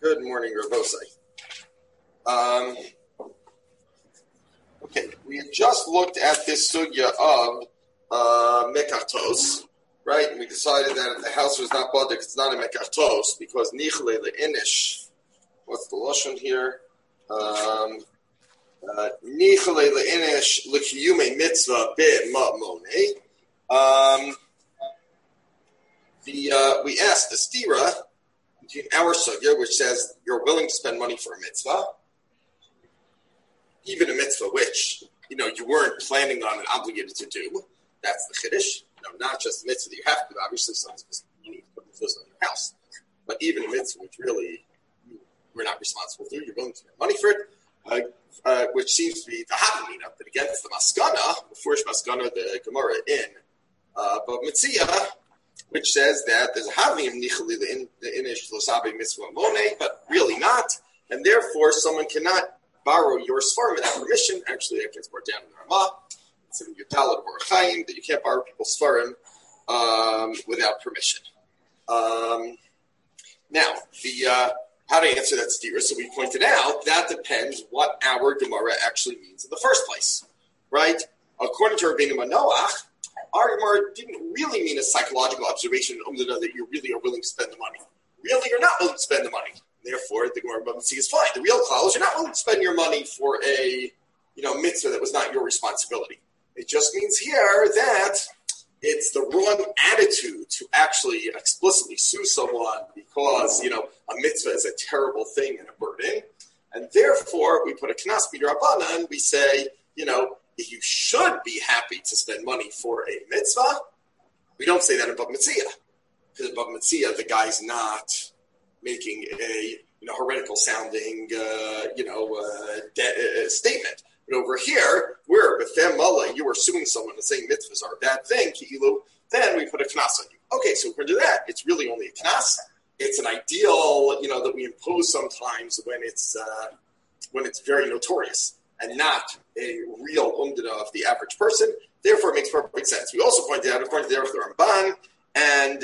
Good morning, Rabosai. Okay, we had just looked at this sugya of mekachtos, right? And we decided that if the house was not badik, it's not a mekachtos because nichle leinish. What's the lashon here? Nichle leinish l'kiyume mitzvah b'ma'moneh. We asked the stira between our sugya, which says you're willing to spend money for a mitzvah, even a mitzvah which you weren't planning on and obligated to do. That's the chiddush. Not just a mitzvah that you have to do. Obviously, sometimes you need to put the in your house, but even a mitzvah which really we're not responsible for, you're willing to spend money for it, which seems to be the havamina. But again, it's the maskana, the first maskana, the Gemara in Bava Metzia, which says that there's a havim nichali the inish losabe mitzvah moneh, but really not, and therefore someone cannot borrow your svarim without permission. Actually, that gets brought down in the Ramah. It's in Yudalad or Chaim that you can't borrow people's svarim without permission. Now, how to answer that stira? So we pointed out that depends what our Gemara actually means in the first place, right? According to Rabbeinu Manoach, our Gemara didn't really mean a psychological observation that you really are willing to spend the money. Really, you're not willing to spend the money. Therefore, the Gemara Bava Metzia is fine. The real call is you're not willing to spend your money for a mitzvah that was not your responsibility. It just means here that it's the wrong attitude to actually explicitly sue someone because a mitzvah is a terrible thing and a burden, and therefore we put a knas b'drabanan and we say you should be happy to spend money for a mitzvah. We don't say that in Bava Metzia because in Bava Metzia the guy's not making a heretical sounding statement. But over here, where b'fem mala you are suing someone and saying mitzvahs are a bad thing, ki'ilu, then we put a knas on you. Okay, so according to that, it's really only a knas. It's an ideal, that we impose sometimes when it's very notorious and not a real umdana of the average person. Therefore, it makes perfect sense. We also pointed out, according to the Ramban and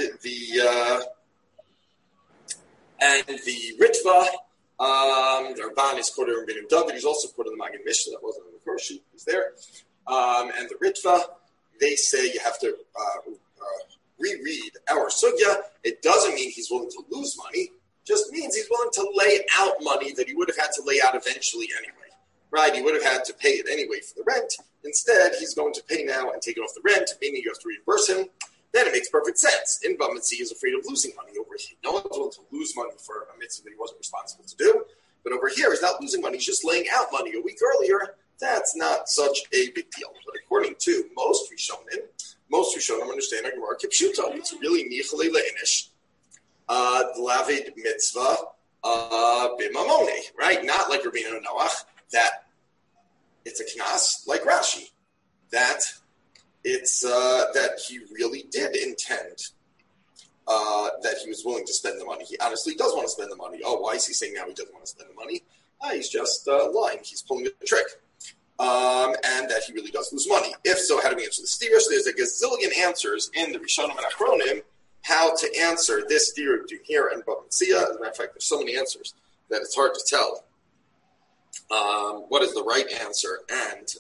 the Ritva, the Ramban is quoted in Rabbeinu David. He's also quoted in the Magen Mishnah. That wasn't on the first sheet. He's there. And the Ritva, they say you have to reread our sugya. It doesn't mean he's willing to lose money. It just means he's willing to lay out money that he would have had to lay out eventually anyway. Right? He would have had to pay it anyway for the rent. Instead, he's going to pay now and take it off the rent, meaning you have to reimburse him. Then it makes perfect sense. In Bava Metzia is afraid of losing money. Over here, no one's willing to lose money for a mitzvah that he wasn't responsible to do. But over here, he's not losing money. He's just laying out money a week earlier. That's not such a big deal. But according to most Rishonim understand our Gemara Kipshuto. It's really nichle leinish, lavid mitzvah b'mamone, right? Not like Rabbeinu Noach, that it's a knas like Rashi, that it's that he really did intend that he was willing to spend the money. He honestly does want to spend the money. Oh, why is he saying now he doesn't want to spend the money? He's just lying. He's pulling a trick. And that he really does lose money. If so, how do we answer the stira? So there's a gazillion answers in the Rishonim and Achronim how to answer this stira between here and Bava Metzia. As a matter of fact, there's so many answers that it's hard to tell what is the right answer and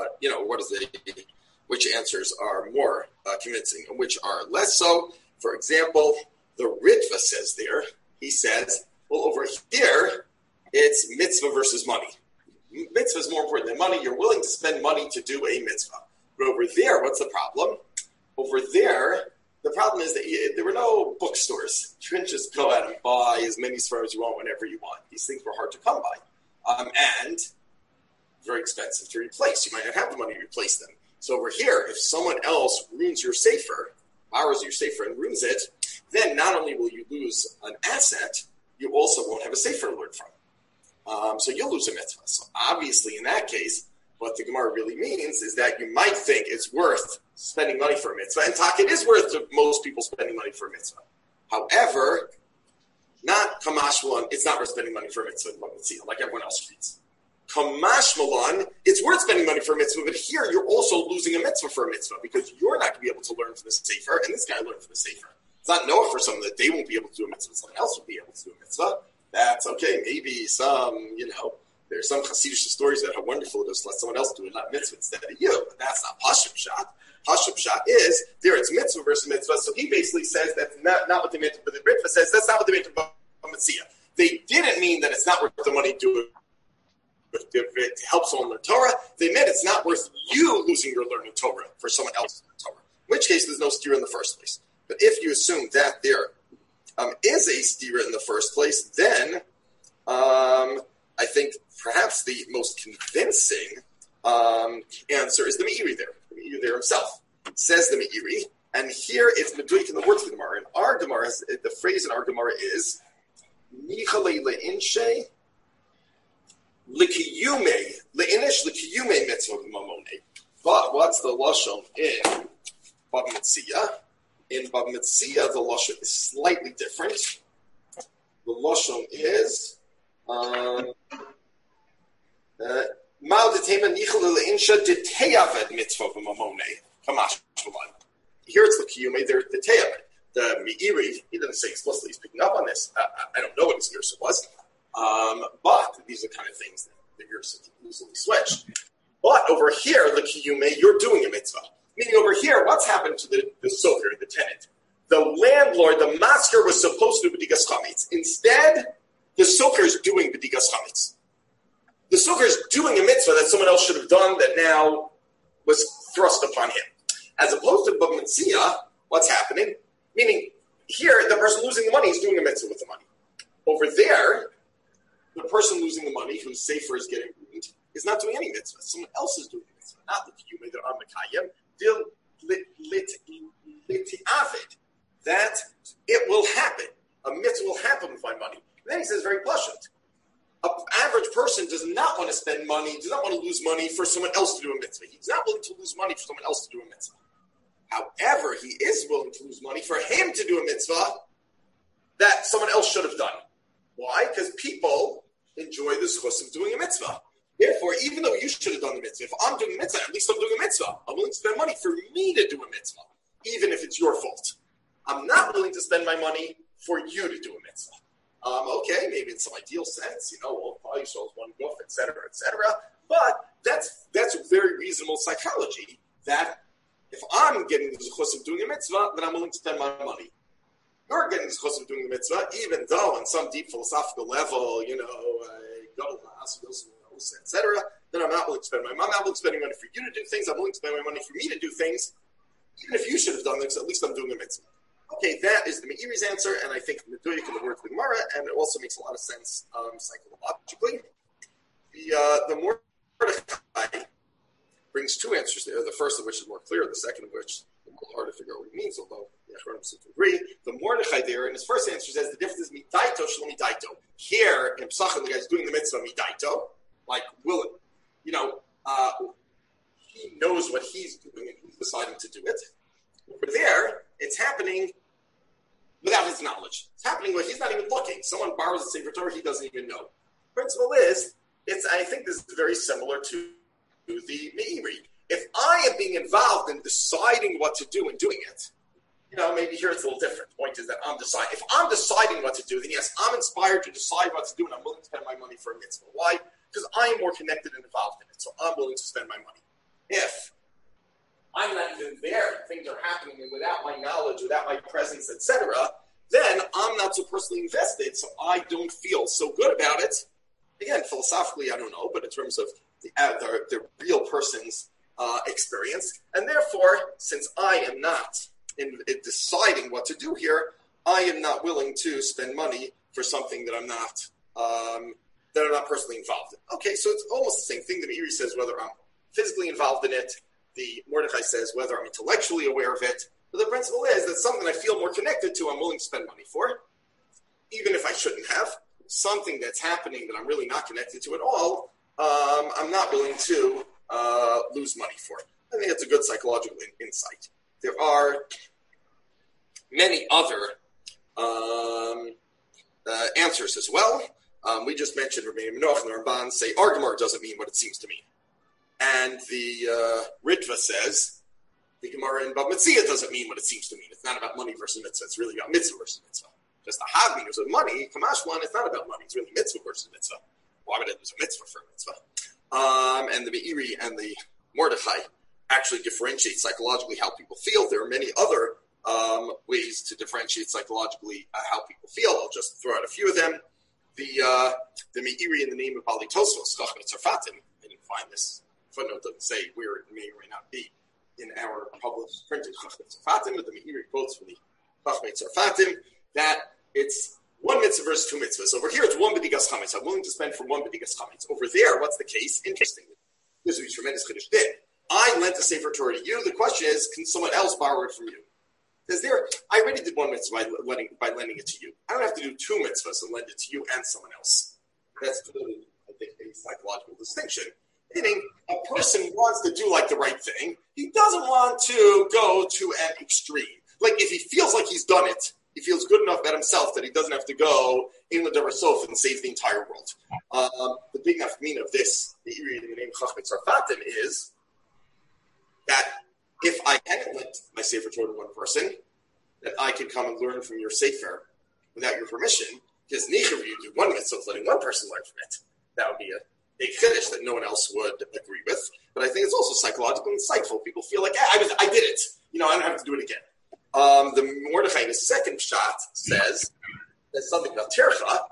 which answers are more convincing and which are less so. For example, the Ritva says there, he says, well, over here, it's mitzvah versus money. Mitzvah is more important than money. You're willing to spend money to do a mitzvah. But over there, what's the problem? Over there, the problem is that there were no bookstores. You couldn't just go out and buy as many svarim as you want whenever you want. These things were hard to come by. And very expensive to replace. You might not have the money to replace them. So over here, if someone else ruins your sefer, borrows your sefer and ruins it, then not only will you lose an asset, you also won't have a sefer to learn from. So you'll lose a mitzvah. So obviously, in that case, what the Gemara really means is that you might think it's worth spending money for a mitzvah. And it is worth to most people spending money for a mitzvah. However, not Kamash Malan, it's not worth spending money for a mitzvah like everyone else treats. Kamash Malan, it's worth spending money for a mitzvah, but here you're also losing a mitzvah for a mitzvah because you're not going to be able to learn from the sefer, and this guy learned from the sefer. It's not Noah for someone that they won't be able to do a mitzvah, someone else will be able to do a mitzvah. That's okay. Maybe there's some Hasidic stories that how wonderful it is to let someone else do it, not mitzvah instead of you. But that's not Pashut Pshat. Pashut Pshat is, there it's mitzvah versus mitzvah. So he basically says that's not what they meant, but the Ritva says that's not what they meant about Mitzvah. They didn't mean that it's not worth the money to to help someone learn Torah. They meant it's not worth you losing your learning Torah for someone else's Torah. In which case, there's no stira in the first place. But if you assume that there is a stira in the first place, then I think perhaps the most convincing answer is the Meiri there. The Meiri there himself says the Meiri, and here it's meduik in the words of the Gemara. And our Gemara, the phrase in our Gemara is Nichalei leinshe likiyume leinish likiyume mitzvah mamone. But what's the lashon in Bava Metzia? In Bava Metzia, the lashon is slightly different. The lashon is Mal detema nichalei leinshe deteyaved mitzvah mamone. Kamash v'man. Here it's likiyume. There's deteyaved. The Meiri, he didn't say explicitly he's picking up on this. I don't know what his Yersa was. But these are the kind of things that the Yersa can easily switch. But over here, the Kiyume, you're doing a mitzvah. Meaning over here, what's happened to the soker, the tenant? The landlord, the masker, was supposed to do B'digas Chametz. Instead, the soker is doing B'digas Chametz. The soker is doing a mitzvah that someone else should have done that now was thrust upon him. As opposed to Bava Metzia, what's happening? Meaning, here, the person losing the money is doing a mitzvah with the money. Over there, the person losing the money, whose sefer is getting ruined, is not doing any mitzvah. Someone else is doing the mitzvah. Not the kiyume, they're on Mekayim. Litiavid. That it will happen. A mitzvah will happen with my money. And then he says very pleasant. An average person does not want to spend money, does not want to lose money for someone else to do a mitzvah. He's not willing to lose money for someone else to do a mitzvah. However, he is willing to lose money for him to do a mitzvah that someone else should have done. Why? Because people enjoy the zchus of doing a mitzvah. Therefore, even though you should have done the mitzvah, if I'm doing a mitzvah, at least I'm doing a mitzvah. I'm willing to spend money for me to do a mitzvah, even if it's your fault. I'm not willing to spend my money for you to do a mitzvah. Okay, maybe in some ideal sense, all shows one goof, etc., etc. But that's a very reasonable psychology that if I'm getting the zechus of doing a mitzvah, then I'm willing to spend my money. You're getting the zechus of doing the mitzvah, even though on some deep philosophical level, etc., then I'm not willing to spend my money. I'm not willing to spend money for you to do things. I'm willing to spend my money for me to do things. Even if you should have done this, at least I'm doing a mitzvah. Okay, that is the Meiri's answer, and I think Meduik in the words of the Gemara, and it also makes a lot of sense psychologically. The Mordechai brings two answers there, the first of which is more clear, the second of which is a little hard to figure out what he means, although the Achronim seem to agree. The Mordechai there, in his first answer, says the difference is midaito shelo midaito. Here, in Pesachim, the guy's doing the mitzvah midaito, like, he knows what he's doing, and he's deciding to do it. Over there, it's happening without his knowledge. It's happening where he's not even looking. Someone borrows a Sefer Torah he doesn't even know. The principle is, I think this is very similar to the Meiri. If I am being involved in deciding what to do and doing it, maybe here it's a little different. The point is that I'm deciding. If I'm deciding what to do, then yes, I'm inspired to decide what to do, and I'm willing to spend my money for a mitzvah. Why? Because I am more connected and involved in it, so I'm willing to spend my money. If I'm not even there, things are happening without my knowledge, without my presence, etc., then I'm not so personally invested, so I don't feel so good about it. Again, philosophically, I don't know, but in terms of the real person's experience, and therefore, since I am not in deciding what to do here, I am not willing to spend money for something that I'm not personally involved in. Okay, so it's almost the same thing. The Meiri says whether I'm physically involved in it. The Mordechai says whether I'm intellectually aware of it. But the principle is that something I feel more connected to, I'm willing to spend money for, even if I shouldn't have. Something that's happening that I'm really not connected to at all, I'm not willing to lose money for. I think that's a good psychological insight. There are many other answers as well. We just mentioned Rabbeinu Menoch and the Ramban say our Gemara doesn't mean what it seems to mean. And the Ritva says the Gemara in Bava Metzia doesn't mean what it seems to mean. It's not about money versus mitzvah. It's really about mitzvah versus mitzvah. just a having of money. Kamash one, it's not about money. It's really mitzvah versus mitzvah. Why would it use a mitzvah for a mitzvah? And the Meiri and the Mordechai actually differentiate psychologically how people feel. There are many other ways to differentiate psychologically how people feel. I'll just throw out a few of them. The Meiri in the name of Bali Tosfos, Chachmei Tzarfatim. I didn't find this footnote, doesn't say where it may or may not be in our published printed Chachmei Tzarfatim, but the Meiri quotes from the Chachmei Tzarfatim that it's one mitzvah versus two mitzvahs. Over here, it's one b'digas chametz. I'm willing to spend for one b'digas chametz. Over there, what's the case? Interestingly, this would be tremendous chiddush din. I lent a Sefer Torah to you. The question is, can someone else borrow it from you? Because there, I already did one mitzvah by lending it to you. I don't have to do two mitzvahs and lend it to you and someone else. That's clearly, I think, a psychological distinction. Meaning, a person wants to do like the right thing. He doesn't want to go to an extreme. Like if he feels like he's done it, he feels good enough about himself that he doesn't have to go in the Sof and save the entire world. The big nafkamina of this, the Iri in the name Chachmei Tzarfatim, is that if I hadn't lent my Sefer Torah to one person, that I could come and learn from your Sefer without your permission, because neither of you do one mitzvah of letting one person learn from it. That would be a big chiddush that no one else would agree with. But I think it's also psychologically insightful. People feel like, I did it. I don't have to do it again. The Mordechai in his second shot says there's something about tircha.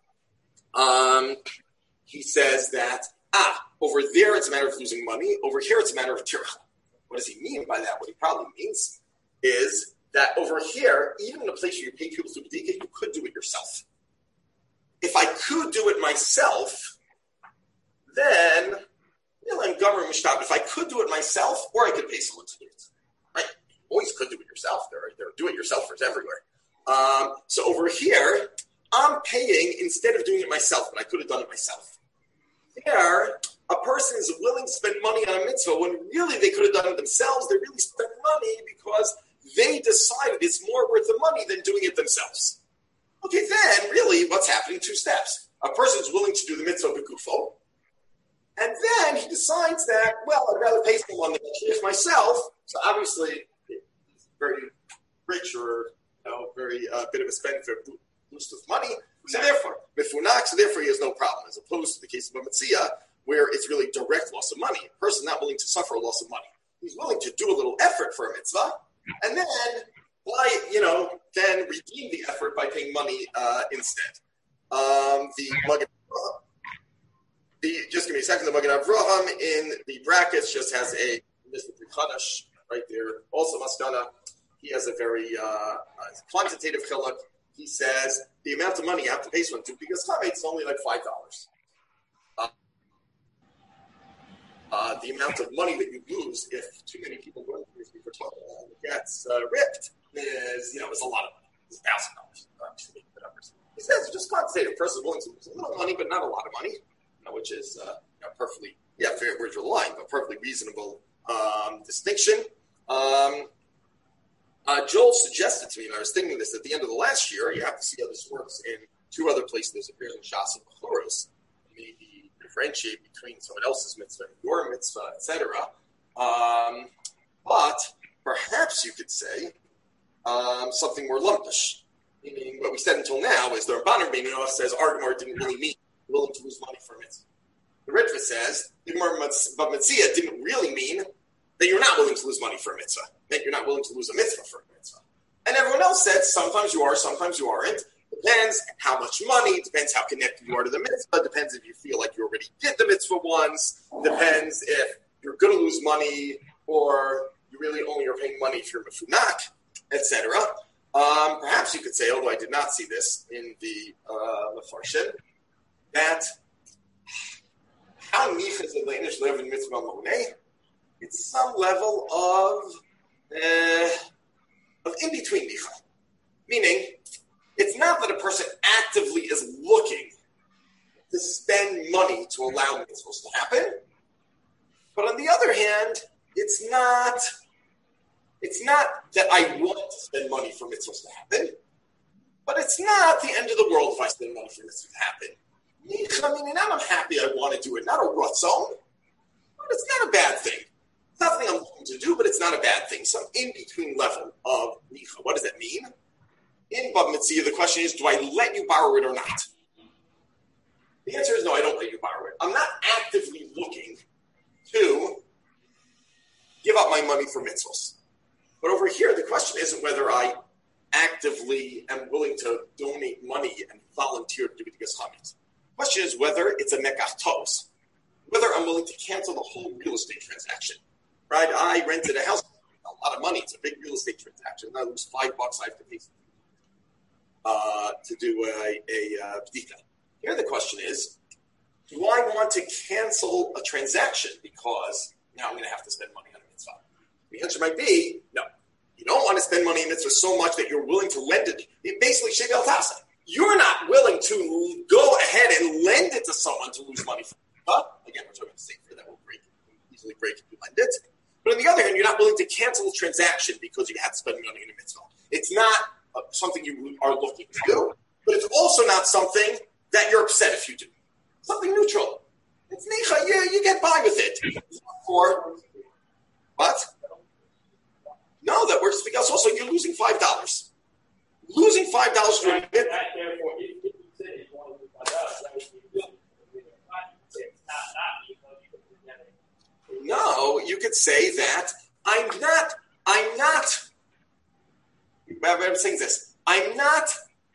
He says that, over there it's a matter of losing money. Over here it's a matter of tircha. What does he mean by that? What he probably means is that over here, even in a place where you pay people to bedika, you could do it yourself. If I could do it myself, then I'm government mishtab. If I could do it myself, or I could pay someone to do it. Right? You always could do it yourself. There are do-it-yourselfers everywhere. So over here, I'm paying instead of doing it myself, but I could have done it myself. There, a person is willing to spend money on a mitzvah when really they could have done it themselves. They really spend money because they decided it's more worth the money than doing it themselves. Okay, then really what's happening? Two steps. A person's willing to do the mitzvah b'gufo, and then he decides that, I'd rather pay someone than shliach myself. So obviously, he's very rich or very bit of a spend for boost of money. So therefore, mifunak, he has no problem, as opposed to the case of a mitzvah, where it's really direct loss of money. A person not willing to suffer a loss of money. He's willing to do a little effort for a mitzvah, and then then redeem the effort by paying money instead. Just give me a second. The Magen Avraham in the brackets just has a Mr. Chadash right there. Also Maskana. He has a very quantitative chiluk. He says the amount of money you have to pay someone to because it's only like $5. The amount of money that you lose if too many people go into your Torah gets ripped is a lot of money. It's $1,000. Obviously, the numbers. He says just quantitative. A person is willing to lose a little money, but not a lot of money, which is perfectly where's your line, but perfectly reasonable distinction. Joel suggested to me, and I was thinking this at the end of the last year. You have to see how this works in two other places. There's appears in Shas and Bechoros. Maybe differentiate between someone else's mitzvah and your mitzvah, etc. But perhaps you could say something more lumpish. Meaning, what we said until now is the Rabbanan Beinoff says Argamar didn't really mean willing to lose money for a mitzvah. The Ritva says the Mitzvah didn't really mean that you're not willing to lose money for a mitzvah, that you're not willing to lose a mitzvah for a mitzvah. And everyone else said sometimes you are, sometimes you aren't. Depends how much money, depends how connected you are to the mitzvah, depends if you feel like you already did the mitzvah once, depends if you're going to lose money or you really only are paying money if you're mefunak, etc. Perhaps you could say, although I did not see this in the Mefarshin, that how nichas in the English live in mitzvah moneh, it's some level of in between nicha, meaning it's not that a person actively is looking to spend money to allow mitzvahs to happen, but on the other hand, it's not that I want to spend money for mitzvahs to happen, but it's not the end of the world if I spend money for mitzvahs to happen. Meaning, I'm happy I want to do it, not a ratzon, but it's not a bad thing. It's not something I'm looking to do, but it's not a bad thing. Some in-between level of nicha. What does that mean? In in Bab Mitzvah, the question is, do I let you borrow it or not? The answer is no, I don't let you borrow it. I'm not actively looking to give up my money for mitzvahs. But over here, the question isn't whether I actively am willing to donate money and volunteer to do the chametz. The question is whether it's a mekach tos, whether I'm willing to cancel the whole real estate transaction. Right? I rented a house, a lot of money. It's a big real estate transaction. I lose $5 I have to pay to do a bdika. Here the question is, do I want to cancel a transaction because now I'm going to have to spend money on a mitzvah? The answer might be no. You don't want to spend money on mitzvah so much that you're willing to lend it. Basically, shebel tasa. You're not willing to go ahead and lend it to someone to lose money for mitzvah. Again, we're talking about safer that will easily break if you lend it. But on the other hand, you're not willing to cancel a transaction because you had to spend money on a mitzvah. It's not something you are looking to do, but it's also not something that you're upset if you do. Something neutral. It's nicha, you get by with it. Or, what? No, that works because also you're losing $5. Losing $5 to admit. No, you could say that I'm saying this. I'm not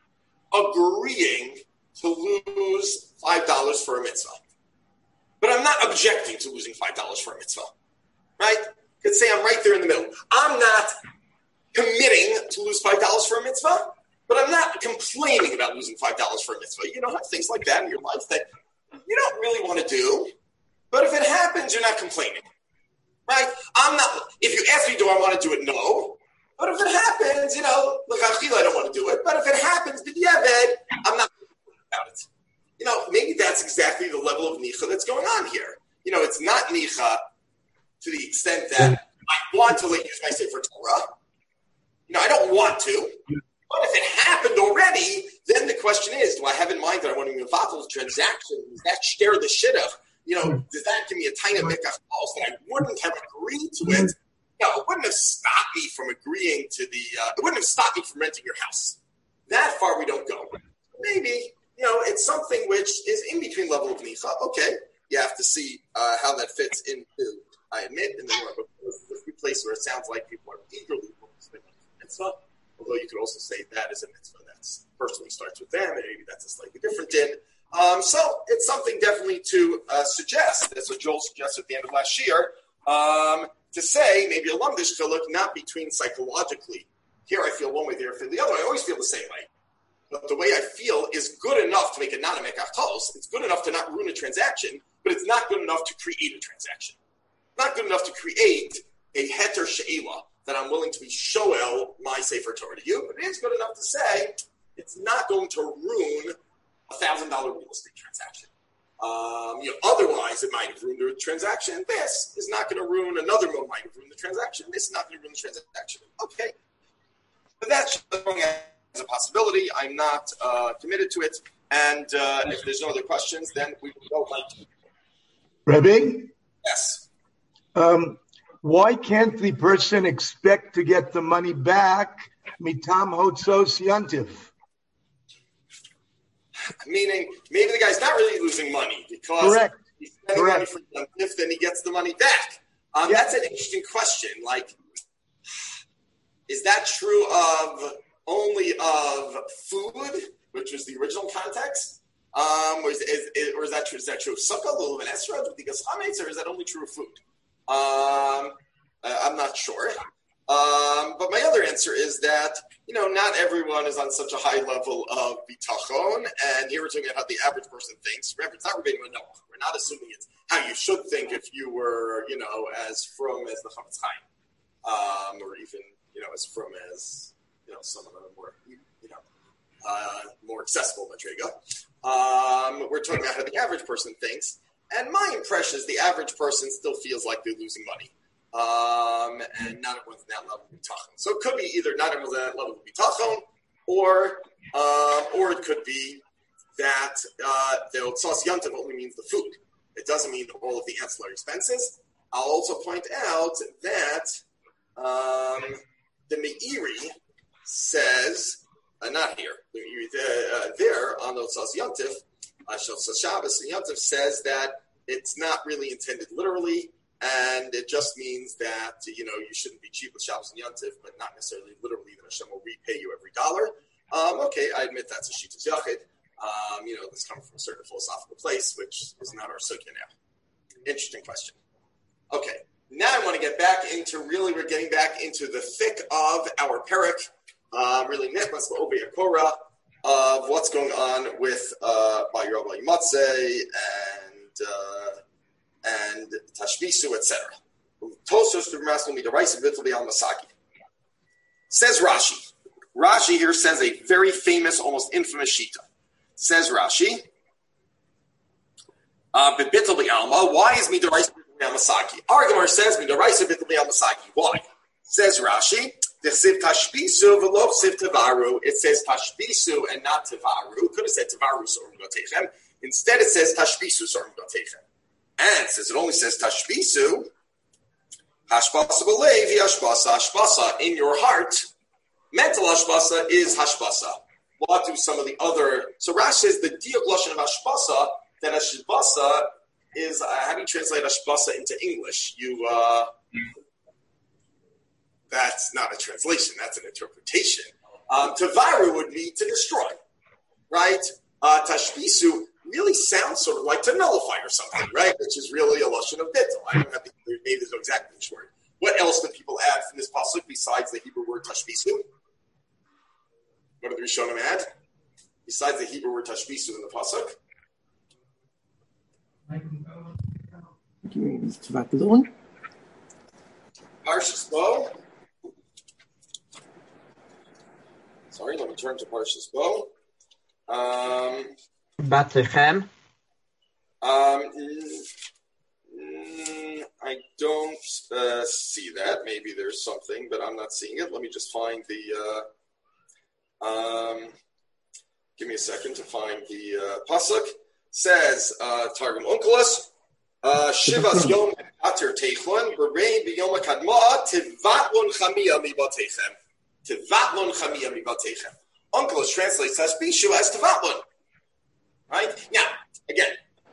agreeing to lose $5 for a mitzvah. But I'm not objecting to losing $5 for a mitzvah. Right? You could say I'm right there in the middle. I'm not committing to lose $5 for a mitzvah, but I'm not complaining about losing $5 for a mitzvah. You know, have things like that in your life that you don't really want to do, but if it happens, you're not complaining. Right? I'm not, if you ask me, do I want to do it? No. But if it happens, you know, look, I don't want to do it, but if it happens, I'm not about it. You know, maybe that's exactly the level of nicha that's going on here. You know, it's not nicha to the extent that I want to use my Sefer Torah. You know, I don't want to. But if it happened already, then the question is, do I have in mind that I want to mevatel the transaction? Does that scare the shit of? You know, does that give me a tiny mekach false that I wouldn't have agreed to it? No, it wouldn't have stopped me from agreeing to it wouldn't have stopped me from renting your house. That far we don't go. Maybe, you know, it's something which is in between level of nicha. Okay, you have to see how that fits into, I admit, in the place where it sounds like people are eagerly spending mitzvah. Although you could also say that is a mitzvah that's personally starts with them, and maybe that's a slightly different din. So it's something definitely to suggest. That's what Joel suggested at the end of last year. To say maybe a lumdish chiluk, not between psychologically. Here I feel one way, there I feel the other. I always feel the same way. But the way I feel is good enough to make it not a mekach tos. It's good enough to not ruin a transaction, but it's not good enough to create a transaction. Not good enough to create a heter she'ela that I'm willing to be shoel my Sefer Torah to you. But it is good enough to say it's not going to ruin $1,000 real estate transaction. Otherwise, it might have ruined the transaction. This is not going to ruin another one. Might have ruined the transaction. This is not going to ruin the transaction. Okay, but that's showing as a possibility. I'm not committed to it. And if there's no other questions, then we will go right to it. Rebbe? Yes. Why can't the person expect to get the money back mitam hotzos yantiv? Meaning, maybe the guy's not really losing money because Correct. he's spending money for yantiv, then he gets the money back. That's an interesting question. Like, is that true of only of food, which was the original context? Or is that true? Is that true of sukkah, lulav, and esrog, with the chametz, or is that only true of food? I'm not sure. But my other answer is that, not everyone is on such a high level of bitachon. And here we're talking about how the average person thinks. Remember, it's not Rabbeinu Noach. We're not assuming it's how you should think if you were, as from as the Chametz Chaim. Or even, as from as, some of the more, more accessible madriga. We're talking about how the average person thinks. And my impression is the average person still feels like they're losing money. And not everyone's in that level of bitachon. So it could be either not everyone's at that level of bitachon, or it could be that the otzos yantiv only means the food. It doesn't mean all of the ancillary expenses. I'll also point out that the Meiri says not here. There on the Otzas Yontif, Shabbos and Yontif says that it's not really intended literally, and it just means that you shouldn't be cheap with Shabbos and Yontif, but not necessarily literally that Hashem will repay you every dollar. Okay, I admit that's a Shitas Yachid. This comes from a certain philosophical place, which is not our sugya now. Interesting question. Okay, now I want to get back into we're getting back into the thick of our parak. Really nechmas ba'obei akora of what's going on with Ba'yirav Yimatzeh and Tashbisu, etc. Tosos to Rasul Midaraisa Vitali al Masaki. Says Rashi. Rashi here says a very famous, almost infamous shita. Says Rashi, B'bitali Alma. Why is Midaraisa Vitali al Masaki? Our Gemara says Midaraisa Vitali al Masaki. Why? Says Rashi. It says tashbisu and not tevaru. Could have said tevaru sorim gatechem. Instead, it says tashbisu sorim gatechem. And since it only says tashbisu, hashbasa b'levi hashbasa in your heart. Mental hashbasa is hashbasa. What do some of the other? So Rashi says the diuk lashon of hashbasa, that hashbasa is how do you translate hashbasa into English? That's not a translation. That's an interpretation. Tevaru would be to destroy, right? Tashbisu really sounds sort of like to nullify or something, right? Which is really a lashon of bittul. I don't have to maybe there's no exact English word. What else do people add from this pasuk besides the Hebrew word tashbisu? What do the Rishonim add besides the Hebrew word tashbisu in the pasuk? Parshas Bo. Sorry, let me turn to Parshas Bo. Batechem. I don't see that. Maybe there's something, but I'm not seeing it. Let me just find the. Give me a second to find the pasuk. Says Targum Onkelos. Shivas Yom Ater Techlon Berei B'Yom Kadma Tivatlon Chamia Mibatechem. Tivatlon Chamia Mibatechem. Onkelos translates Tashbishu as Tivatlon. Right now, again,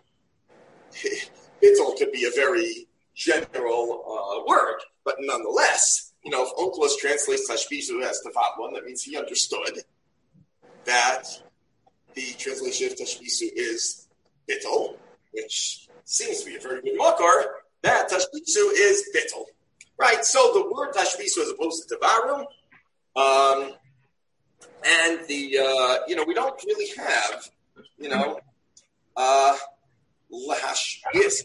bittul could be a very general word, but nonetheless, if Onkelos translates Tashbishu as Tivatlon, that means he understood that the translation of Tashbishu is bittul, which seems to be a very good makar, that tashbisu is bittul. Right? So the word tashbisu as opposed to tevaru, and the, we don't really have, lahashbis,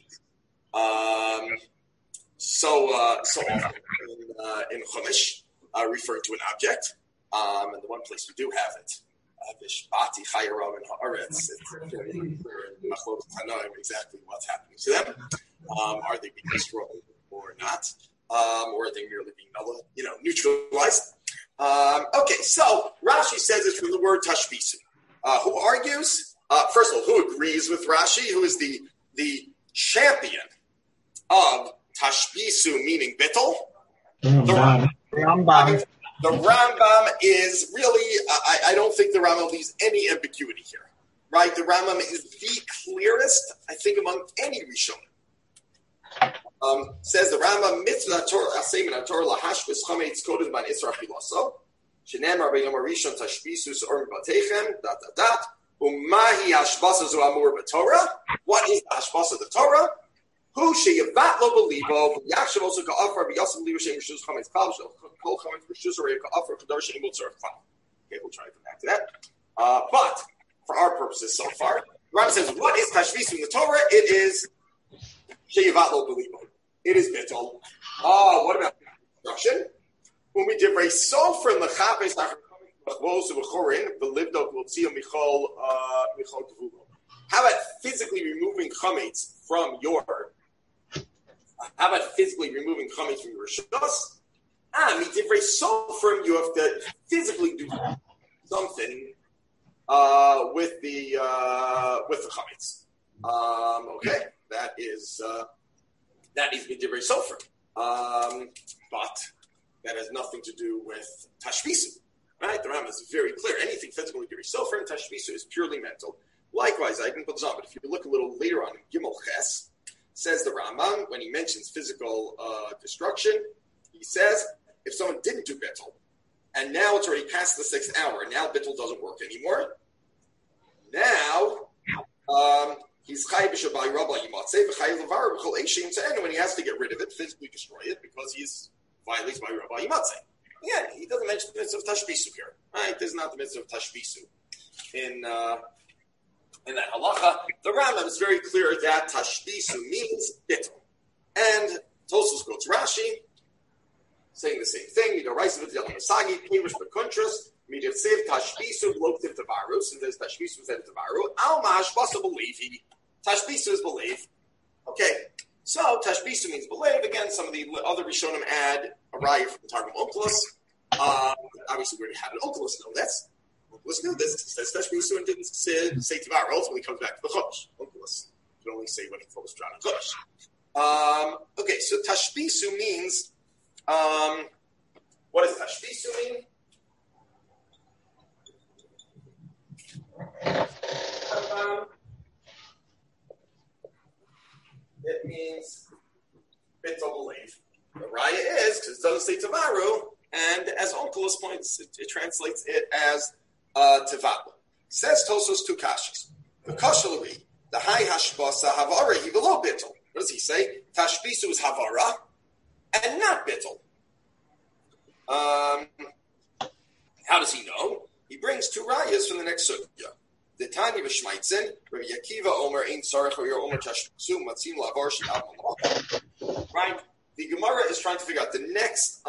so often in Chumash, referring to an object, and the one place we do have it, Vishbati Chayarav and Haaretz. It's very clear in Machlokes Tanoim exactly what's happening to them. Are they being destroyed or not? Or are they merely being neutralized? Okay, so Rashi says it's from the word tashbisu. Who argues? First of all, who agrees with Rashi? Who is the champion of tashbisu, meaning bittul? The Rambam. The Rambam is really, I don't think the Rambam leaves any ambiguity here, right? The Rambam is the clearest, I think, among any Rishonim. Says the Rambam, mitzvah Torah, asay min Torah, lahashbis chametz kodem ban isra chilaso, shenemar b'yom harishon tashbisus or batechem, ... umahi hashbasa zu amur b'Torah. What is the hashbasa of the Torah? Who sheyavat lo belibo v'yachshav also ka'afar v'yasam libo sheim rishus chametz kal kol chametz rishus or ka'afar kadar sheim will serve kal. Okay, we'll try to come back to that. But for our purposes so far, the Rambam says, what is tashbisu in the Torah? It is sheyavat lo belibo. It is bittul. What about construction? When we did raise so from the chapes after coming to the b'chorin the livdok will see michol tevugo. How about physically removing chametz from your? How about physically removing chametz from your rishus? Midivrei sofrim, you have to physically do something with the chametz. Okay, that is midivrei sofrim, but that has nothing to do with tashbisu. Right? The Rambam is very clear. Anything physical with sofer and tashbisu is purely mental. Likewise, I can put this on, but if you look a little later on in Gimel Ches, says the Rambam, when he mentions physical destruction, he says, if someone didn't do bittul, and now it's already past the 6th hour, and now bittul doesn't work anymore, now he's chayiv b'shabai rabba yimatzeh v'chayiv levar b'chol eishin tzehen, when he has to get rid of it, physically destroy it, because he's violates by rabba yimatzeh. Again, he doesn't mention the mitzvah of tashbisu here, right? This is not the mitzvah of tashbisu. In that halacha, the Rambam is very clear that tashbisu means bittul. And Tosfos quotes Rashi, saying the same thing. Mido Raisa v'Yal Masagi, Pirish b'Kuntras, Mido Tsev tashbisu v'Loktiv Tavaru. So there's tashbisu v'Zed Tavaru. Al Ma'ashbasa believe. Tashbisu is believe. Okay, so tashbisu means believe. Again, some of the other Rishonim add a raya from the Targum Onkelos. Obviously, we already had an Onkelos know this. Onkelos knew this. It says tashbisu and didn't say Tavaru. Ultimately, comes back to the Chumash. Onkelos can only say what he focused on the Chumash. Okay, so tashbisu means, what does tashbisu mean? It means bittul belief. The raya is, because it doesn't say tavaru, and as Onkelos points, it translates it as tavaru. Says Tosfos two kashas. The kashalari, the high hashbasa havara, he below bittul. What does he say? Tashbisu is havara and not bittul. How does he know? He brings two rayas from the next sugya. The Tani v'Shmaitzin, Rabbi Akiva Omer Ein Sarech or Omer Tashbisu Matzim Lavar She'ab Malach. Right? The Gemara is trying to figure out the next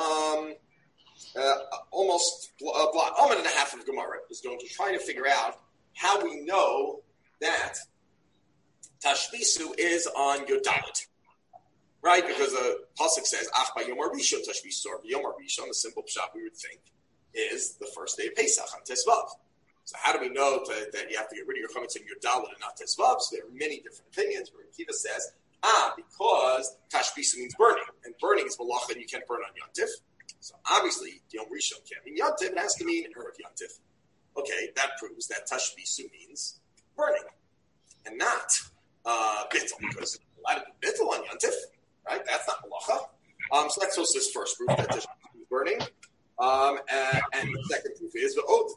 almost a minute and a half of Gemara is going to try to figure out how we know that Tashbisu is on Yodalit. Right? Because the Pasuk says, Ach by Yom Rishon Tashbisu, or Yom Rishon, the simple pshat we would think, is the first day of Pesach on Tesvav. So how do we know that you have to get rid of your chametz on Yodalit and not Tesvav? So there are many different opinions. Where Kiva says, because Tashbisu means burning, and burning is malacha, and you can't burn on Yontif. So obviously, Yom Rishon can't mean Yontif, it has to mean Erev Yontif. Okay, that proves that Tashbisu means burning, and not bittul, because you're allowed to do bittul on Yontif, right? That's not malacha. So that's also his first proof that Tashbisu is burning. And the second proof is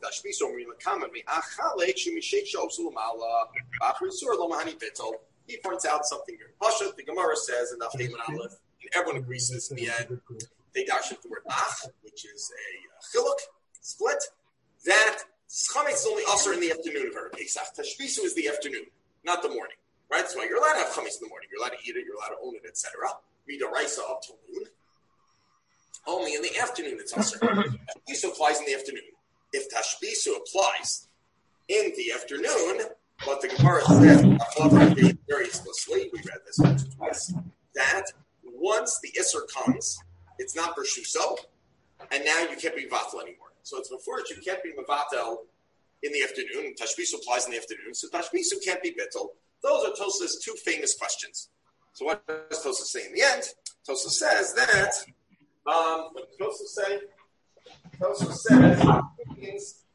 he points out something here. Pasha, the Gemara says in the Afdeiman Aleph, and everyone agrees this in the end, they dash the word ach, which is a chiluk, split, that chametz is only usher in the afternoon of Erev Pesach. Tashbisu is the afternoon, not the morning. Right? That's why you're allowed to have chametz in the morning. You're allowed to eat it, you're allowed to own it, etc. Midoraisa up till noon. Only in the afternoon it's usher. Tashbisu applies in the afternoon. If Tashbisu applies in the afternoon, but the Gemara says very explicitly, we read this twice, that once the Isser comes, it's not Bershuso, and now you can't be Vatel anymore. So it's before it, you can't be Vatel in the afternoon, and Tashbisu applies in the afternoon, so Tashbisu can't be Bittul. Those are Tosfos' two famous questions. So what does Tosfos say in the end? Tosfos says that, what does Tosfos say? Tosfos says it means,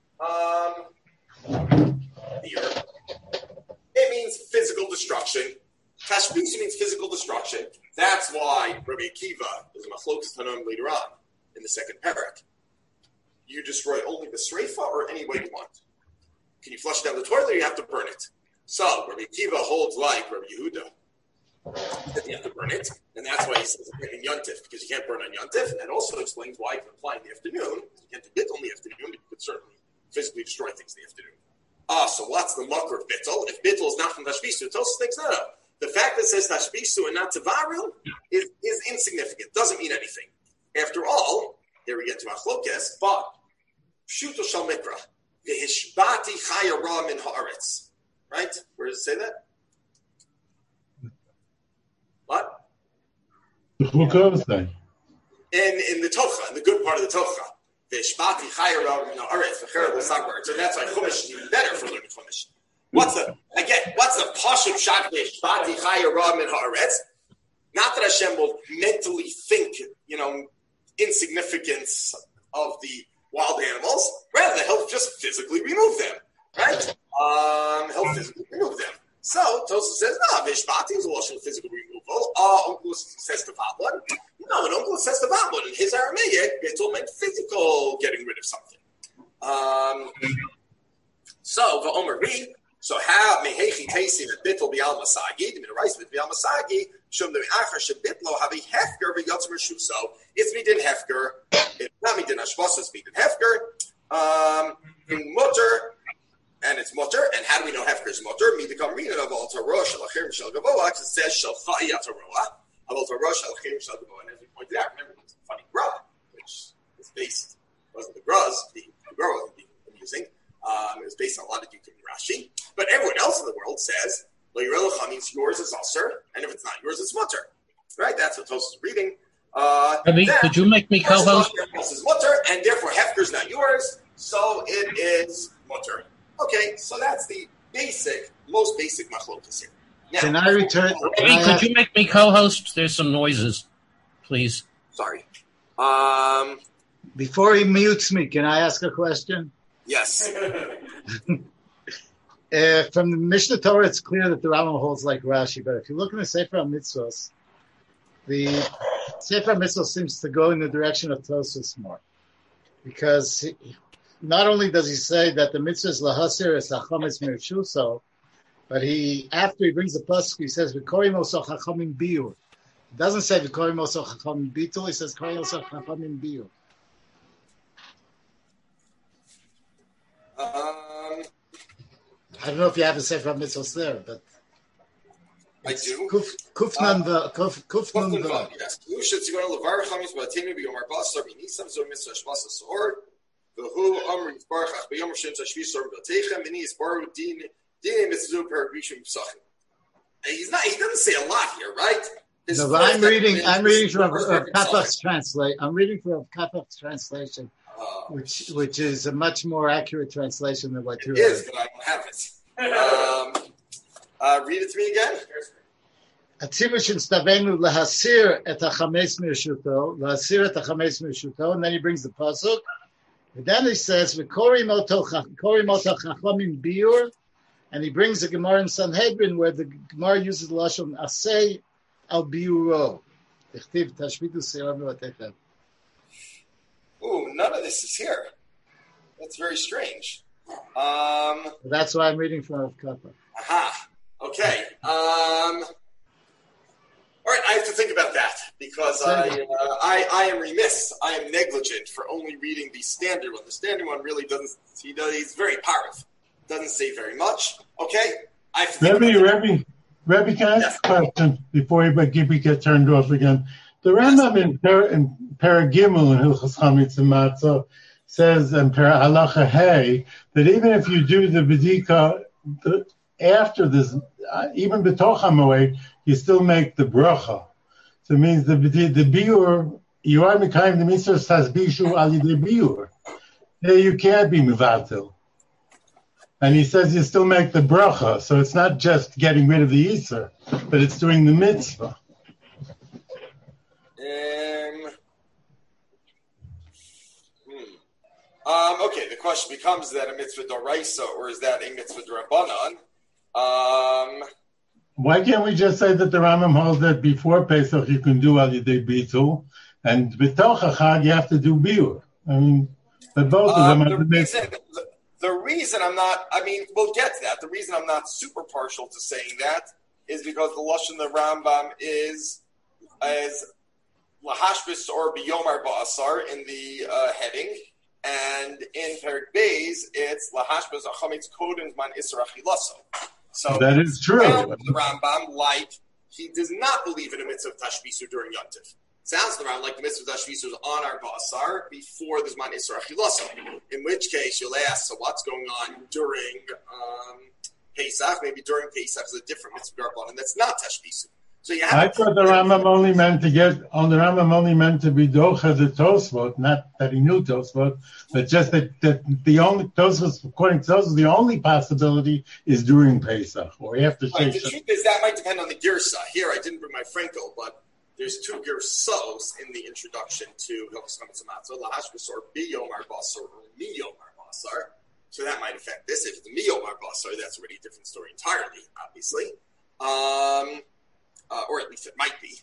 here. It means physical destruction. Tashbisu means physical destruction. That's why Rabbi Akiva is a machlokas Tanoim later on in the second parak. You destroy only the sreifa or any way you want. Can you flush down the toilet or you have to burn it? So Rabbi Akiva holds like Rabbi Yehuda that you have to burn it, and that's why he says in Yontif, because you can't burn on Yontif, and that also explains why you can apply in the afternoon. You can't do bittul in the afternoon, but you could certainly physically destroy things in the afternoon. So what's the makar of bittul? If bittul is not from Tashbisu, Tosfos thinks no. The fact that it says Tashbisu and not Tavaru is insignificant. Doesn't mean anything. After all, here we get to Machlokes, but Pshuto Shal Mikra, V'hishbati Chaya Ra Min Haaretz. Right? Where does it say that? What? In the Tocha, in the good part of the Tocha. V'hishbati Chaya Ra Min Haaretz. So that's why Chumash is even better for learning Chumash. What's the Pashup Shak V'hishbati Chaya Ra Min Haaretz? Not that Hashem will mentally think, insignificance of the wild animals, rather he'll just physically remove them, right? He'll physically remove them. So Tosfos says, no, Vishmati is a lotion of physical removal. Onkelos says to Vablon. No, an Onkelos says to Vablon. In his Aramaic, Bittul meant physical getting rid of something. So V'omer Ri. So how Mehechi Tasi that Bittul Bial Masagi, the Minerais with Bial Masagi, Shum the Achar Shebitlo have a Hefker V'Yotzim Reshu. So it's Midin Hefker. It's not Midin Hashbasa. It's Midin Hefker. Mutter. And it's mutter. And how do we know Hefker is mutter? Me become reading of Al Torah Shalachim Shal Gavoa. It says Shalchai Torah. Al Torah Shalachim Shal Gavoa. And as we pointed out, remember it's a funny gra, which is based wasn't the gras. The gra wasn't being amusing. It was based on a lot of Yukim and Rashi. But everyone else in the world says Lo Yireh Lecha means yours is Aser, and if it's not yours, it's mutter. Right? That's what Tosfos is reading. Could you make me co-host? Is mutter, and therefore Hefker is not yours, so it is mutter. Okay, so that's the most basic machlokas here. Now, can I return? Could you make me co-host? There's some noises, please. Sorry. Before he mutes me, can I ask a question? Yes. From the Mishnah Torah, it's clear that the Rambam holds like Rashi, but if you look in the Sefer HaMitzvos, the Sefer HaMitzvos seems to go in the direction of Tosfos more. Because not only does he say that the mitzvah is lahasir es hachametz mirshuso, but after he brings the pasuk, he says v'korim oso chachamim biur. He doesn't say v'korim oso chachamim bitul. He says korim oso chachamim biur. I don't know if you have a sefer mitzvahs there, but I do. Kufnan the yes. Ushitz you want to levar chametz b'atinu b'yomar basar b'nisam zor mitzvah shvasa sor. V'hu amri yisbarach b'yom shem tashvi sor b'atechem mini yisbaru din mitzvah peragishim psachim. He doesn't say a lot here, right? No, but I'm reading from Kapach's translation. I'm reading from Kapach's translation, which is a much more accurate translation than what you read. It is, but I don't have it. Read it to me again. And then he brings the pasuk. And then he says, biur, and he brings the Gemara in Sanhedrin where the Gemara uses the lashon asay al biuro. Ooh, none of this is here. That's very strange. That's why I'm reading from Rav Kappa. Aha. Okay. All right, I have to think about that because I am remiss. I am negligent for only reading the standard one. The standard one really doesn't. He's very parv. Doesn't say very much. Okay. I have to think about that. Rebbe, can I ask a question before we get turned off again? The Rambam in Paragimel in Hilchos Chametz and Matzah says in Halacha Hey that even if you do the B'dika after this, even b'toch hamoed, you still make the bracha. So it means the biur, you are mekayim the mitzvah says bishu al yidei biur. There you can't be mevatel. And he says you still make the bracha, so it's not just getting rid of the Yisr, but it's doing the mitzvah. Okay, the question becomes, is that a mitzvah d'oraisa or is that a mitzvah d'rabbanan? Why can't we just say that the Rambam holds that before Pesach you can do al yidei bitul, and b'toch Chag you have to do biur? I mean, but both of them are the reason I'm not, we'll get to that. The reason I'm not super partial to saying that is because the lashon of the Rambam is as lahashbis or biyomar ba'asar in the heading, and in Perek Beis it's lahashbis achametz kodem man isra chilaso. So that is true. The Rambam, he does not believe in a mitzvah tashbisu during Yontif. Sounds around like the mitzvah tashbisu is on our basar before the Zman Isra Chilaso. In which case, you'll ask, so what's going on during Pesach? Maybe during Pesach is a different mitzvah darban, and that's not tashbisu. So you have. I thought the Rambam only meant to be docha the Tosfot, not that he knew Tosfot, but just that the only Tosfot, according to Tosfot, the only possibility is during Pesach or after. Right, the truth is that might depend on the girsa. Here, I didn't bring my Frankel, but there's two gersos in the introduction to Hilchos Chametz Matzah, lahashbas or biyomar basar or miyomar basar. So that might affect this. If it's miyomar basar, that's already a different story entirely, obviously. Or at least it might be.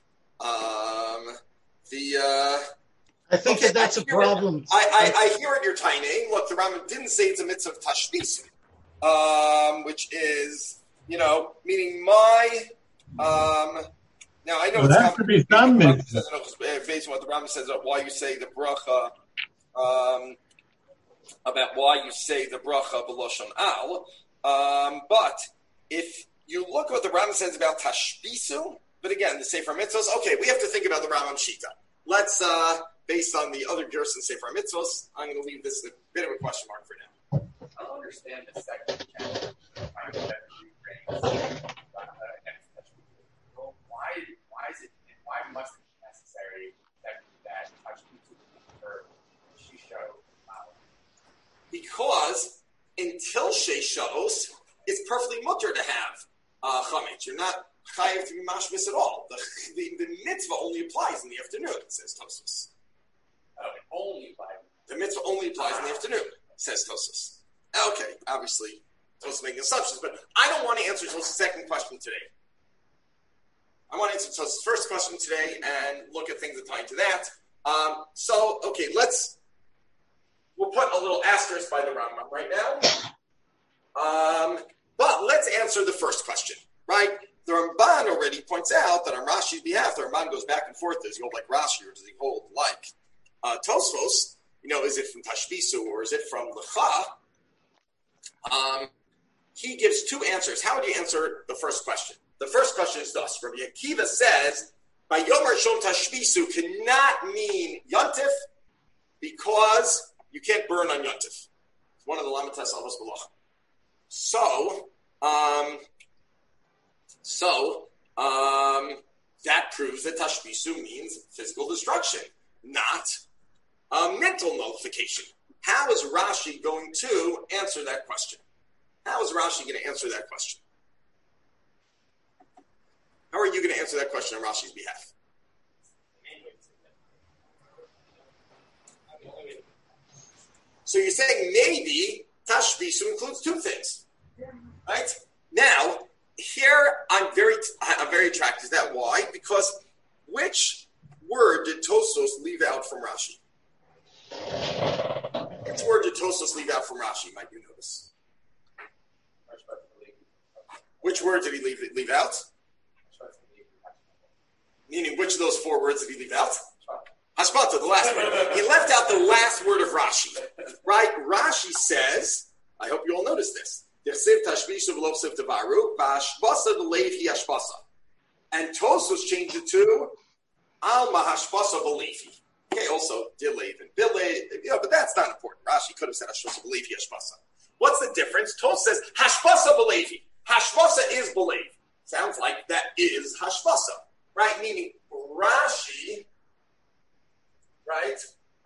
I think that's a problem. I hear it, you're tiny. Look, the Rambam didn't say it's a mitzvah of tashbisu, which is, meaning my. Now I know well, it's has to be some mitzvah. Based on what the Rambam says about why you say the bracha, b'loshon al. But if you look what the Rambam says about tashbisu, but again, the Sefer Mitzvos, okay, we have to think about the Rambam Shita. Let's, based on the other Gerson Sefer Mitzvos, I'm going to leave this a bit of a question mark for now. I don't understand the second chapter. Why must it be necessary that touch for Shisho? Because until Sheishos, it's perfectly mutter to have chametz. You're not chayiv to be mashmis at all. The mitzvah only applies in the afternoon, says Tosfos. Only applies. The mitzvah only applies in the afternoon, says Tosfos. Okay, obviously, Tosfos making assumptions, but I don't want to answer Tosfos' second question today. I want to answer Tosfos' first question today and look at things that tie into that. We'll put a little asterisk by the Rambam right now. But let's answer the first question, right? The Ramban already points out that on Rashi's behalf, the Ramban goes back and forth. Does he hold like Rashi or does he hold like Tosfos? Is it from Tashbisu or is it from Lecha? He gives two answers. How would you answer the first question? The first question is thus. Rabbi Akiva says, by Yomar Shom Tashbisu cannot mean Yontif because you can't burn on Yontif. It's one of the Lamatas Alvos Balach. So that proves that Tashbisu means physical destruction, not mental nullification. How is Rashi going to answer that question? How is Rashi going to answer that question? How are you going to answer that question on Rashi's behalf? So you're saying maybe Tashbisu includes two things, right? Now, here I'm very attracted to that. Why? Because which word did Tosfos leave out from Rashi? Which word did Tosfos leave out from Rashi? Might you notice? Which word did he leave out? Meaning, which of those four words did he leave out? Hashpata, the last word. He left out the last word of Rashi, right? Rashi says, I hope you all notice this. And Tosfos changed it to Alma Hashpasa Belevi. Okay, also Dilev and Bilev, but that's not important. Rashi could have said Hashpasa Belevi Hashpasa. What's the difference? Tosfos says Hashpasa Belevi. Hashpasa is Belev. Sounds like that is Hashpasa, right? Meaning Rashi, right?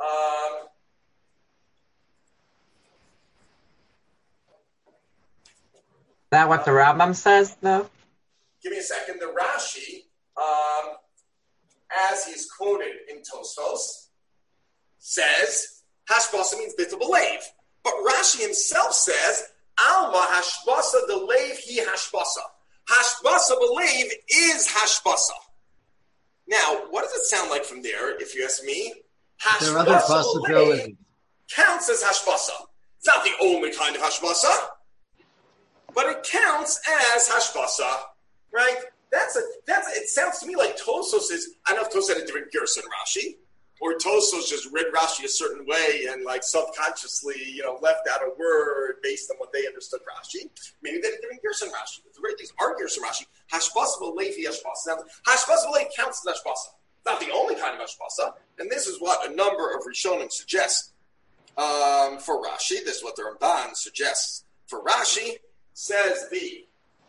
Is that what the Rambam says, though? Give me a second. The Rashi, as he's quoted in Tosfos, says Hashbasa means bit of a lave. But Rashi himself says Alma Hashbasa the lave he Hashbasa. Hashbasa believe is Hashbasa. Now, what does it sound like from there, if you ask me? There are other possibilities. Counts as Hashbasa. It's not the only kind of Hashbasa, but it counts as Hashbasa, right? It sounds to me like Tosfos is, I don't know if Tosfos had a different Gerson Rashi, or Tosfos just read Rashi a certain way and like subconsciously, left out a word based on what they understood Rashi. Maybe they had a different Gerson Rashi. But the very things are Gerson Rashi. Hashbasa b'leifi Hashbasa. Now, Hashbasa b'leifi counts as Hashbasa. It's not the only kind of Hashbasa. And this is what a number of Rishonim suggest for Rashi. This is what the Ramban suggests for Rashi. Says the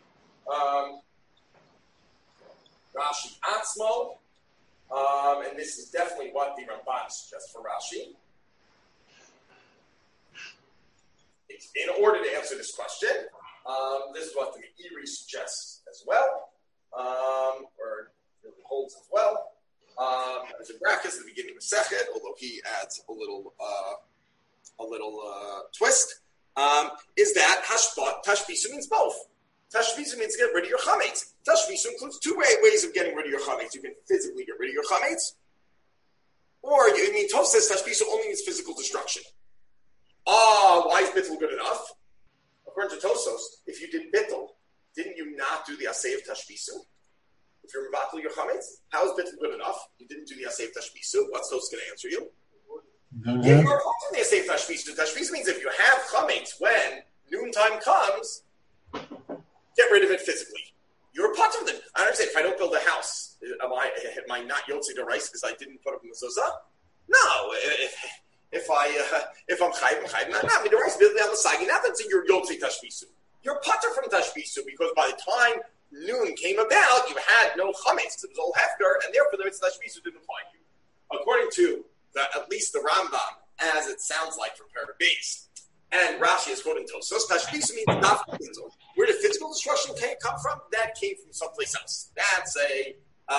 Rashi Atzmo. And this is definitely what the Ramban suggests for Rashi. In order to answer this question, this is what the Meiri suggests as well, or really holds as well. as a bracket at the beginning of Sechet, although he adds a little twist, is that Tashbisu means both. Tashbisu means get rid of your chametz. Tashbisu includes two ways of getting rid of your chametz. You can physically get rid of your chametz, or Tos says Tashbisu only means physical destruction. Why is bittul good enough? According to Tosos, if you did bittul, didn't you not do the asay of Tashbisu? If you're mevatel your chametz, how is bittul good enough? You didn't do the asay of Tashbisu. What's Tosos going to answer you? Mm-hmm. Yeah, you're approaching the asay of Tashbisu. Tashbisu means if you have chametz when noontime comes, get rid of it physically. You're a part of it. I understand. If I don't build a house, am I not yotzi to rice because I didn't put up in the zuzah? No. If I'm chayv, I'm chayv. Not the rice building on the sagi. Not that you're yotzi tashbisu. You're putter from tashbisu because by the time noon came about, you had no chametz. It was all hefker, and therefore the mitzvah tashbisu didn't apply to you. According to at least the Rambam, as it sounds like from Perek Beis, and Rashi is quoting Tosos, tashbisu means not physical. Where did physical destruction come from? That came from someplace else. That's a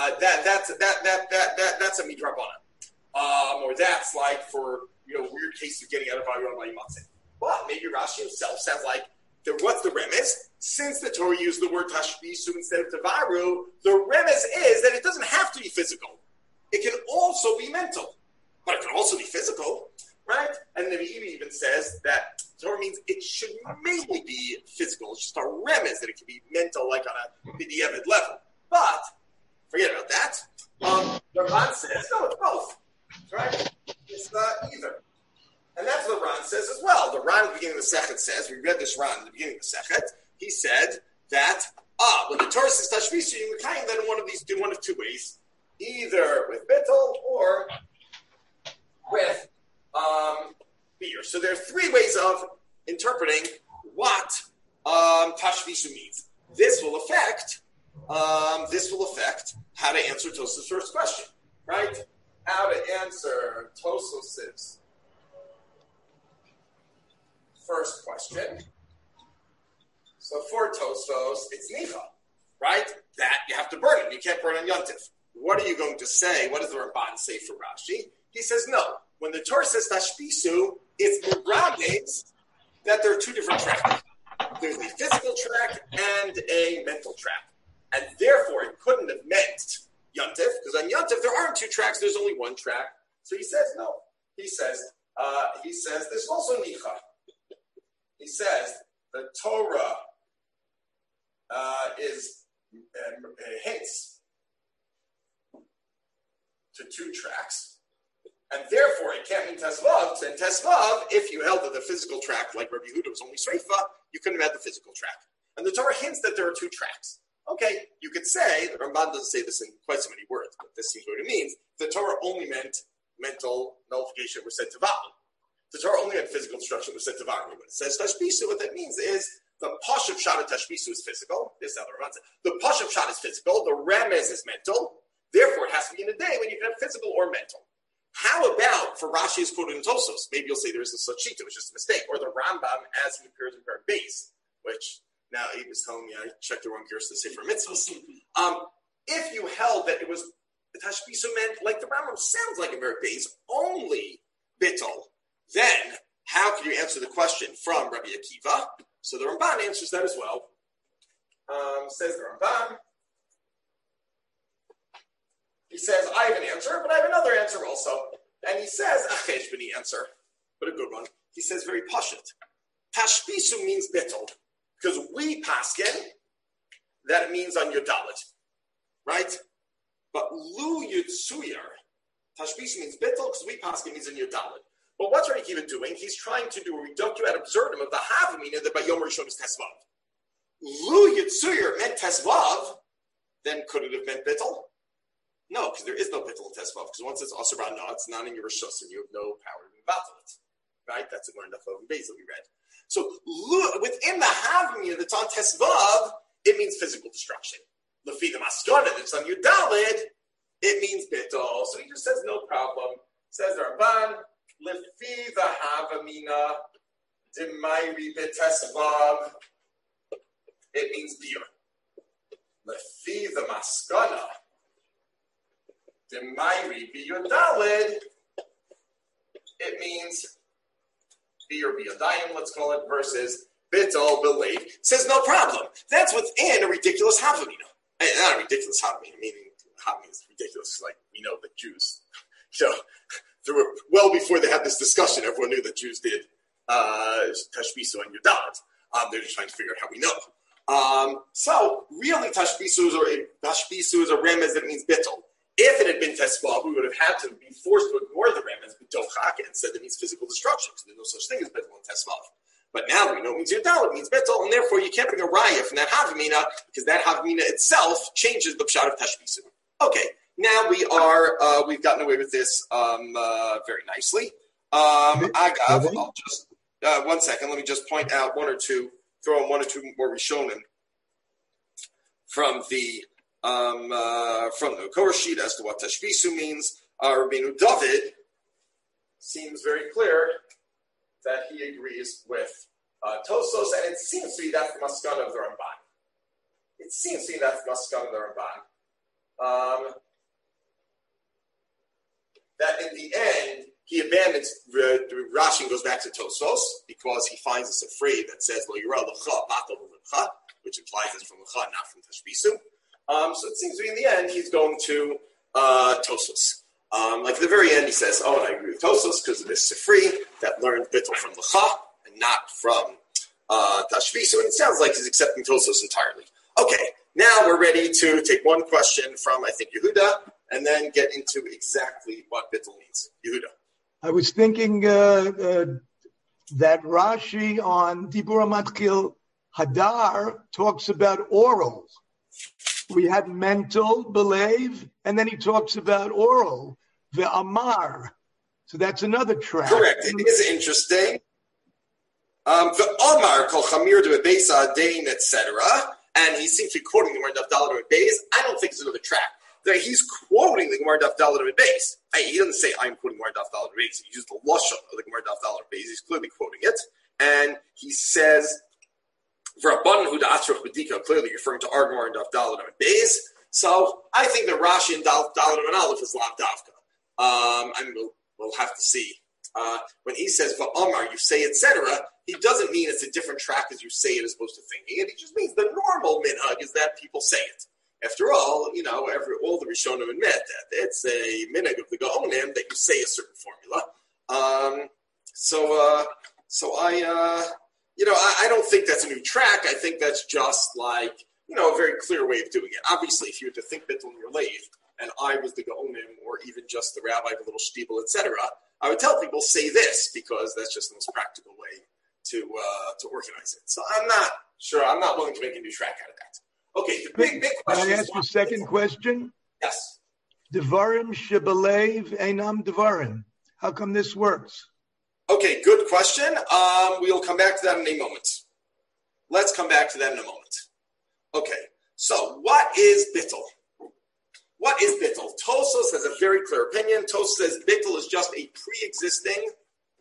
midrabana, or that's like for weird case of getting out of Ayron by Yimatzeh. But maybe Rashi himself sounds like what's the remez? Since the Torah used the word tashbisu instead of tavaru, the remez is that it doesn't have to be physical. It can also be mental, but it can also be physical, right? And the Rebbe even says that Torah means it should mainly be physical. It's just a remez that it can be mental, like on a b'diavad level. But forget about that. The Ran says no, it's both, right? It's not either. And that's what Ran says as well. The Ran at the beginning of the Sechet says, we read this Ran at the beginning of the Sechet, he said that, when the Torah says Tashbisu, you can kind of do one of two ways. Either with bittul or with beer. So there are three ways of interpreting what Tashbisu means. This will affect how to answer Tosos' first question, right? How to answer Tosos' first question. So for Tosos, it's nicha, right? That you have to burn it. You can't burn on Yontif. What are you going to say? What does the Ramban say for Rashi? He says no. When the Torah says Tashbisu, it's means that there are two different tracks. There's a physical track and a mental track. And therefore, it couldn't have meant Yontif, because on Yontif, there aren't two tracks, there's only one track. So he says no. He says there's also nicha. He says the Torah hints to two tracks, and therefore it can't mean Tesvav. And Tesvav, if you held that the physical track, like Rabbi Yehuda, was only Sreifa, you couldn't have had the physical track. And the Torah hints that there are two tracks. Okay, you could say, the Ramban doesn't say this in quite so many words, but this seems what it means. The Torah only meant mental nullification, was said Tavaru. The Torah only meant physical destruction, was said Tavaru. When it says Tashbisu, what that means is the Pashup Shad of Tashbisu is physical. This is how the Ramban says. The Pashup Shad is physical, the Remez is mental. Therefore, it has to be in a day when you can have physical or mental. How about for Rashi's quoted in Tosos? Maybe you'll say there isn't such sheet, it was just a mistake. Or the Rambam as he appears in Perek Beis, which now he was telling me I checked the wrong gears to say for mitzvahs. If you held that it was Tashbisu meant, like the Rambam sounds like in Perek Beis, only bittul, then how can you answer the question from Rabbi Akiva? So the Ramban answers that as well. Says the Ramban. He says, I have an answer, but I have another answer also. And he says, a cheshboni answer, but a good one. He says very pashut. Tashbisu means bittul, because we paskin that it means on your dalit, right? But lu yutsuyar, tashbisu means bittul, because we paskin means on your dalit. But what's Rabbi Akiva doing? He's trying to do a reductio ad absurdum of the havamina that by Yom Rishon is tesvav. Lu yutsuyar meant tesvav, then could it have meant bittul? No, because there is no bittul in Tesvav. Because once it's asura, no, it's not in your rishus, and you have no power to battle it. Right? That's a learned of Beis that we read. So within the havmina that's on Tesvav, it means physical destruction. Lefi the maskana that's on Yudalid, it means bittul. So he just says no problem. Says the Ramban, lefi the havmina dimayri b'Tesvav, it means beer. Lefi the maskana Demairi biyodalid, it means bi or biyodayim, let's call it, versus bitol belev. Says no problem. That's within a ridiculous havamina. Not a ridiculous havamina, meaning havamina is ridiculous. Like we know that Jews, well before they had this discussion, everyone knew that Jews did tashbisu and yudalit. They're just trying to figure out how we know. So really, tashbisu is a remez that means bittul. If it had been tesvav, we would have had to be forced to ignore the remez b'tochak and said it means physical destruction because there's no such thing as bittul and tesvav. But now we know it means yudal, it means bittul, and therefore you can't bring a raya from that havamina because that havamina itself changes the pshat of tashbisu. Okay, now we've gotten away with this very nicely. Agav, I'll just 1 second. Let me just point out throw in one or two more rishonim from the core sheet as to what tashbisu means. Rabbeinu David seems very clear that he agrees with Tosos, and it seems to be that's the maskana of the Ramban. That in the end, he abandons Rashi and goes back to Tosos because he finds us afraid that says, Lo yira l'cha, matal l'cha, which implies it's from l'cha, not from tashbisu. So it seems to be in the end, he's going to Tosos. Like at the very end, he says, and I agree with Tosos because of this Sifri that learned bittul from l'cha and not from tashbisu. And it sounds like he's accepting Tosos entirely. Okay, now we're ready to take one question from, I think, Yehuda, and then get into exactly what bittul means. Yehuda. I was thinking that Rashi on Dibur Matkil Hadar talks about oral. We had mental, believe, and then he talks about oral, the Amar. So that's another track. Correct. It is interesting. The Amar called Chamir de Beisa Dain, etc. And he seems to be quoting the Gemara Daf Daled Amud Beis. I don't think it's another track. He's quoting the Gemara Daf Daled Amud Beis. He doesn't say I'm quoting Gemara Daf Daled Amud Beis. He used the lashon of the Gemara Daf Daled Amud Beis. He's clearly quoting it, and he says, "V'rabban hu da'atzruch b'dika," clearly referring to our Gemara Daf Daled Amud Beis. So I think that Rashi and Daled Amud Aleph is lav davka. And we'll have to see. When he says va'amar, you say etc., he doesn't mean it's a different track as you say it as opposed to thinking it. He just means the normal minhag is that people say it. After all, all the Rishonim admit that it's a minhag of the Gaonim that you say a certain formula. I don't think that's a new track. I think that's just like, a very clear way of doing it. Obviously, if you were to think bittul in your lathe, and I was the Gaonim, or even just the rabbi, the little shtibel, etc., I would tell people, say this, because that's just the most practical way to organize it. So I'm not sure. I'm not willing to make a new track out of that. Okay, the big question. Can I ask a second question? Yes. Devarim shebelev einam devarim. How come this works? Okay, good question. We'll come back to that in a moment. Let's come back to that in a moment. Okay, so what is bittul? What is bittul? Tosos has a very clear opinion. Tosos says bittul is just a pre-existing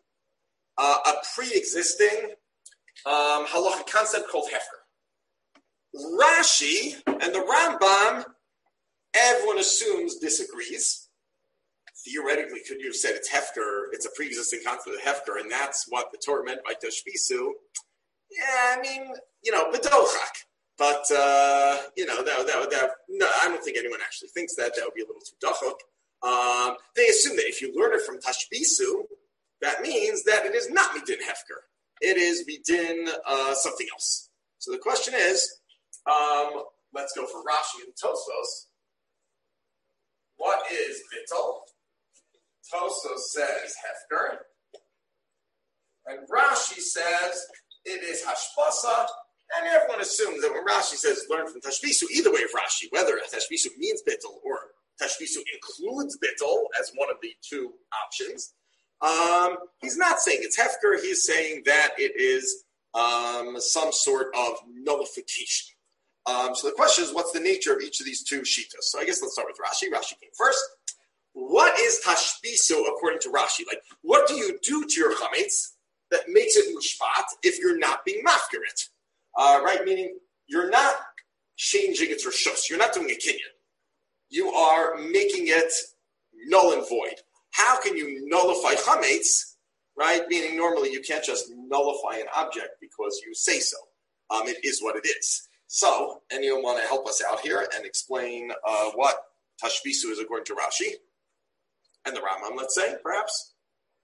halachic concept called hefer. Rashi and the Rambam, everyone assumes disagrees. Theoretically, could you have said it's hefker? It's a pre-existing concept of hefker, and that's what the Torah meant by tashbisu. Yeah, I mean, b'dochak. But that no, I don't think anyone actually thinks that. That would be a little too dachok. They assume that if you learn it from tashbisu, that means that it is not midin hefker. It is midin something else. So the question is, let's go for Rashi and Tosos. What is bittul? Tosos says hefker, and Rashi says it is hashbasa. And everyone assumes that when Rashi says learn from tashbisu, either way of Rashi, whether tashbisu means bittul or tashbisu includes bittul as one of the two options, he's not saying it's hefker. He's saying that it is some sort of nullification. So the question is, what's the nature of each of these two shitas? So I guess let's start with Rashi. Rashi came first. What is tashbisu according to Rashi? Like, what do you do to your chametz that makes it mushpat if you're not being mafkarit? Right, meaning you're not changing its reshus. You're not doing a kinyan. You are making it null and void. How can you nullify chametz, right? Meaning normally you can't just nullify an object because you say so. It is what it is. So, anyone want to help us out here and explain what tashbisu is according to Rashi and the Rambam, let's say, perhaps?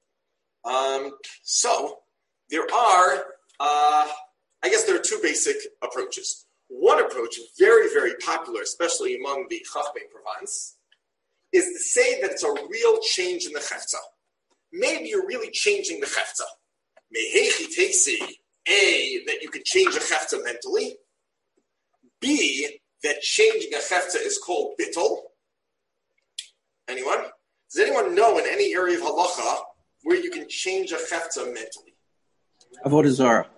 So, there are, I guess there are two basic approaches. One approach, very, very popular, especially among the Chachmei Provence, is to say that it's a real change in the Chefza. Maybe you're really changing the Chefza. Mehechi teisi, A, that you can change a Chefza mentally. B, that changing a Chefza is called bittul. Anyone? Does anyone know in any area of halacha where you can change a Chefza mentally? Avodah Zarah.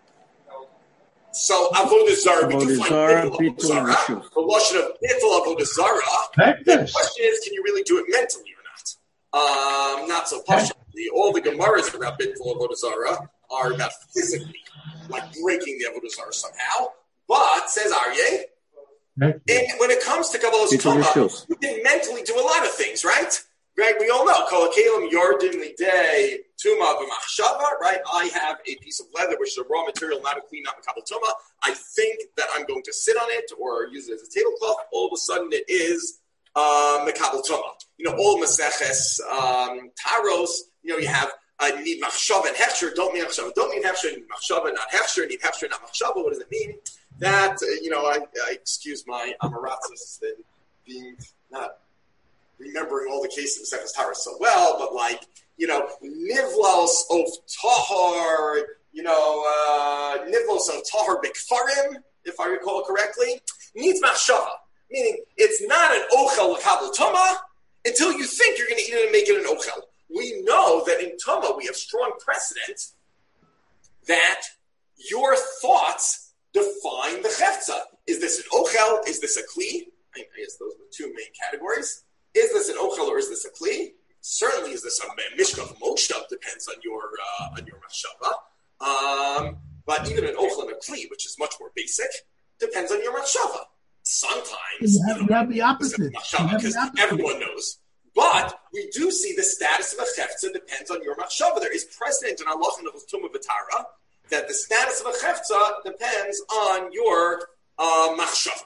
So Avodah Zarah, we do find bittul Avodah Zarah. The lashon of bittul Avodah Zarah. The question is, can you really do it mentally or not? Not so possibly. All the Gemaras about bittul Avodah Zarah are about physically, like breaking the Avodah Zarah somehow. But says Aryeh, and when it comes to Kabbalah Tuma, you can mentally do a lot of things, right? Right, we all know, Kol HaKelim Yardim Lidei Tuma B'Machshava, right? I have a piece of leather, which is a raw material, not a clean, not Kabbalah Tuma. I think that I'm going to sit on it or use it as a tablecloth. All of a sudden, it is Kabbalah Tuma. You know, all Maseches Taros. You know, you have need Machshava and Hechsher. Don't mean Machshava. Don't mean Hechsher. Need Machshava, not Hechsher. Need Hechsher, not Machshava. What does it mean? That I excuse my Amaratzis and being not remembering all the cases of Sefer Torah so well, but Nivlos of Tahar, Nivlos of Tahar Bikfarim, if I recall correctly, needs machshava, meaning it's not an ochel l'kabel tuma until you think you're going to eat it and make it an ochel. We know that in tuma we have strong precedent that your thoughts define the chefza. Is this an ochel? Is this a kli? I guess those are the two main categories. Is this an ochel or is this a kli? Certainly, is this a mishkav mokshav? Depends on your machshava. But even an ochel and a kli, which is much more basic, depends on your machshava. Sometimes you have the opposite. Because everyone knows. But we do see the status of a chefza depends on your machshava. There is precedent in Allah and Tuma B'Tara that the status of a chefza depends on your machshava.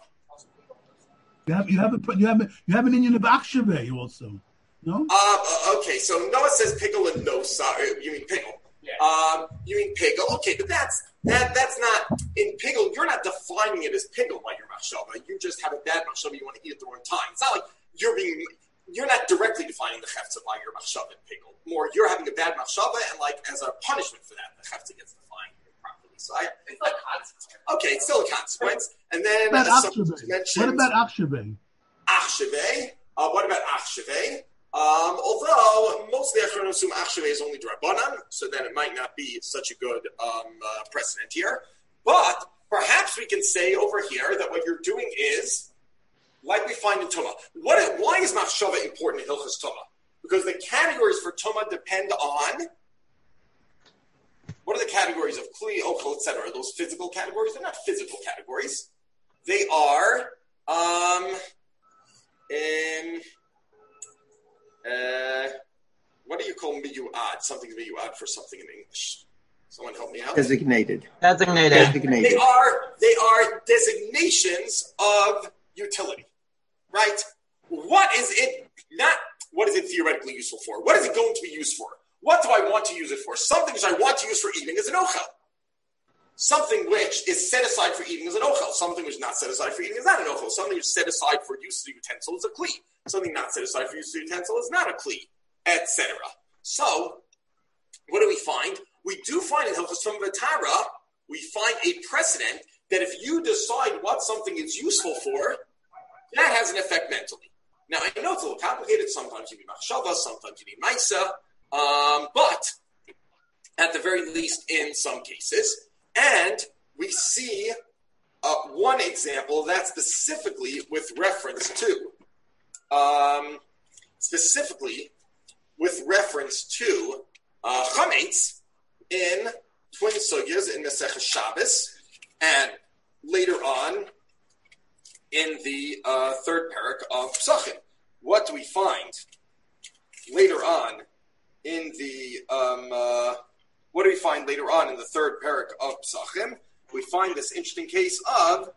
You have an Indian of Akshaveh also, no? Okay, so Noah says pickle and no sorry. You mean pickle? Yeah. You mean pickle? Okay, but that's not in pickle. You're not defining it as pickle by your machshava. You just have a bad machshava. You want to eat at the wrong time. It's not like you're not directly defining the chefza by your machshava and pickle. More, you're having a bad machshava, and as a punishment for that, the chefza gets defined properly. So it's like consequence. Okay, it's still a consequence. And then what about Akshaveh? Akshaveh. What about Akshaveh? Although most of the Achronim assume Akshaveh is only Drabanan, so then it might not be such a good precedent here. But perhaps we can say over here that what you're doing is, like we find in Tumah. Why is Machshava important in Hilchos Tumah? Because the categories for Tumah depend on, what are the categories of Kli, Ochel, etc.? Are those physical categories? They're not physical categories. They are what do you call miyu'ad? Something miyu'ad for something in English. Someone help me out. Designated. They are designations of utility, right? What is it theoretically useful for? What is it going to be used for? What do I want to use it for? Something which I want to use for eating is an ochel. Something which is set aside for eating is an ochel. Something which is not set aside for eating is not an ochel. Something which is set aside for use of the utensil is a kli. Something not set aside for use of the utensil is not a kli, etc. So, what do we find? We do find in Hilchos Tumah B'Tara, we find a precedent that if you decide what something is useful for, that has an effect mentally. Now, I know it's a little complicated. Sometimes you need machshava, sometimes you need maisa, but at the very least, in some cases. And we see one example of that specifically with reference to chametz in twin sugyas in Maseches Shabbos, and later on in the third parak of Psachim. What do we find later on in the what do we find later on in the third parak of Psachim? We find this interesting case of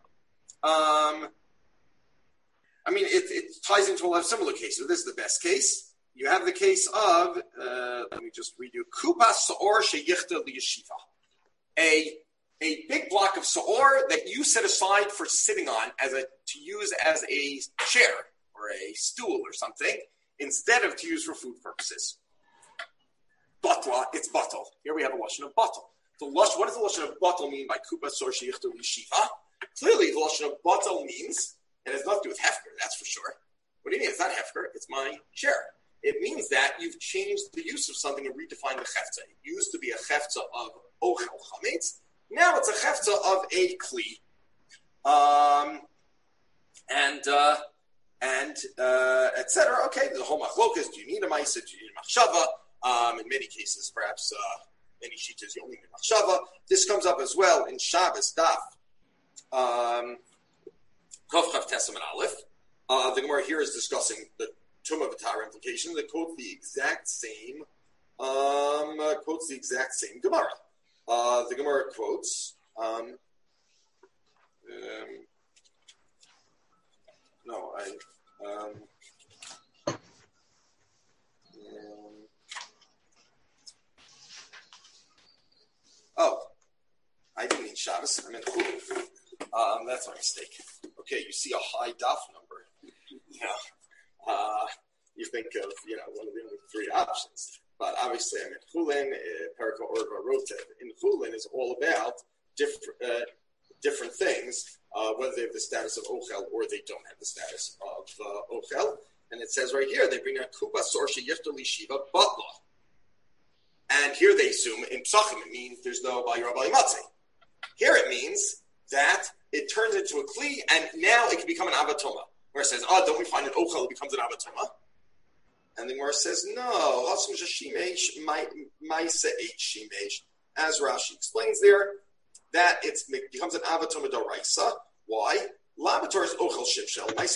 it ties into a lot of similar cases. This is the best case. You have the case of let me just read you Kupa Saor Sheyichta Liyeshiva. A big block of Saor that you set aside for sitting on to use as a chair or a stool or something, instead of to use for food purposes. Batla, it's batal. Here we have a lashon of batal. What does the lashon of batal mean by kupa sor sheyichtu yeshiva? Clearly, the lashon of batal means it has nothing to do with hefker. That's for sure. What do you mean? It's not hefker. It's my chair. It means that you've changed the use of something and redefined the chefza. It used to be a chefza of ochel chametz. Now it's a chefza of a kli. Etc. Okay, the whole machlokas. Do you need a ma'isa? Do you need a machshava? In many cases, perhaps many shitas you only need machshava. This comes up as well in Shabbos Daf Chav Chav Tesam and Aleph. The Gemara here is discussing the Tumah V'Tara implication. That quotes the exact same Gemara. The Gemara quotes. I didn't mean Shabbos. I meant Chulin. That's my mistake. Okay, you see a high daf number. You think of one of the only three options. But obviously, I meant Chulin, Perika Orva Rotev. In Chulin is all about different things, whether they have the status of Ochel or they don't have the status of Ochel. And it says right here, they bring a Kupa Sorsha Yiftali Shiva Batla. And here they assume in Psachim it means there's no Bayir Abali Matzeh. Here it means that it turns into a Kli and now it can become an Avatoma. Where it says, don't we find an Ochel, it becomes an Avatoma? And then where it says, no, Hasum Jashimesh Maisa H Shimesh. As Rashi explains there, that it becomes an Avatoma Daraisa. Why? Labator is Ochel Shimshel, Maisa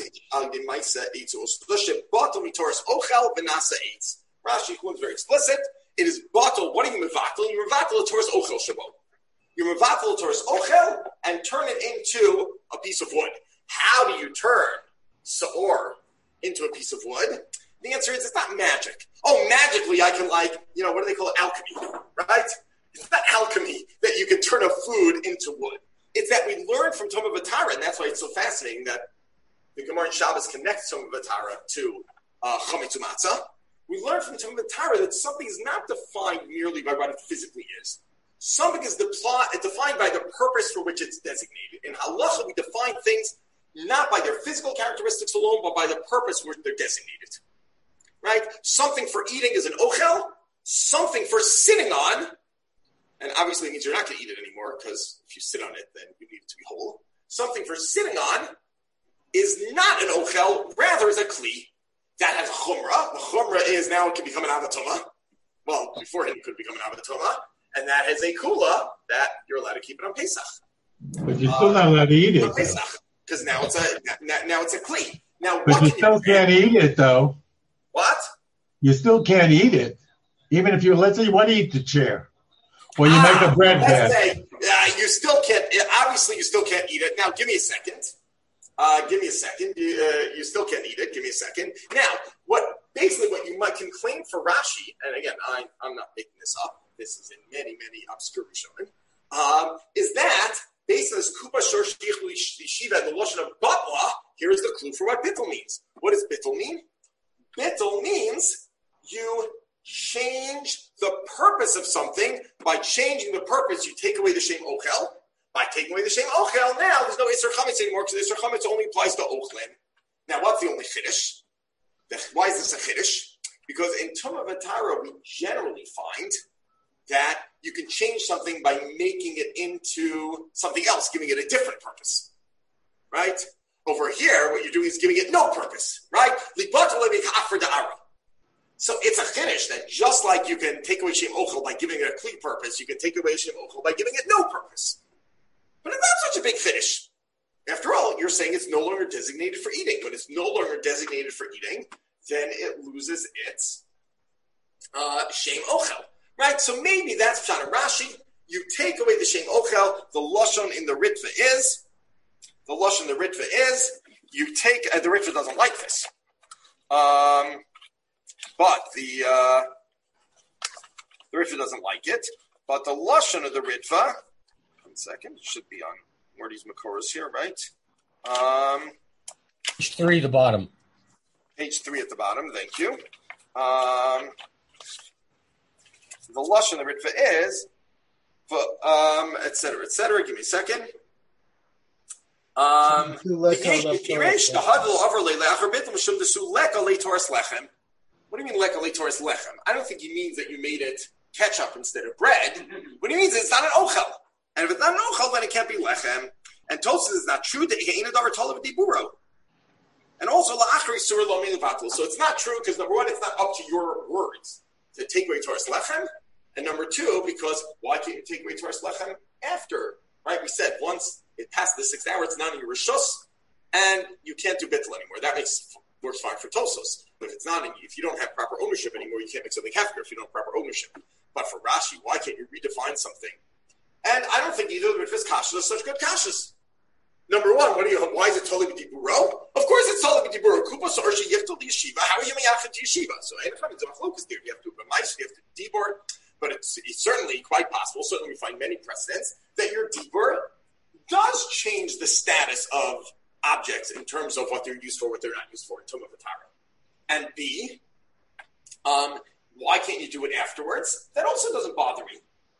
Eitz Ushib Batal Mitoris Ochel Benasa Eitz. Rashi is very explicit. It is Batal. What are you Mevatel? You Mevatel Toris Ochel Shabbat. You Mevatel Toris Ochel and turn it into a piece of wood. How do you turn Saor into a piece of wood? The answer is it's not magic. Magically I can what do they call it? Alchemy, right? It's not alchemy that you can turn a food into wood. It's that we learn from Tumah V'Tara, and that's why it's so fascinating that the Gemara in Shabbos connects Tumah V'Tara to Chametz U'Matzah. We learn from Tumah V'Tara that something is not defined merely by what it physically is. Something is defined by the purpose for which it's designated. In Halacha, we define things not by their physical characteristics alone, but by the purpose for which they're designated. Right? Something for eating is an ochel. Something for sitting on, and obviously it means you're not going to eat it anymore, because if you sit on it, then you need it to be whole. Something for sitting on is not an ochel, rather is a kli. That has chumrah. The chumrah is now it can become an avatoma. Well, beforehand it could become an avatoma. And that has a kula that you're allowed to keep it on Pesach. But you're still not allowed to eat it. Because now it's a kli. Now, but you still can't eat it, though. What? You still can't eat it. Even if let's say you want to eat the chair. Or you make a bread bag. You still can't, obviously you still can't eat it. Now, give me a second. You still can't eat it. Give me a second. Now, what you can claim for Rashi, and again, I'm not making this up. This is in many, many obscure Rishonim, is that based on this Kupa Shor Shich Lishiva and the Lashon of Batla, here is the clue for what Bittul means. What does Bittul mean? Bittul means you change the purpose of something. By changing the purpose, you take away the Shem Ochel. By taking away the Shem Ochel, now there's no Isser Chametz anymore because Isser Chametz only applies to Ochlin. Now, what's the only Chiddush? Why is this a Chiddush? Because in Tumah V'Tara, we generally find that you can change something by making it into something else, giving it a different purpose, right? Over here, what you're doing is giving it no purpose, right? So it's a chiddush that just like you can take away Shem Ochel by giving it a clean purpose, you can take away Shem Ochel by giving it no purpose. But it's not such a big chiddush. After all, you're saying it's no longer designated for eating. When it's no longer designated for eating, then it loses its Shem Ochel, right? So maybe that's Pshat Rashi. You take away the Shem Ochel. The Lashon in the Ritva is you take the Ritva doesn't like this, but the Ritva doesn't like it. But the Lashon of the Ritva, 1 second, it should be on Morty's Makoros here, right? Page 3 at the bottom. Page 3 at the bottom, thank you. The Lashon of the Ritva is, et cetera. Give me a second. What do you mean leka leitoris lechem? I don't think he means that you made it ketchup instead of bread. What he means is it's not an ochel. And if it's not an ochel, then it can't be lechem. And Tosfos is not true that he ain't a davar tolav diburo. And also la'achri surah lo miluvatul. So it's not true because number one, it's not up to your words to take away toris lechem. And number two, because why can't you take away toris lechem after? Right? We said once it passed the 6 hours, it's not in your rishus, and you can't do bittul anymore. That works fine for Tosfos. But if it's not if you don't have proper ownership anymore, you can't make something hefker if you don't have proper ownership. But for Rashi, why can't you redefine something? And I don't think either of the Ritva's kashas are such good kashas. Number one, why is it totally b'diburo? Of course it's totally b'diburo. Kupas or she yiftul yeshiva. How are you miyachet yeshiva? So anytime it's a machlokas there, you have to do b'mais, you have to do dibur. But it's certainly quite possible, certainly we find many precedents, that your dibur does change the status of objects in terms of what they're used for, what they're not used for in Tumah V'Tara. And B, why can't you do it afterwards? That also doesn't bother me.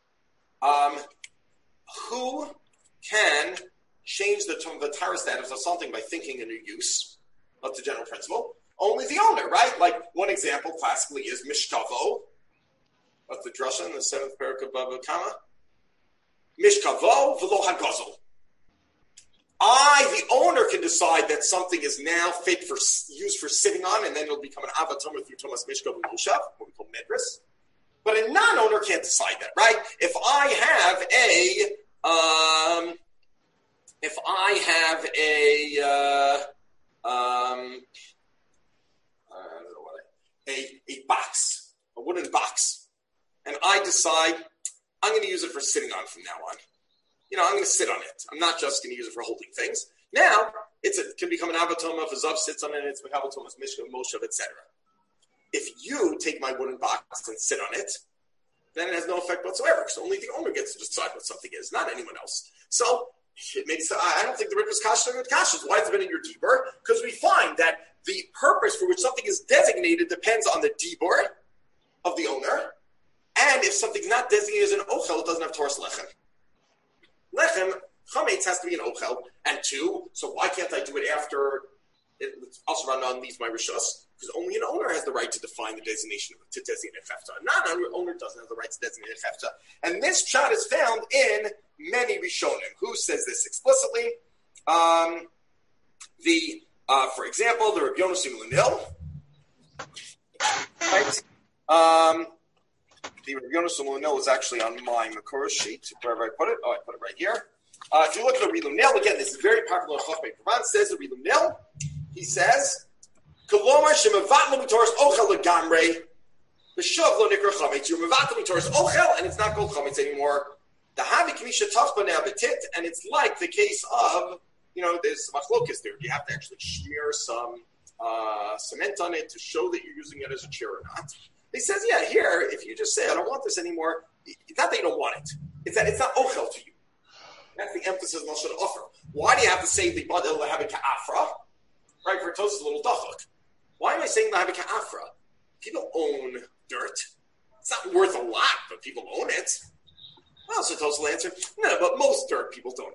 Who can change the Tumah V'Tara status of something by thinking a new use? That's the general principle. Only the owner, right? Like one example classically is Mishkavo. What's the drasha in the 7th parak of Bava Kama? Mishkavo v'lo hagazel. The owner, can decide that something is now fit for use for sitting on, and then it'll become an avatomah through Thomas Mishkav and Moshav, what we call medris. But a non-owner can't decide that, right? If I have a box, a wooden box, and I decide I'm going to use it for sitting on from now on. I'm going to sit on it. I'm not just going to use it for holding things. Now, it can become an avatoma if a zav sits on it, it's mekabel mishkav, moshav, etc. If you take my wooden box and sit on it, then it has no effect whatsoever, because only the owner gets to decide what something is, not anyone else. So, it makes, I don't think the Ritva's kashas are good kashas. Why has it been in your dibur? Because we find that the purpose for which something is designated depends on the dibur of the owner, and if something's not designated as an ochel, it doesn't have toras lechem. Lechem, chametz has to be an ochel, and two, so why can't I do it after it's also run on these my rishus? Because only an owner has the right to define the designation, to designate chefta. Not an owner doesn't have the right to designate chefta. And this pshat is found in many rishonim. Who says this explicitly? For example, the Rabbi Yonasim Lunil. Right? The Rabbi Yonasim Lunil is actually on my Makoros sheet. Wherever I put it, I put it right here. If you look at the Rabbi Lunil, again, this is very popular in Chachmei Pravan. Says the Rabbi Lunil, he says, Kolomar shemavat l'mitoros ochel legamrei, b'shav lo nikra chametz. You're mevat l'mitoros ochel, and it's not called chametz anymore. The havi k'misha tachba now betit, and it's like the case of, there's machlokas there. You have to actually smear some cement on it to show that you're using it as a chair or not. He says, yeah, here, if you just say, I don't want this anymore, it's not that you don't want it. It's that it's not ochel to you. That's the emphasis of Lashon Offer. Why do you have to say the badel lehavi ka'afra? Right, for Tosfos, a little dachak. Why am I saying lehavi ka'afra? People own dirt. It's not worth a lot, but people own it. Well, so Tosfos will answer, no, but most dirt people don't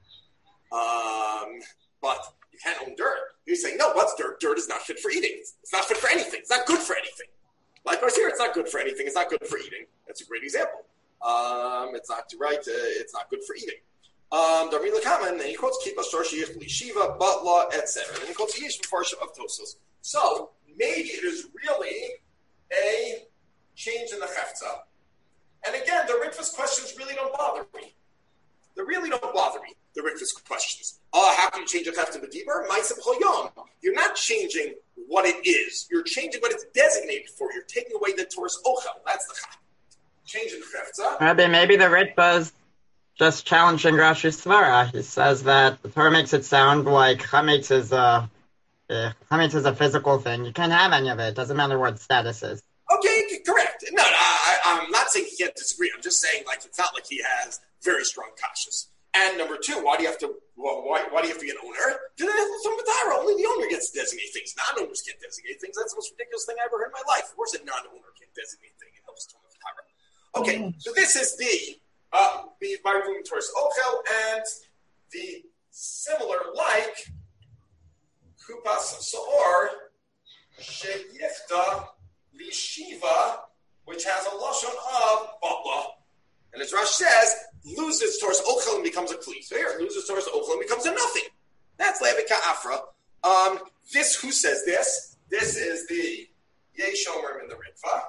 own. But you can't own dirt. You're saying, no, what's dirt? Dirt is not fit for eating. It's not fit for anything. It's not good for anything. Likewise here, it's not good for anything. It's not good for eating. That's a great example. It's not right. It's not good for eating. Darmin Lakaman, and he quotes Kipa Shorshiyach Lishiva, Batla, etc. And he quotes Yish Mefarshim of Tosfos. So maybe it is really a change in the Hefza. And again, the Ritva's questions really don't bother me. They really don't bother me, the Ritva's questions. how can you change a chefta b'dibur? Ma'aseh b'chol yom. You're not changing what it is. You're changing what it's designated for. You're taking away the Torah's ochel. That's the chaf. Changing chefta. Maybe the Ritva's just challenging Rashi's svara. He says that the Torah makes it sound like chametz is a physical thing. You can't have any of it. It doesn't matter what status is. Okay, correct. No, I'm not saying he can't disagree. I'm just saying it's not like he has very strong kashas. And number two, why do you have to be an owner? Only the owner gets to designate things. Non-owners can't designate things. That's the most ridiculous thing I ever heard in my life. Of course, a non-owner can't designate things. It helps Talmud Torah. Okay, so this is the Marvum Torah's Ochel, and the similar like Kupas Saor Sheyichta Lishiva, which has a lashon of Batla. And as Rash says, loses Torah's Ochel and becomes a Kli. So here, loses Torah's Ochel and becomes a nothing. That's Levika Afra. Who says this? This is the Yesh Omer in the Ritva.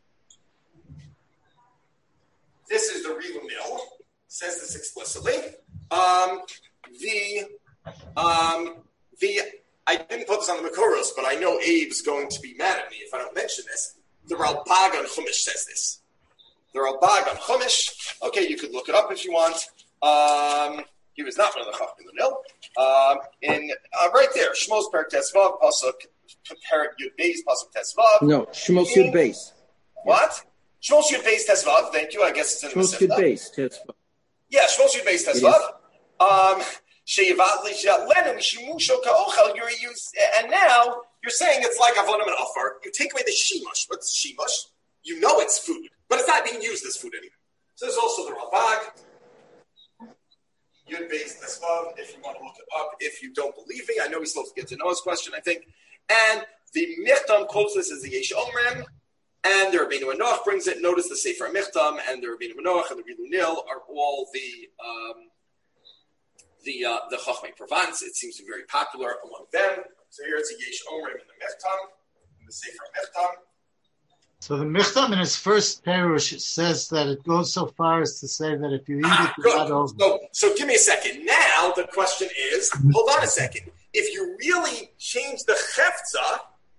This is the Rilu Nil. Says this explicitly. I didn't put this on the Makoros, but I know Abe's going to be mad at me if I don't mention this. The Ralbag on Chumash says this. The Ralbag on Chumash. Okay, you could look it up if you want. He was not one of the Chachmei Nil. Right there, Shmos Perek Tesvav Pasuk Perek Yud Beis Pasuk Tesvav. No, Shmos Yud Beis. What? Shmos Yud Beis Tesvav. Thank you. I guess it's in the Shmos Yud Beis Tesvav. Yeah, Shmos Yud Beis Tesvav. And now you're saying it's like avonim and offer. You take away the shimush. What's shimush? You know it's food, but it's not being used as food anymore. So there's also the Ralbag. Yud Beis Tesvav, if you want to look it up. If you don't believe me, I know he's supposed to get to know his question, I think. And the Michtam quotes this as the Yesh Omrim, and the Rabbeinu Manoach brings it. Notice the Sefer Michtam and the Rabbeinu Manoach and the Rilu Nil are all the Chachmei Provence. It seems to be very popular among them. So here it's a Yesh Omrim in the Michtam, in the Sefer Michtam. So the Michtam in his first perush says that it goes so far as to say that if you eat it, you're not over. So give me a second. Now the question is, hold on a second. If you really change the chefza,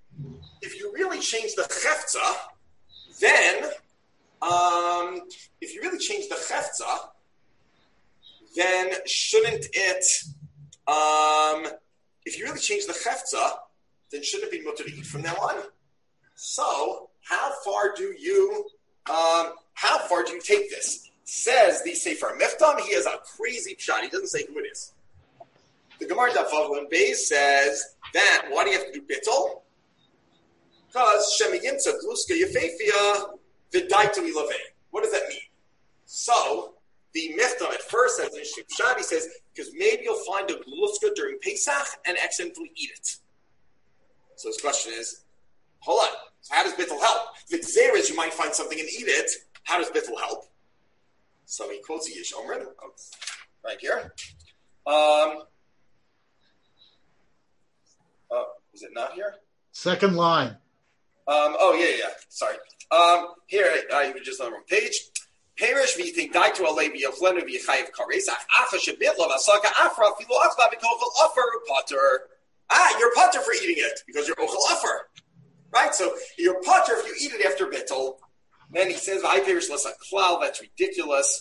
then shouldn't it? If you really change the chefza, then shouldn't it be mutter to eat from now on? So how far do you take this? Says the Sefer Michtam, he has a crazy pshat. He doesn't say who it is. The Gemara Daf Vav Beis says that why do you have to do bittul? Because Shemiyimtza Gluska Yefefia V'daito Ilavei. What does that mean? So the Michtam at first says in Pshat, he says because maybe you'll find a gluska during Pesach and accidentally eat it. So his question is, hold on. So how does bittul help? The Gzeir is you might find something and eat it. How does bittul help? So he quotes the Yesh Omrim right here. Is it not here? Second line. Yeah. Sorry. Here, you were just on the wrong page. Perish v'yiting daitu alei v'yochlenu v'yichayev karesach afa shebitlo v'asaka afra filo achla v'kochel offer potter. You're potter for eating it because you're ochel offer. Right? So you're potter if you eat it after bittul. Then he says, that's ridiculous.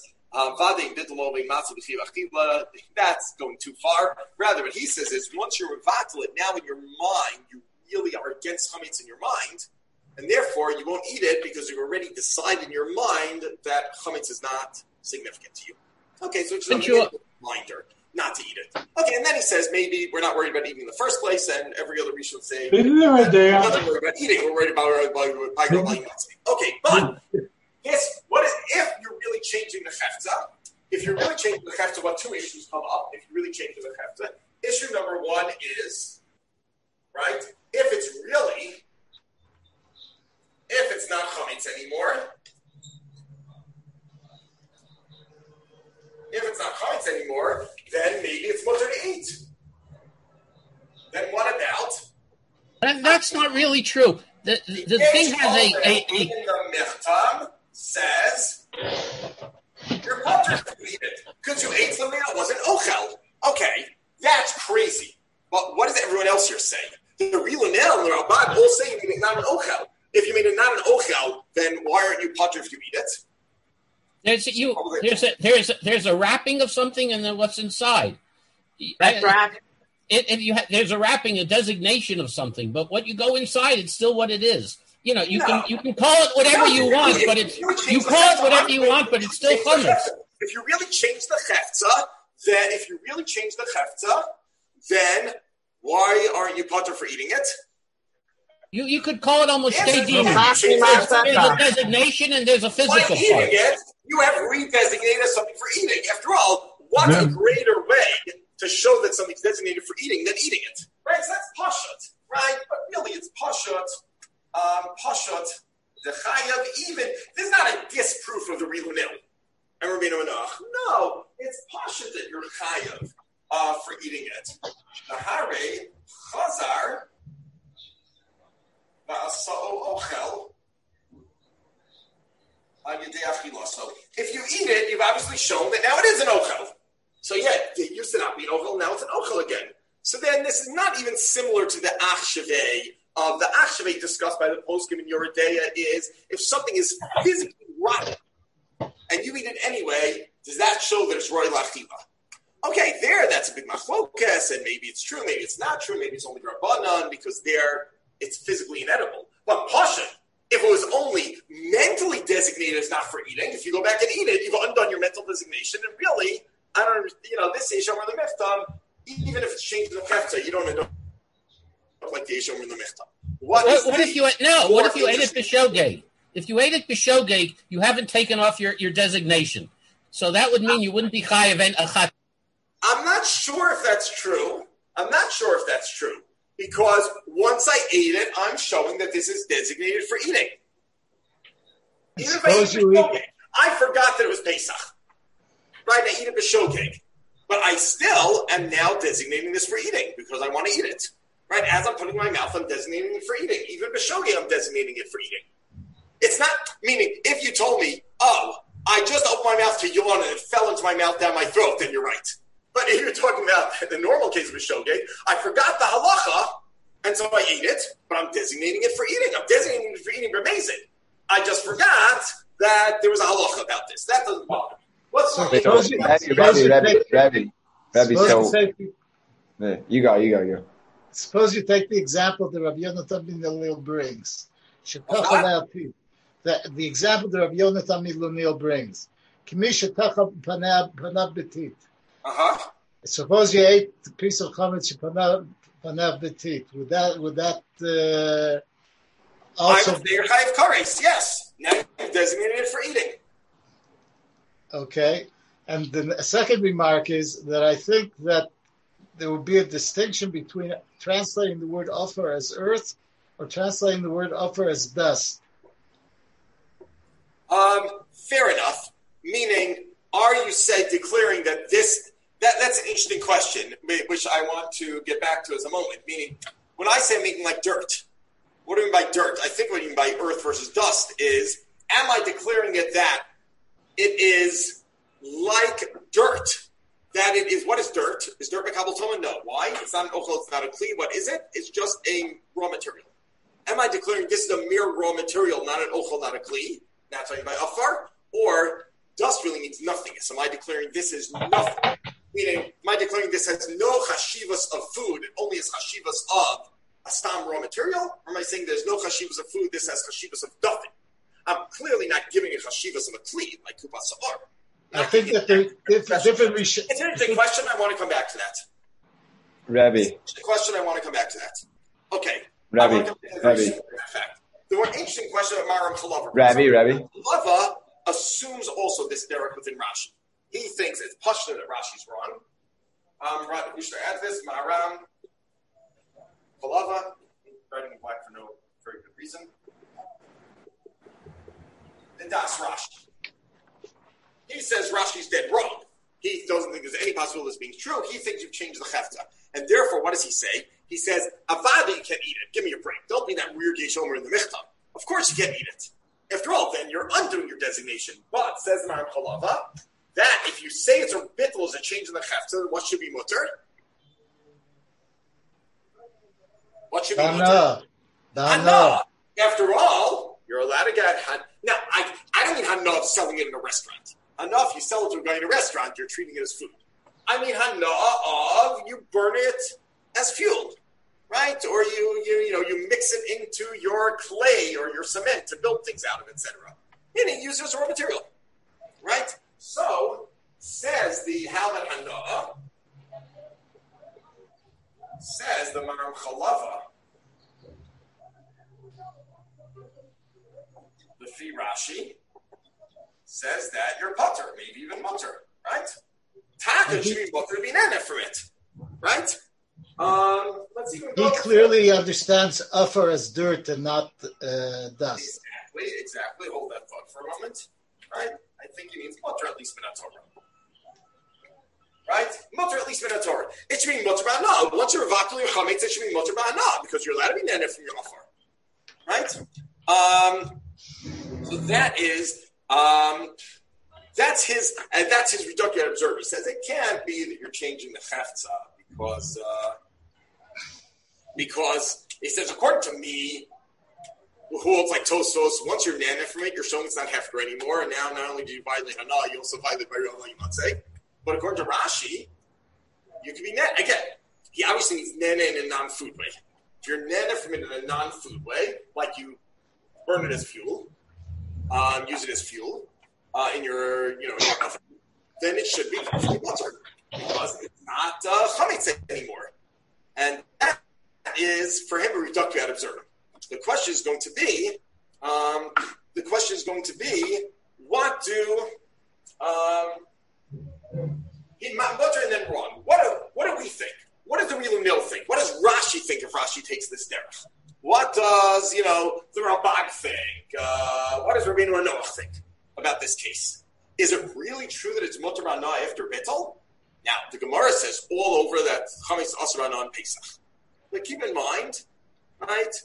That's going too far. Rather, what he says is, once you're mevatel it, now in your mind, you really are against chametz in your mind, and therefore you won't eat it because you've already decided in your mind that chametz is not significant to you. Okay, so it's a reminder not to eat it. Okay, and then he says, maybe we're not worried about eating in the first place, and every other Rishon would say, we're not worried about eating, we're worried about okay, but what if you're really changing the chefza? If you're really changing the chefza, what two issues come up? If you're really changing the chefza, issue number one is, right, if it's not chametz anymore, then maybe it's mutter to eat. Then what about? That's not really true. The thing has a the Michtam says you're mutter to eat it because you ate something that wasn't ochel. Okay, that's not an ochel. If you made it not an ochel, then why aren't you potter if you eat it? There's a wrapping of something, and then what's inside. That's right. There's a wrapping, a designation of something, but what you go inside, it's still what it is. You can call it whatever you want, but it's still chametz. If you really change the chefza, then why aren't you potter for eating it? You could call it almost state demon. There's a designation and there's a physical part. It, you have redesignated something for eating. After all, what's a greater way to show that something's designated for eating than eating it? Right? So that's pashut, right? But really, it's pashut. Pashut. The chayav even. This is not a disproof of the rilunil. No, it's pashut that you're chayav for eating it. Shahare chazar. So if you eat it, you've obviously shown that now it is an ochel. So it used to not be an ochel, now it's an ochel again. So then this is not even similar to the achshavei. The achshavei discussed by the poskim in Yoredeya is if something is physically rotten and you eat it anyway, does that show that it's roy lachiva? Okay, that's a big machlokas, and maybe it's true, maybe it's not true, maybe it's only rabbanan because it's physically inedible. But pasha, if it was only mentally designated as not for eating, if you go back and eat it, you've undone your mental designation. And really, this is Yeshomar the Mechtam, even if it's changed in the Chefta, you don't end up like the Yeshomar the Mechtam. What if you ate it b'shogeg? If you ate it b'shogeg, you haven't taken off your designation. So that would mean you wouldn't be chayav en achat. I'm not sure if that's true. Because once I ate it, I'm showing that this is designated for eating. Even if I eat b'shogeg, I forgot that it was Pesach. Right? I eat it b'shogeg. But I still am now designating this for eating because I want to eat it. Right? As I'm putting it in my mouth, I'm designating it for eating. Even b'shogeg, I'm designating it for eating. It's not, meaning, if you told me, I just opened my mouth to yawn and it fell into my mouth down my throat, then you're right. But if you're talking about the normal case of b'shogeg, I forgot the halacha, and so I ate it, but I'm designating it for eating. I'm designating it for eating b'mezid. I just forgot that there was a halacha about this. That doesn't bother me. Rabbi, you go. Suppose you take the example that Rabbi Yonatan ben Leil brings. The example that Rabbi Yonatan ben Leil brings. Suppose you ate a piece of chametz panav betit. Would that also? You're chayav kares. Yes. Now you've designated it for eating. Okay. And the second remark is that I think that there will be a distinction between translating the word offer as earth or translating the word offer as dust. Fair enough. Meaning, are you declaring that this? That's an interesting question, which I want to get back to as a moment. Meaning, when I say making like dirt, what do I mean by dirt? I think what I mean by earth versus dust is, am I declaring it that it is like dirt? That it is, what is dirt? Is dirt makabel toma? No. Why? It's not an ochel, it's not a kli. What is it? It's just a raw material. Am I declaring this is a mere raw material, not an ochel, not a kli? That's what I mean by afar. Or dust really means nothingness. Am I declaring this is nothing? Meaning, am I declaring this has no chashivas of food, it only has chashivas of a stam raw material? Or am I saying there's no chashivas of food, this has chashivas of nothing? I'm clearly not giving it chashivas of a kli, like kupas sa'or. I think that there's different. It's an interesting question. I want to come back to that. Rabbi. Okay. Rabbi. The more interesting question about Maram Chalava. Rabbi. Chalava assumes also this derek within Rashi. He thinks it's pashta that Rashi's wrong. We should add this. Maram Chalava. Writing in black for no very good reason. And Das Rashi. He says Rashi's dead wrong. He doesn't think there's any possibility of this being true. He thinks you've changed the chefta. And therefore, what does he say? He says, Avada, you can't eat it. Give me a break. Don't be that weird Yeshomer in the Michtam. Of course you can't eat it. After all, then you're undoing your designation. But, says Maram Chalava, that if you say it's a bittul, is a change in the chefta, what should be mutter? What should be mutter? Dana. After all, you're allowed to get now. I don't mean hana of selling it in a restaurant. Hana, if you sell it to a guy in a restaurant, you're treating it as food. I mean hana of you burn it as fuel, right? Or you mix it into your clay or your cement to build things out of, etc. Meaning use it as raw material, right? So says the Halvan Hana, says the Maram Chalava, the Fi Rashi says that you're putter, maybe even mutter, right? Taka should be mutter binana for it, right? Let's see. He clearly understands uffer as dirt and not dust. Exactly. Hold that thought for a moment, right? I think he means mutter at least minat Torah. Right? Mutter at least minat Torah. It should be mutter ba'ana. Once you're vatul your chametz, it should be mutter ba'ana because you're allowed to be nene from your offer. Right? So that is that's his reductive observer. He says it can't be that you're changing the chefza because he says according to me, who holds like Tosfos, once you're nana from it, you're showing it's not hefker anymore, and now not only do you violate hana, you also violate by real you might say. But according to Rashi, you can be nana. Again, he obviously means nana in a non-food way. If you're nana from it in a non-food way, like you burn it as fuel, use it as fuel in your oven, then it should be mutter because it's not chametz anymore, and that is for him a reductive ad absurdum. The question is going to be, what do in mutter and then wrong? What do we think? What does the real Nil think? What does Rashi think if Rashi takes this derech? What does the Rambam think? What does Rabbeinu Noach think about this case? Is it really true that it's mutter ba'ana after Betel? Now the Gemara says all over that chametz asur ba'ana on Pesach. But keep in mind, right?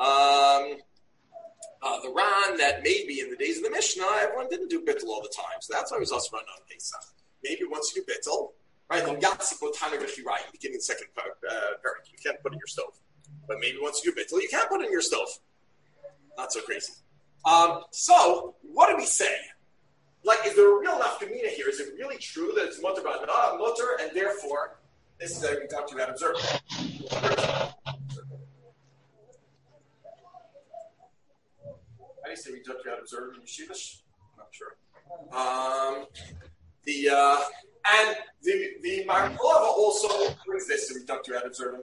The Ran that maybe in the days of the Mishnah, everyone didn't do bittul all the time, so that's why it was asur ba'ana on Pesach. Maybe once you do bittul, right? Beginning the second parak, you can't put it in your stove. But maybe once you do bittul, you can't put it in your stove. Not so crazy. So what do we say? Like, is there a real nafkamina here? Is it really true that it's mutter ba'ana, mutter, and therefore this is a reductive ad observer? How do you say reductive ad observer in Yeshivish? I'm not sure. The Markolava also brings this to reductive ad observer.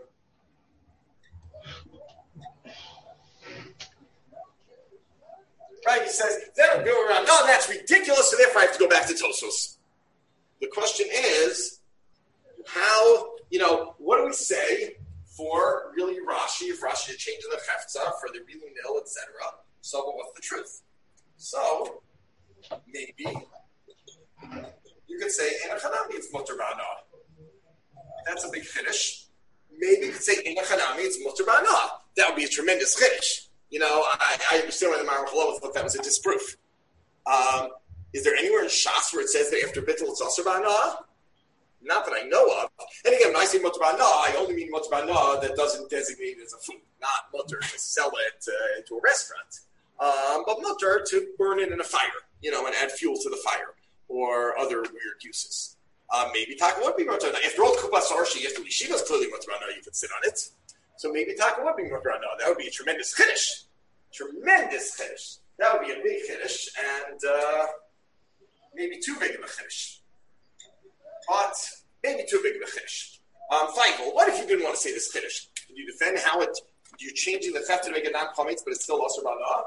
Right? He says, then go around, no, that's ridiculous, so therefore I have to go back to Tosfos. The question is, how, what do we say for really Rashi, if Rashi had changed the Hefza, for the really nil, etc.? So what's the truth? So, maybe you could say, in a Chanami, it's mutter ba'ana. That's a big chiddush. Maybe you could say, in a Chanami, it's mutter ba'ana. That would be a tremendous chiddush. I understand why the Maram Chalava thought that was a disproof. Is there anywhere in Shas where it says that after Bittul it's asur ba'ana? Not that I know of. And again, when I say mutter ba'ana, I only mean mutter ba'ana that doesn't designate it as a food, not mutter to sell it to a restaurant. But mutter to burn it in a fire, and add fuel to the fire or other weird uses. Maybe taka would be mutter ba'ana. After all, kupas arshi, after yeshiva is clearly mutter ba'ana, you can sit on it. So maybe taka would be mutter ba'ana. That would be a tremendous chiddush. Tremendous chiddush. That would be a big chiddush, and maybe too big of a chiddush. But maybe too big of a chiddush. Fine, well, what if you didn't want to say this chiddush? Can you defend how you're changing the chef to make it non-chametz, but it's still asur ba'ana?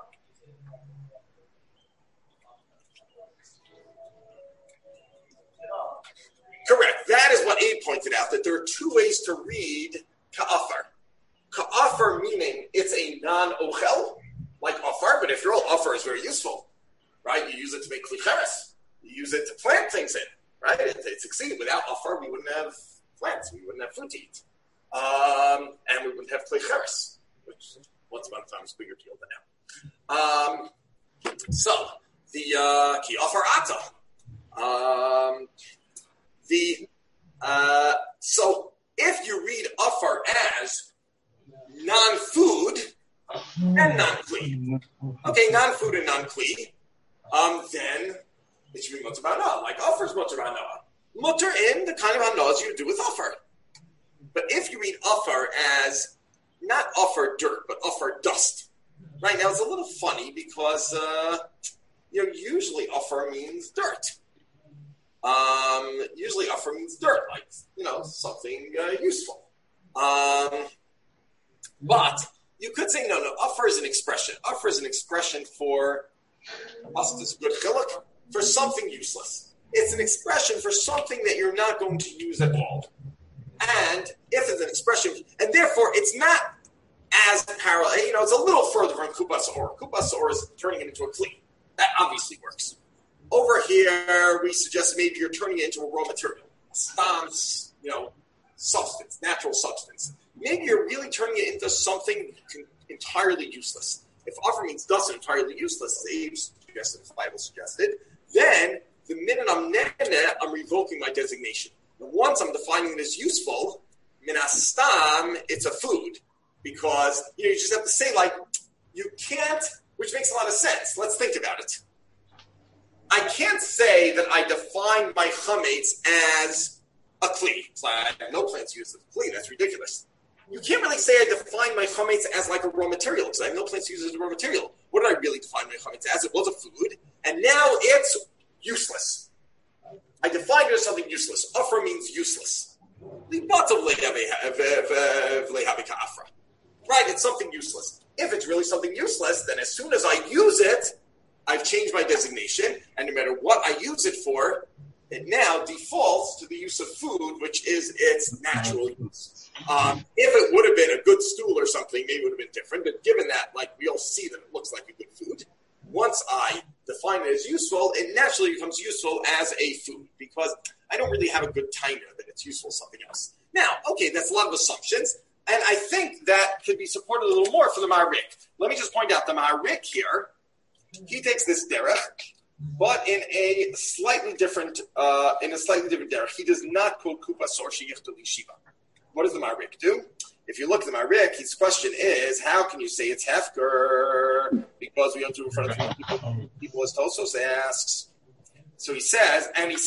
Correct. That is what Abe pointed out, that there are two ways to read ka'afar. Ka'afar meaning it's a non-ochel, like afar, but if you're all afar is very useful, right? You use it to make klicheres. You use it to plant things in, right? It succeeded. Without afar, we wouldn't have plants. We wouldn't have food to eat. And we wouldn't have klicheres, which once upon a time was a bigger deal than now. So, the ki afar ata. So if you read afar as non-food, and and non-kli. Okay, non-food and non-kli. Then it should be mutter b'hanah, like offer's mutter b'hanah. Mutter in the kind of hanahs you do with offer. But if you read offer as not offer dirt, but offer dust, right now it's a little funny because usually offer means dirt. Usually offer means dirt, like something useful. But you could say no. Offer is an expression. Offer is an expression for us. This good chiluk for something useless. It's an expression for something that you're not going to use at all. And if it's an expression, and therefore it's not as parallel, it's a little further from kupas or. Kupas or is turning it into a kli. That obviously works. Over here, we suggest maybe you're turning it into a raw material, substance, natural substance. Maybe you're really turning it into something entirely useless. If offer means dust and entirely useless, as Abe suggested, the Bible suggested, then the minute I'm nene, I'm revoking my designation. And once I'm defining it as useful, minastam, it's a food. Because you just have to say, you can't, which makes a lot of sense. Let's think about it. I can't say that I define my chametz as a kli. So I have no plans to use it as a kli. That's ridiculous. You can't really say I define my chametz as like a raw material because I have no plans to use it as a raw material. What did I really define my chametz as? It was a food, and now it's useless. I defined it as something useless. Afra means useless. Right, it's something useless. If it's really something useless, then as soon as I use it, I've changed my designation, and no matter what I use it for, it now defaults to the use of food, which is its natural use. If it would have been a good stool or something, maybe it would have been different, but given that, we all see that it looks like a good food, once I define it as useful, it naturally becomes useful as a food, because I don't really have a good timer that it's useful something else. Now, okay, that's a lot of assumptions, and I think that could be supported a little more for the Ma'arik. Let me just point out the Ma'arik here. He takes this derech, but in a slightly different derech. He does not quote kupas or sheyichtu l'shiva. What does the Ma'arik do? If you look at the Ma'arik, his question is, how can you say it's hefker? Because we don't do it in front of people as Tosos asks. So he says,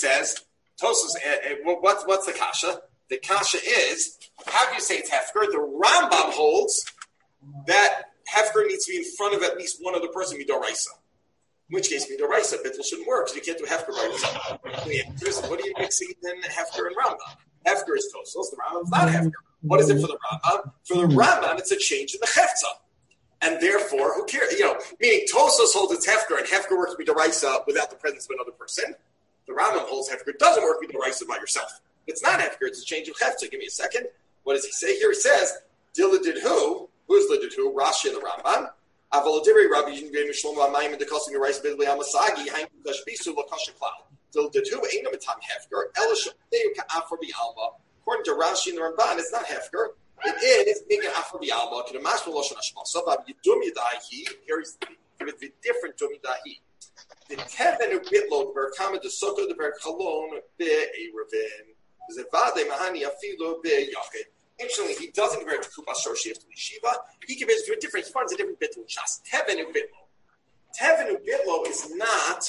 Tosos, what's the kasha? The kasha is, how do you say it's hefker? The Rambam holds that hefker needs to be in front of at least one other person, midoraisa. In which case, midoraisa, bittul shouldn't work, because you can't do hefker by yourself. What are you mixing in hefker and Rambam? Hefker is Tosos, the Rambam's not hefker. What is it for the Rambam? For the Rambam, it's a change in the chefza. And therefore, who cares? Meaning Tosos holds its hefker, and hefker works midoraisa without the presence of another person. The Rambam holds hefker doesn't work midoraisa by yourself. It's not hefker, it's a change of chefza. Give me a second. What does he say here? He says, Dilla did who? Who's the did who? Rashi and the Rambam. Avalodiri Rabbi Yinvei Mishlomo Amayim and the Kosing Rice Bidley Amasagi, Hank Kashbisu Lakasha Cloud. Dilla did who? Ain't no matam hefker. Elisha Ka'afar Bi'alma. According to Rashi and the Ramban, it's not hefker. It is being an afar bi'alma. Can a mashma loshon hashmasa? But yidum yadahi. Here is the different dum yadahi. The teven ubitlo berakama de soto de berakhalon be'erevin. Zevade mahani afilo be'yachid. Interestingly, he doesn't compare it to kupas shor sheif to yeshiva. He compares it to a different. He finds a different bitl shas. Teven ubitlo. Teven ubitlo is not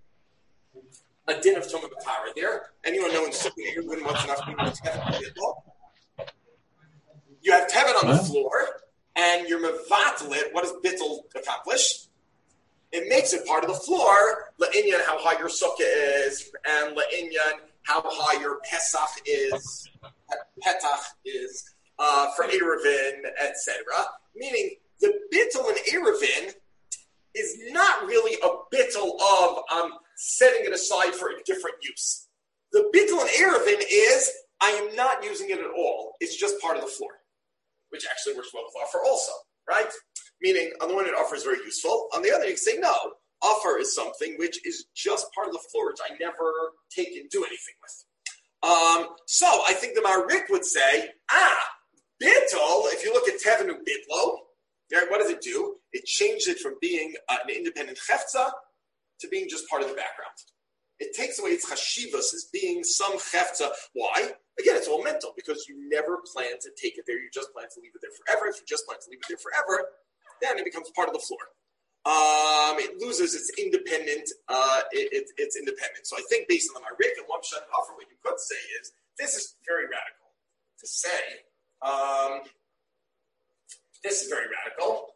a din of Tumah B'Tara there. Anyone know in Sukkot Eruvin what's enough to Teven Bitlo? You have Teven on the floor, and you're mevatlet. What does Bitl accomplish? It makes it part of the floor. La'inyan, how high your sukkah is, and la'inyan, how high your Pesach is, Petach is, for Eruvin, etc. Meaning, the Bitl in Eruvin is not really a Bitl of setting it aside for a different use. The bittul and erevin is, I am not using it at all. It's just part of the floor, which actually works well with offer also, right? Meaning, on the one hand, offer is very useful. On the other hand, you say, no, offer is something which is just part of the floor, which I never take and do anything with. So I think the Ma'arik would say, bittul, if you look at Tevenu bitlo, what does it do? It changes it from being an independent chefza to being just part of the background. It takes away its chashivas as being some chefza. Why? Again, it's all mental, because you never plan to take it there. You just plan to leave it there forever. If you just plan to leave it there forever, then it becomes part of the floor. It loses its independent. It's independent. So I think based on my Rick and one shot offer, what you could say is this is very radical to say. This is very radical.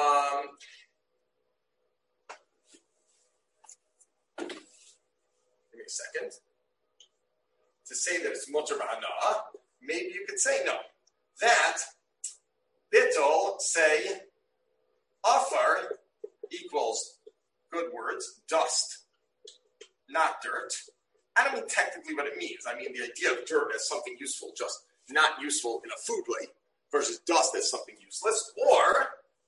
Give me a second. To say that it's mutter b'hana'ah, maybe you could say no. That bittul say afar equals good words, dust, not dirt. I don't mean technically what it means. I mean the idea of dirt as something useful, just not useful in a food way, versus dust as something useless. Or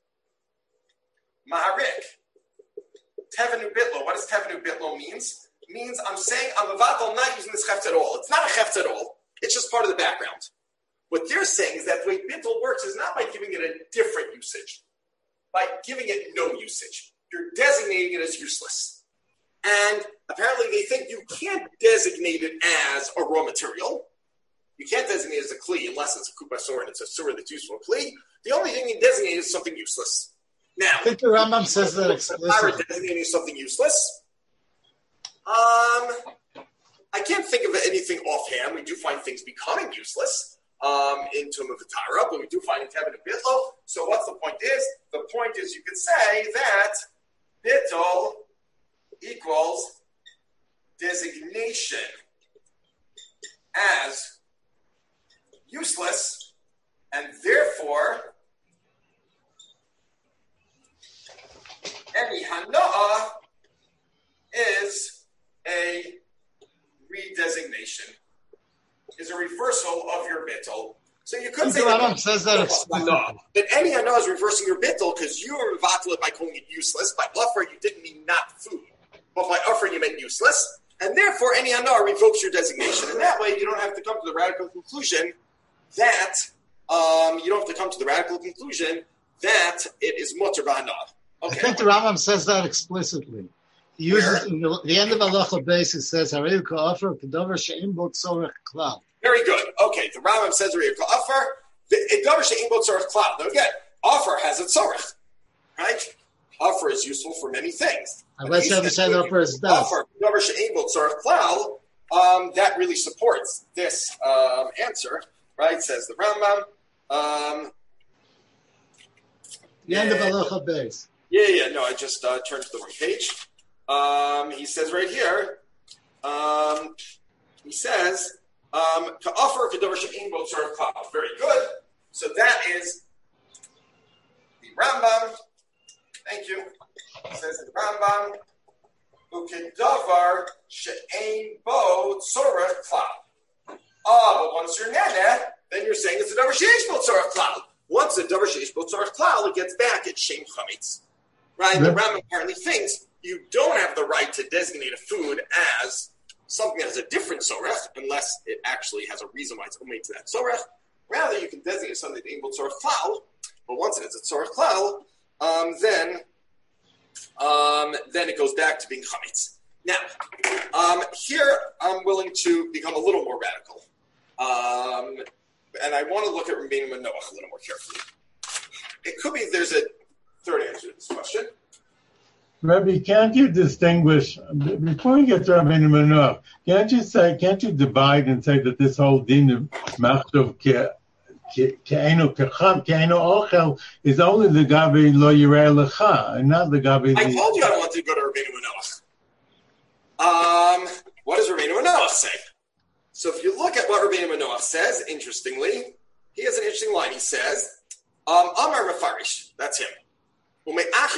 ma'arik, tevenu bitlo. What does tevenu bitlo means? It means I'm saying I'm not using this chefts at all. It's not a chefts at all. It's just part of the background. What they're saying is that the way bittul works is not by giving it a different usage, by giving it no usage. You're designating it as useless. And apparently they think you can't designate it as a raw material. You can't designate it as a kli unless it's a kupa surah and it's a surah that's useful kli. The only thing you designate is something useless. Now, I think the Rambam says that explicitly. Designating something useless. I can't think of anything offhand. We do find things becoming useless in Tumah V'Tara, but we do find in Tevin and Bittul. So what's the point is? The point is you could say that Bittul equals designation as useless, and therefore any hana'ah is a redesignation, is a reversal of your bittul. So you could say that says that that any hana'ah is reversing your bittul because you were mevatel it by calling it useless. By offer, you didn't mean not food, but by offer, you meant useless. And therefore, any hana'ah revokes your designation. And that way, you don't have to come to the radical conclusion that it is mutter b'hana'ah. Okay. I think the Rambam says that explicitly. He uses in the end of Halacha Beis. It says "Harei ka'afar k'davar she'im bo tzorech klal." Very good. Okay, the Rambam says "Harei ka'afar k'davar she'im bo tzorech klal." Now again, offer has a tzorech, right? Offer is useful for many things. Unless you understand offer is dust. Offer k'davar she'im bo tzorech klal. That really supports this answer, right? Says the Rambam. The end of Halacha Beis. Yeah. No, I just turned to the wrong page. He says right here, he says, to offer Kedover She'in Bo Tzorech Klal. Very good. So that is the Rambam. Thank you. It says in the Rambam, Ukedover She'in Bo Tzorech Klal. But once you're nana, then you're saying it's a Dover She'in Bo Tzorech Klal. Once the Dover She'in Bo Tzorech Klal, it gets back at Shem Chametz. Right? The Rambam apparently thinks you don't have the right to designate a food as something that has a different sorech, unless it actually has a reason why it's only to that sorech. Rather, you can designate something that ain't tzorech klal, but once it is a tzorech klal, then it goes back to being chametz. Now, here I'm willing to become a little more radical, and I want to look at Rabbeinu Manoach a little more carefully. It could be there's a third answer to this question. Rabbi, can't you distinguish, before you get to Rabbeinu Manoach, can't you divide and say that this whole din of machshov ke'enu ochel is only the gabi lo yireh lecha, and not the gabi... I told you I don't want to go to Rabbeinu Manoach. What does Rabbeinu Manoach say? So if you look at what Rabbeinu Manoach says, interestingly, he has an interesting line. He says, Amar Mefarish, that's him. You're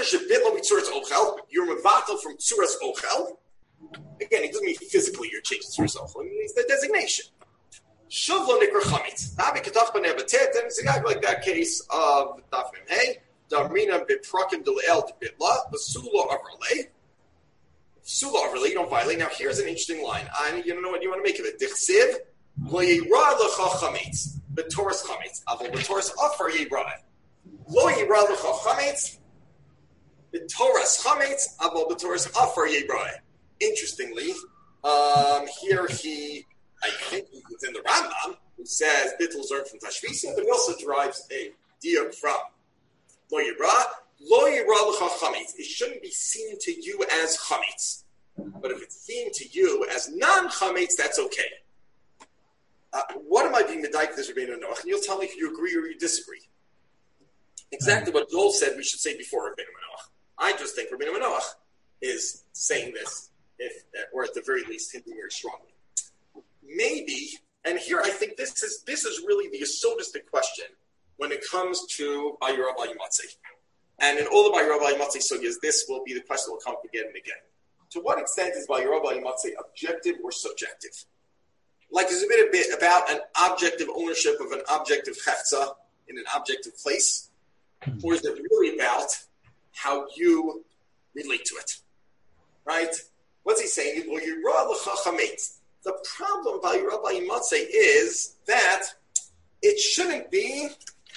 mevatel from tzuras ochel. Again, it doesn't mean physically you're changing tzuras ochel. It means the designation. Shuvlo nikra chametz. It's like that case of Daf Mem Hey. Damrina bitrakim deleel bitla. Basula overlay. Sula overlay. You don't violate. Now here's an interesting line. You don't know what you want to make of it. Dichsiv lo yira lecha chametz. B'toras chametz. Avol b'toras offer yira. Lo yira lecha chametz. B'toras chametz, avol b'toras afar yebroi. Interestingly, here I think it's in the Rambam, who says bittul is learned from Tashvisa, but he also derives a diuk from Lo Yibra, Lo yira l'cha chametz. It shouldn't be seen to you as chametz. But if it's seen to you as non-chametz, that's okay. What am I being medaik this Rabbeinu Noach? And you'll tell me if you agree or you disagree. Exactly what Joel said we should say before Rabbeinu Noach. I just think Rabbeinu Noach is saying this, or at the very least hinting very strongly. Maybe, and here I think this is really the yesodistic question when it comes to Bayirav Ayimatzeh. And in all of Bayirav Ayimatzeh sugyas, this will be the question that will come up again and again. To what extent is Bayirav Ayimatzeh objective or subjective? Like, is it a bit about an objective ownership of an objective chefza in an objective place? Or is it really about how you relate to it? Right? What's he saying? The problem by Rabbi Yimatzeh is that it shouldn't be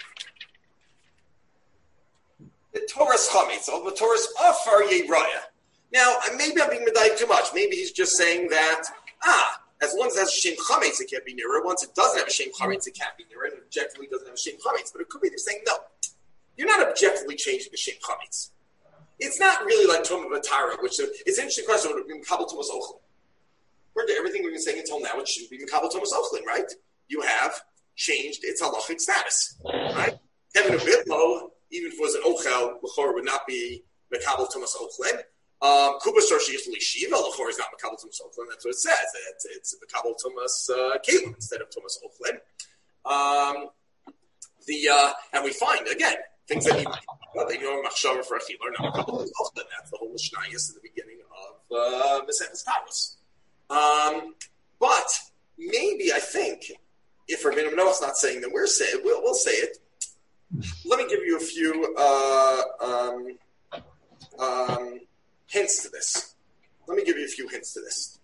the Torah's chametz, or the Torah's afar yeiraya. Now, maybe I'm being medayik too much. Maybe he's just saying that, as long as it has a shem chametz, it can't be nearer. Once it doesn't have a shem chametz, it can't be nearer. And it objectively doesn't have a shem chametz. But it could be they're saying, no, you're not objectively changing the shem chametz. It's not really like Tumah B'Tara, which it's an interesting question. Would it be Mekabel Tumas Ochlin? According to everything we've been saying until now, it should be Mekabel Tumas Ochlin, right? You have changed its halachic status, right? Having a bit low, even if it was an Ochel, L'chor would not be Mekabel Tumas Ochlin. Kubas or Sheich L'Shiva, L'chor is not Mekabel Tumas Ochlin. That's what it says. It's Mekabel Tumas Kelim instead of Tumas Ochlin. And we find, again, things that they know machshava for achil are not Mekabel Tumas Ochlin. That's the whole Mishnayos at the beginning of Meseches Taros. But maybe I think if Rabbeinu Noach's not saying that we'll say it. Let me give you a few hints to this. Let me give you a few hints.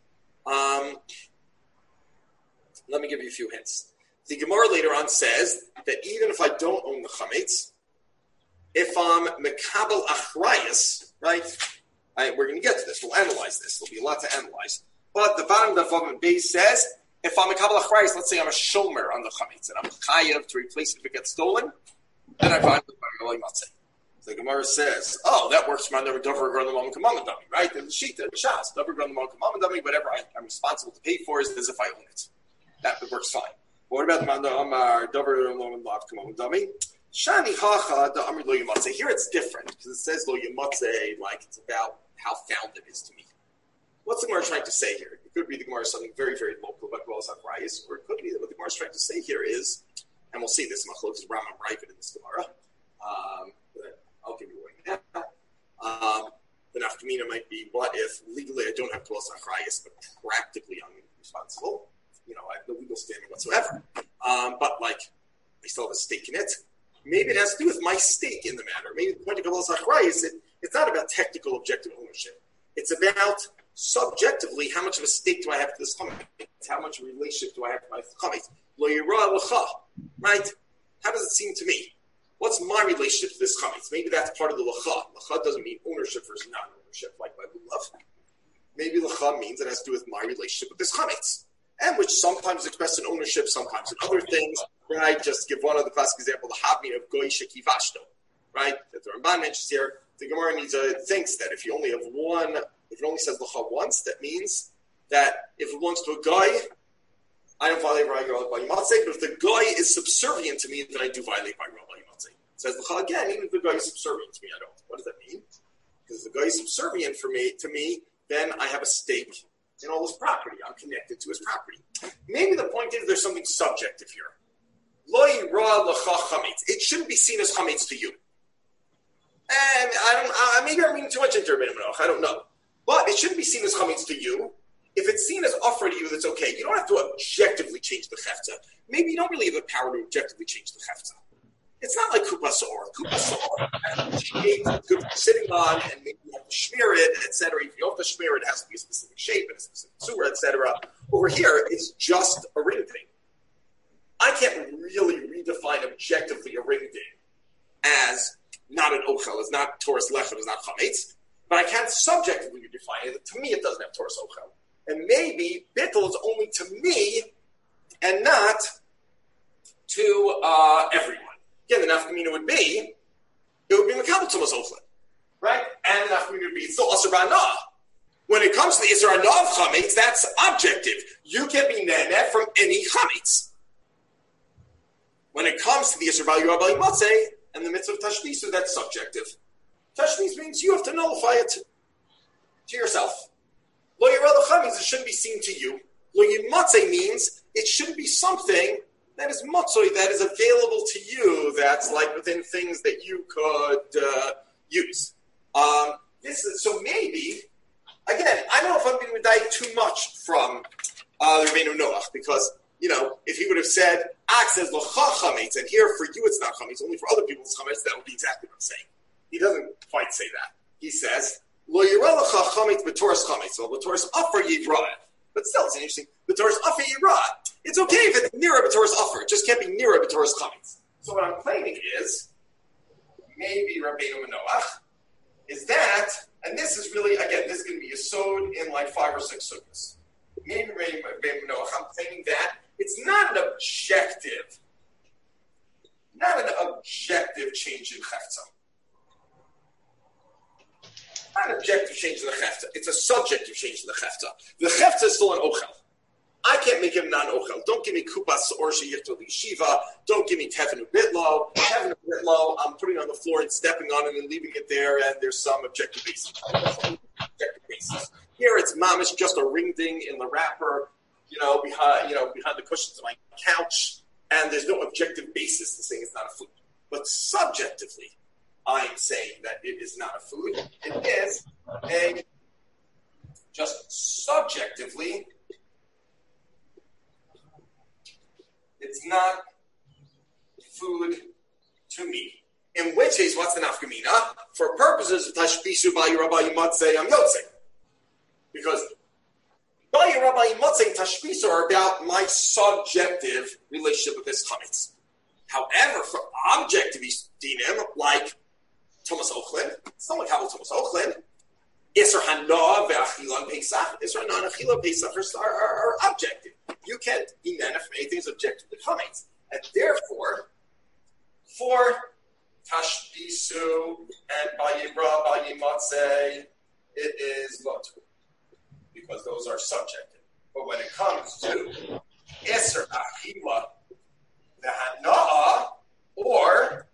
The Gemara later on says that even if I don't own the chametz, if I'm mekabel achrayas, right? We're going to get to this. We'll analyze this. There'll be a lot to analyze. But the bottom of the Vav base says, if I'm mekabel achrayas, let's say I'm a shomer on the chametz and I'm chayav to replace it if it gets stolen, then I find the Bayirav Ayimatzeh. The Gemara says, that works for my never dover grun the moment dummy, right? And the Shita, the Shas, dover grun the moment dummy, whatever I'm responsible to pay for is as if I own it. That works fine. But what about the Manda Amar dover grun the moment dummy? Shani hacha the Amr lo Yimatzeh. Here it's different because it says lo Yimatzeh like it's about how found it is to me. What's the Gemara trying to say here? It could be the Gemara something very, very local about Gvul Zakrayis, or it could be that what the Gemara is trying to say here is, and we'll see this Machlokes is Rambam Ravid in this Gemara. I'll give you one now. The nafkamina might be, what if legally I don't have Gvul Zakrayis, but practically I'm responsible? I have no legal standing whatsoever. But I still have a stake in it. Maybe it has to do with my stake in the matter. Maybe the point of Gvul Zakrayis, it's not about technical objective ownership. It's about subjectively how much of a stake do I have to this chametz? How much of a relationship do I have to my chametz? Lo yira l'cha, right? How does it seem to me? What's my relationship to this chametz? Maybe that's part of the l'cha. L'cha doesn't mean ownership versus non-ownership, like by love. Maybe l'cha means it has to do with my relationship with this chametz, and which sometimes is expressed in ownership, sometimes in other things. Right? Just give one of the classic example, the havmin of goy shekivashto, right? That the Ramban mentions here. The Gemara thinks that if you only have one, if it only says l'cha once, that means that if it belongs to a guy, I don't violate Bayirav Ayimatzeh, but if the guy is subservient to me, then I do violate Bayirav Ayimatzeh. It says l'cha again, even if the guy is subservient to me, I don't. What does that mean? Because if the guy is subservient to me, then I have a stake in all his property. I'm connected to his property. Maybe the point is there's something subjective here. Lo yira l'cha chametz. It shouldn't be seen as chametz to you. And maybe I'm reading too much into Rabbeinu Noach. I don't know. But it shouldn't be seen as chametz to you. If it's seen as offered to you, that's okay. You don't have to objectively change the chefza. Maybe you don't really have the power to objectively change the chefza. It's not like kupa soor. Kupa soor, good for sitting on, and maybe you have to smear it, etc. If you have to smear it, it has to be a specific shape and a specific surah, etc. Over here, it's just a ring thing. I can't really redefine objectively a ring thing as not an ochel, it's not Torah's lechem, it's not chametz, but I can't subjectively redefine it. To me, it doesn't have Torah's ochel. And maybe bittul is only to me and not to everyone. Again, the nafkamina would be, it would be Makabel Tumas Ochlin, right? And the nafkamina would be still Asr Ba'anah. When it comes to the Isra Anah of Chametz, that's objective. You can be Neneh from any Chametz. When it comes to the Isra Ba'yirah Matzeh and the mitzvah of Tashmisu, that's subjective. Tashmis means you have to nullify it to yourself. Lo Yirah L'Chametz, it shouldn't be seen to you. Lo Yimatzeh means it shouldn't be something that is matzoi, that is available to you, that's like within things that you could use. So maybe, again, I don't know if I'm being medayek too much from Rabbeinu Noach, because, if he would have said, Ak says L'cha Chametz, and here for you it's not Chametz, only for other people it's Chametz, that would be exactly what I'm saying. He doesn't quite say that. He says, Lo Yirah L'cha Chametz B'Toras Chametz, so B'Toras Afer Yirah. But still, it's interesting. B'Toras Afer Yirah. It's okay if it's nearer B'Toras Afer. It just can't be nearer B'Toras Chametz. So what I'm claiming is, maybe Rabbeinu Noach is that, and this is really, again, this is going to be a sod in like 5 or 6 sukkahs. Maybe Rabbeinu Noach, I'm claiming that it's not an objective change in Chefza. Not an objective change in the Chefza. It's a subjective change in the Chefza. The Chefza is still an Ochel. I can't make him non-Ochel. Don't give me Kupas or Sheyichto L'Yeshiva. Don't give me Tefenu Bitlo. Tefenu Bitlo, I'm putting on the floor and stepping on it and leaving it there, and there's some objective basis. Here it's mamish, just a ring ding in the wrapper, behind the cushions of my couch, and there's no objective basis to saying it's not a food. But subjectively, I'm saying that it is not a food. It is just subjectively, it's not food to me. In which case, what's the nafkamina? For purposes of tashbisu b'yirah b'yimatzeh, I'm yotzei. Because b'yirah b'yimatzeh and tashbisu are about my subjective relationship with this chametz. However, for objective dinim, like Thomas Ochlin, it's not like how Thomas Ochlin, Isser Hana ve'achila Pesach, Isser Hana and achila Pesach are objective. You can't be men if anything is objective to chametz. And therefore, for Tashbisu and B'yirah b'yimatzeh, it is lotu, because those are subjective. But when it comes to Isser Achila ve'Hana, or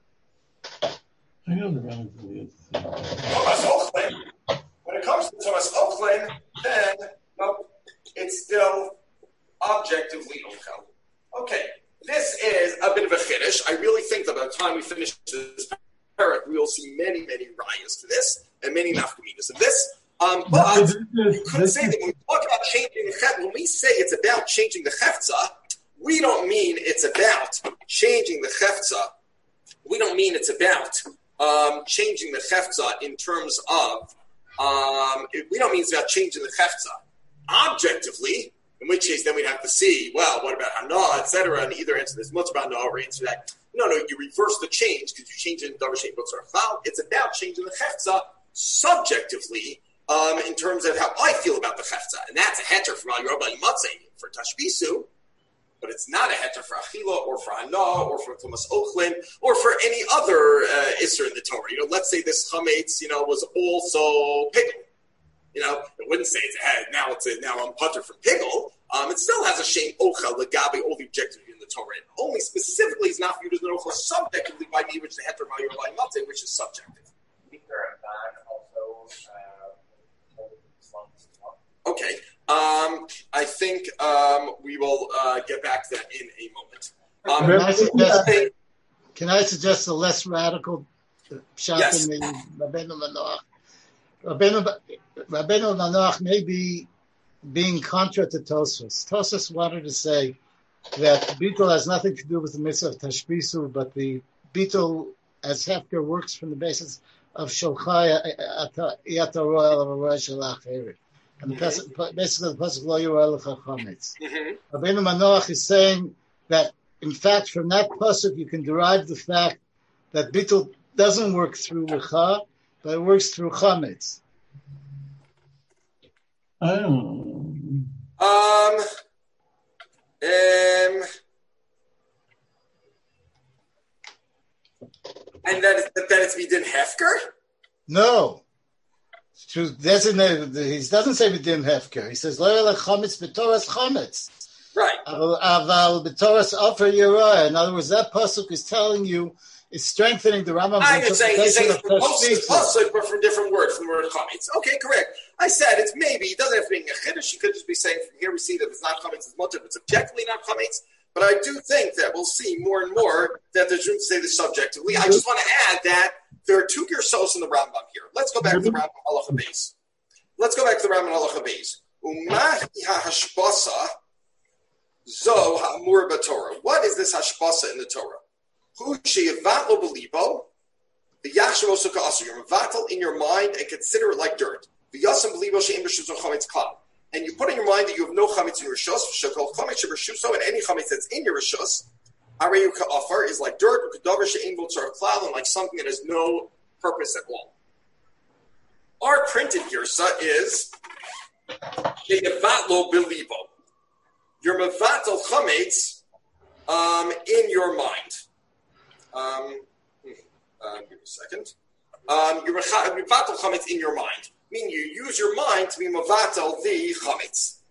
Thomas Ochlin, when it comes to Thomas Ochlin, then it's still objectively Ochel. Okay, this is a bit of a chiddush. I really think that by the time we finish this parak, we will see many, many rayas to this and many nafkaminas of this. But you could say that when we talk about changing the chefza, when we say it's about changing the chefza, we don't mean it's about changing the chefza. We don't mean it's about changing the chefza in terms of, we don't mean it's about changing the chefza objectively, in which case then we'd have to see, well, what about Hana, etc., and either answer this much about Hana or answer that. No, you reverse the change because you change it in Davar Shein Books or Chal. It's about changing the chefza subjectively in terms of how I feel about the chefza. And that's a heter from Al Yerba Yimatzeh for Tashbisu, but it's not a heter for Achila or for Hana or for Thomas Ochlin or for any other Isser in the Torah. Let's say this chametz, was also pickle. It wouldn't say now I'm putter from pickle. It still has a shame ochel legabe all the objectives in the Torah. And only specifically is not viewed as an ochel subjectively by me, which is the heter by Matzeh, which is subjective. Okay. I think we will get back to that in a moment. Can I suggest a less radical shot Yes. in the Rabbeinu Manoach? Rabbeinu Manoach may be being contra to Tosfos. Tosfos wanted to say that Bitul has nothing to do with the mitzvah of Tashbisu, but the Bitul as Hefker works from the basis of Shulchai Yatarol of a Rosh Hashanah. And basically the pasuk Lo Yirah Lecha Chametz. Rabbeinu Manoach is saying that in fact from that pasuk you can derive the fact that Bitul doesn't work through Lecha, but it works through Chametz. And then it's midin hefker? No. To designate, he doesn't say midin hefker. He says, lo yelech chametz b'toras chametz. Right. Aval b'toras offer yirah. In other words, that pasuk is telling you, is strengthening the Rambam's interpretation he's saying of pasuk, but from different words, from the word chametz. Okay, correct. I said it's maybe, it doesn't have to be a chiddush. You could just be saying, from here we see that it's not chametz, it's mutter, it's objectively not chametz. But I do think that we'll see more and more that there's room to say this subjectively. I just want to add that there are two gersos in the Rambam here. Let's go back to the Rambam halacha beis. Umahi hashbasa zo ha'amur b'Torah. What is this hashbasa in the Torah? Hu she'yivat lo b'libo v'yachshav osu ka'asu. You're mevatel in your mind and consider it like dirt. V'yasam b'libo she'im b'shus chametz klal. And you put in your mind that you have no chametz in your rishus, shekol chametz sheb'shuso, and any chametz that's in your rishus, areyu ka'afar, is like dirt, u'kedavar she'ein bo tzarech klal, and like something that has no purpose at all. Our printed girsa is she'yevat lo b'libo. You're mevatel chametz in your mind. Give me a second. You're mevatel chametz in your mind. Meaning you use your mind to be mavatel the chametz.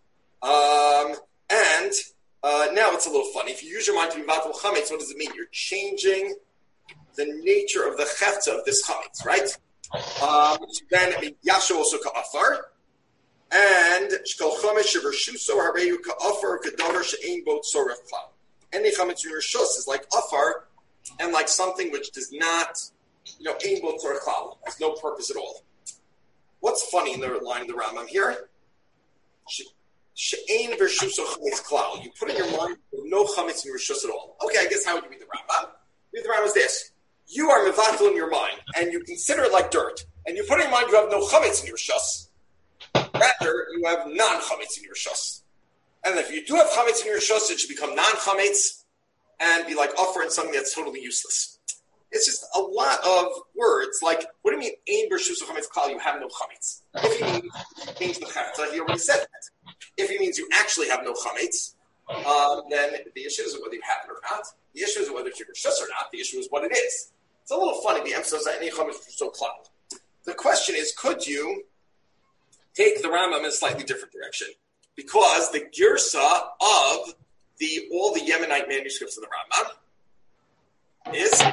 And now it's a little funny. If you use your mind to be mavatel chametz, what does it mean? You're changing the nature of the chefta of this chametz, right? Then it means yasho also ka'afar. And shkol chametz shevershuso hareyu ka'afar kadavar she'ein bo tzorech klal. Any chametz in your shus is like afar, and like something which does not, ein bo tzorech klal, has no purpose at all. What's funny in the line of the Rambam here? She'ein v'shuso chametz klal. You put in your mind no chametz in your shus at all. Okay, I guess how would you read the Rambam? Read the Rambam is this: you are mevatel in your mind, and you consider it like dirt, and you put in your mind you have no chametz in your shus. Rather, you have non-chametz in your shus. And if you do have chametz in your shus, it should become non-chametz and be like offering something that's totally useless. It's just a lot of words. Like, what do you mean, ein b'shus chametz klal, you have no chametz? If he means change the chefta, he already said that. If he means you actually have no chametz, then the issue isn't whether you have it or not. The issue isn't whether it's your shus or not. The issue is what it is. It's a little funny, the emphasis on any chametz so klal. The question is, could you take the Rambam in a slightly different direction? Because the girsa of all the Yemenite manuscripts of the Rambam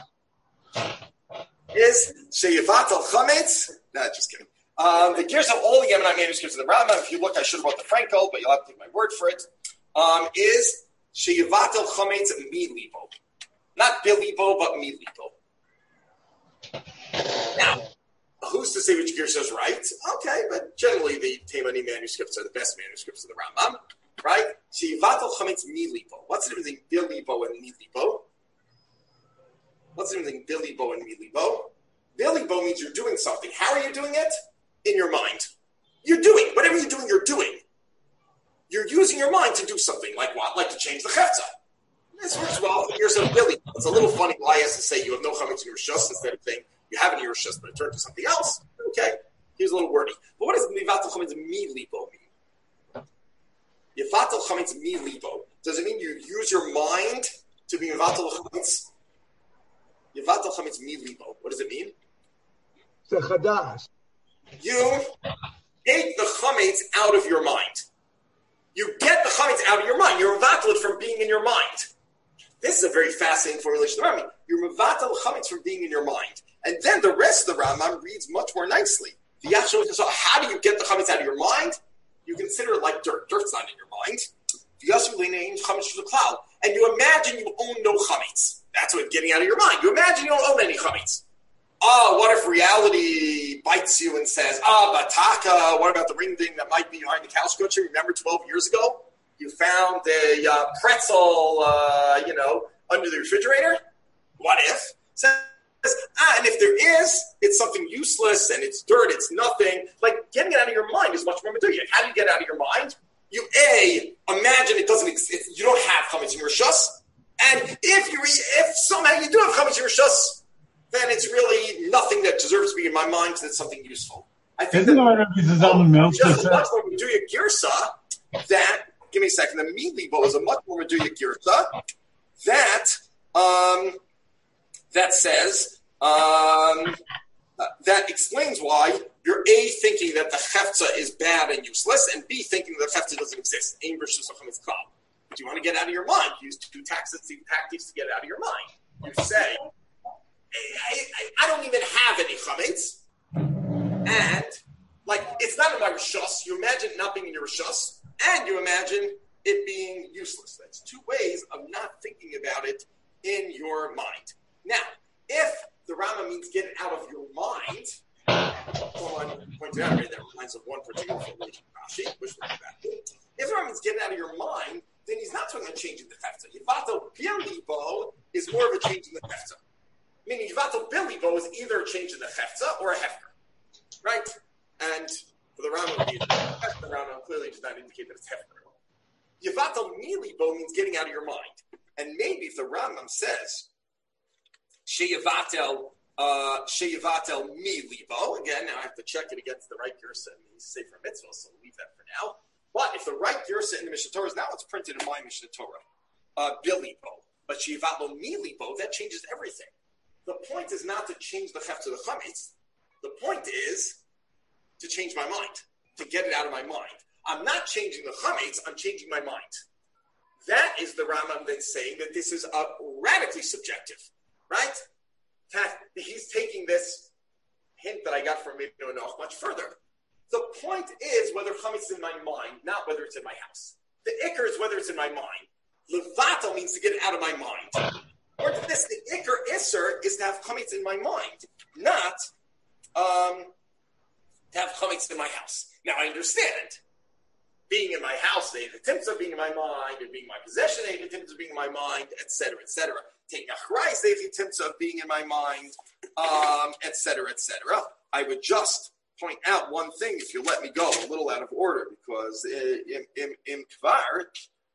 is sheyivatel chametz. No, just kidding. The girsa of all the Yemenite manuscripts of the Rambam, if you look, I should have brought the Frankel, but you'll have to take my word for it, is sheyivatel chametz milibo. Not bilibo, but milibo. Now, who's to say which girsa is right? Okay, but generally the Taimani manuscripts are the best manuscripts of the Rambam, right? Sheyivatel chametz milibo. What's the difference between bilibo and milibo? What's the difference between bilibo and milibo? Bilibo means you're doing something. How are you doing it? In your mind. You're doing. Whatever you're doing, you're doing. You're using your mind to do something. Like what? Like to change the chefta. This works well. Here's a bilibo. It's a little funny why he has to say you have no chametz in your shus instead of saying you have it in your shus, but it turned to something else. Okay. Here's a little wordy. But what does mivatel chametz milibo mean? Yivatel chametz milibo. Does it mean you use your mind to be mivatel chametz? Yivatel chametz milibo. What does it mean? You take the chametz out of your mind. You get the chametz out of your mind. You're mevatel it from being in your mind. This is a very fascinating formulation of the Rambam. You're mevatel chametz from being in your mind. And then the rest of the Rambam reads much more nicely. So how do you get the chametz out of your mind? You consider it like dirt. Dirt's not in your mind. And you imagine you own no chametz. That's what getting out of your mind. You imagine you don't own any chametz. Oh, what if reality bites you and says, bataka, what about the ring thing that might be behind the couch cushion? Remember 12 years ago? You found a pretzel, under the refrigerator? What if? And if there is, it's something useless and it's dirt, it's nothing. Like getting it out of your mind is much more meduyak. How do you get it out of your mind? You imagine it doesn't exist. You don't have chametz in your shus. And if somehow you do have chametz in your shus, then it's really nothing that deserves to be in my mind because it's something useful. I think just a much more meduyak girsa that, give me a second, the milibo is a much more meduyak girsa that says, that explains why you're A, thinking that the Hefza is bad and useless, and B, thinking that the Hefza doesn't exist. Do you want to get out of your mind? Use two tactics to get out of your mind. You say, I don't even have any chametz, and it's not in my rishus. You imagine it not being in your rishus, and you imagine it being useless. That's two ways of not thinking about it in your mind. Now, if the Rama means get it out of your mind, someone pointed out that reminds of one particular formulation, Rashi, which we'll get back to. If the Rama means get it out of your mind, then he's not talking about changing the hefza. Yivato bilibo is more of a change in the hefza. Meaning Yivato bilibo is either a change in the hefza or a hefker. Right? And for the Rama, the Rama clearly does not indicate that it's hefker. Yivato milibo means getting out of your mind. And maybe if the Rambam says Sheyivatel mi libo. Again, now I have to check it against the right Gersa in the Sefer Mitzvah, so we'll leave that for now. But if the right Gersa in the Mishnah Torah is now it's printed in my Mishnah Torah, bilibo. But Sheyivatel mi libo, that changes everything. The point is not to change the chef to the chametz. The point is to change my mind, to get it out of my mind. I'm not changing the chametz, I'm changing my mind. That is the Rambam that's saying that this is radically subjective, right? He's taking this hint that I got from Ibn Enoch much further. The point is whether chametz is in my mind, not whether it's in my house. The ikr is whether it's in my mind. Levato means to get it out of my mind. Or to this, the ikr isser is to have chametz in my mind, not to have chametz in my house. Now I understand. Being in my house, the timtzah being in my mind, and being my possession, the timtzah being in my mind, etc., etc. Taking achrayis, the timtzah being in my mind, etc., etc. I would just point out one thing, if you let me go, a little out of order, because in Kvar,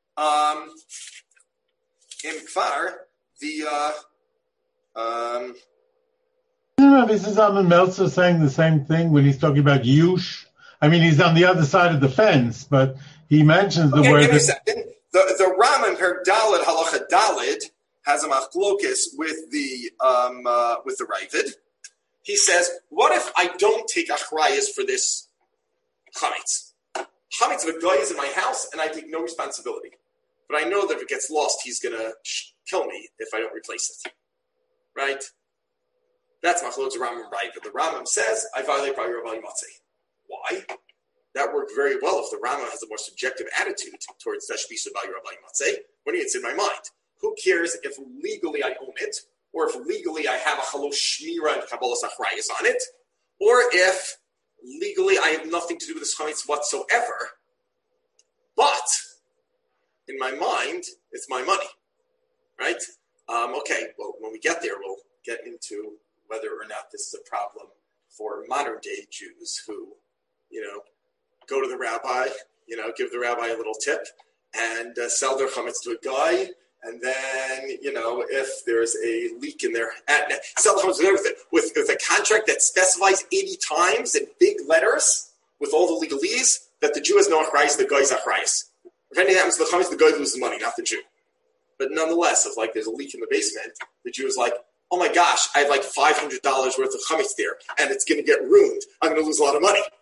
This is Alman Meltzer saying the same thing when he's talking about Yush. I mean, he's on the other side of the fence, but he mentions the word. Give me a second. The Rama in Per Daled Halacha Daled has a machlokes with the Ravid. He says, "What if I don't take achrayas for this chametz? Chametz of a guy is in my house, and I take no responsibility. But I know that if it gets lost, he's gonna kill me if I don't replace it. Right? That's machlokes Rambam Ravid. The Rambam says, I violate by Rabbi Matzeh. Why? That worked very well if the Rama has a more subjective attitude towards Tashbisu by Rabbi Matzeh. When it's in my mind, who cares if legally I own it, or if legally I have a chalosh shmira and kabbalas achrayas on it, or if legally I have nothing to do with this chametz whatsoever. But in my mind, it's my money, right? Okay. Well, when we get there, we'll get into whether or not this is a problem for modern day Jews who, go to the rabbi, give the rabbi a little tip and sell their chametz to a guy. And then, if there's a leak in their sell the chametz with everything, with a contract that specifies 80 times in big letters with all the legalese that the Jew has no achrayas, the guy's achrayas. If anything happens to the chametz, the guy loses money, not the Jew. But nonetheless, if there's a leak in the basement, the Jew is like, oh my gosh, I have $500 worth of chametz there, and it's going to get ruined. I'm going to lose a lot of money.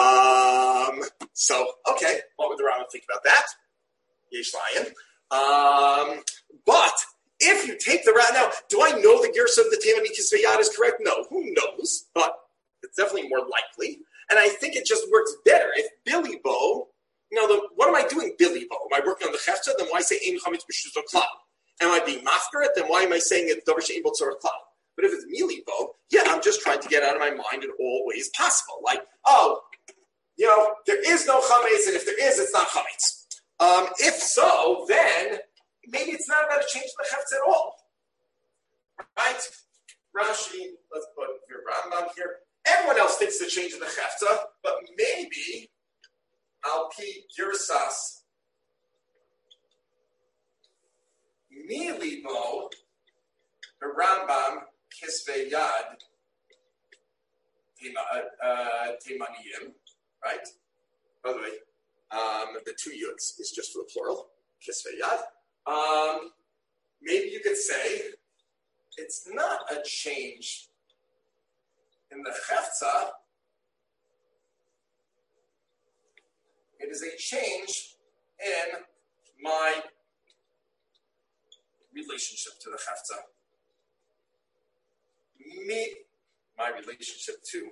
Okay, what would the Rambam think about that? Yesh Lion. But if you take the route now, do I know the Gersa of the Taimani Kisveyad is correct? No, who knows? But it's definitely more likely. And I think it just works better if Billy Bo. What am I doing, Billy Bo? Am I working on the Chefza? Then why say Ein Chametz B'Shus Klal? Am I being mafkaret? Then why am I saying it Davar She'ein Bo Tzorach Klal? But if it's Mili Bo, I'm just trying to get out of my mind in all ways possible. There is no chametz, and if there is, it's not chametz. If so, then maybe it's not about to change the chefetz at all. Right? Rashi, let's put your Rambam here. Everyone else thinks the change in the chefetz, but maybe Al Pi Girsas Milibo, the Rambam Kisvei Yad Teimaniyim. Right? By the way, the two yuds is just for the plural. Kisvei Yad. Maybe you could say it's not a change in the Chefza, it is a change in my relationship to the Chefza. My relationship to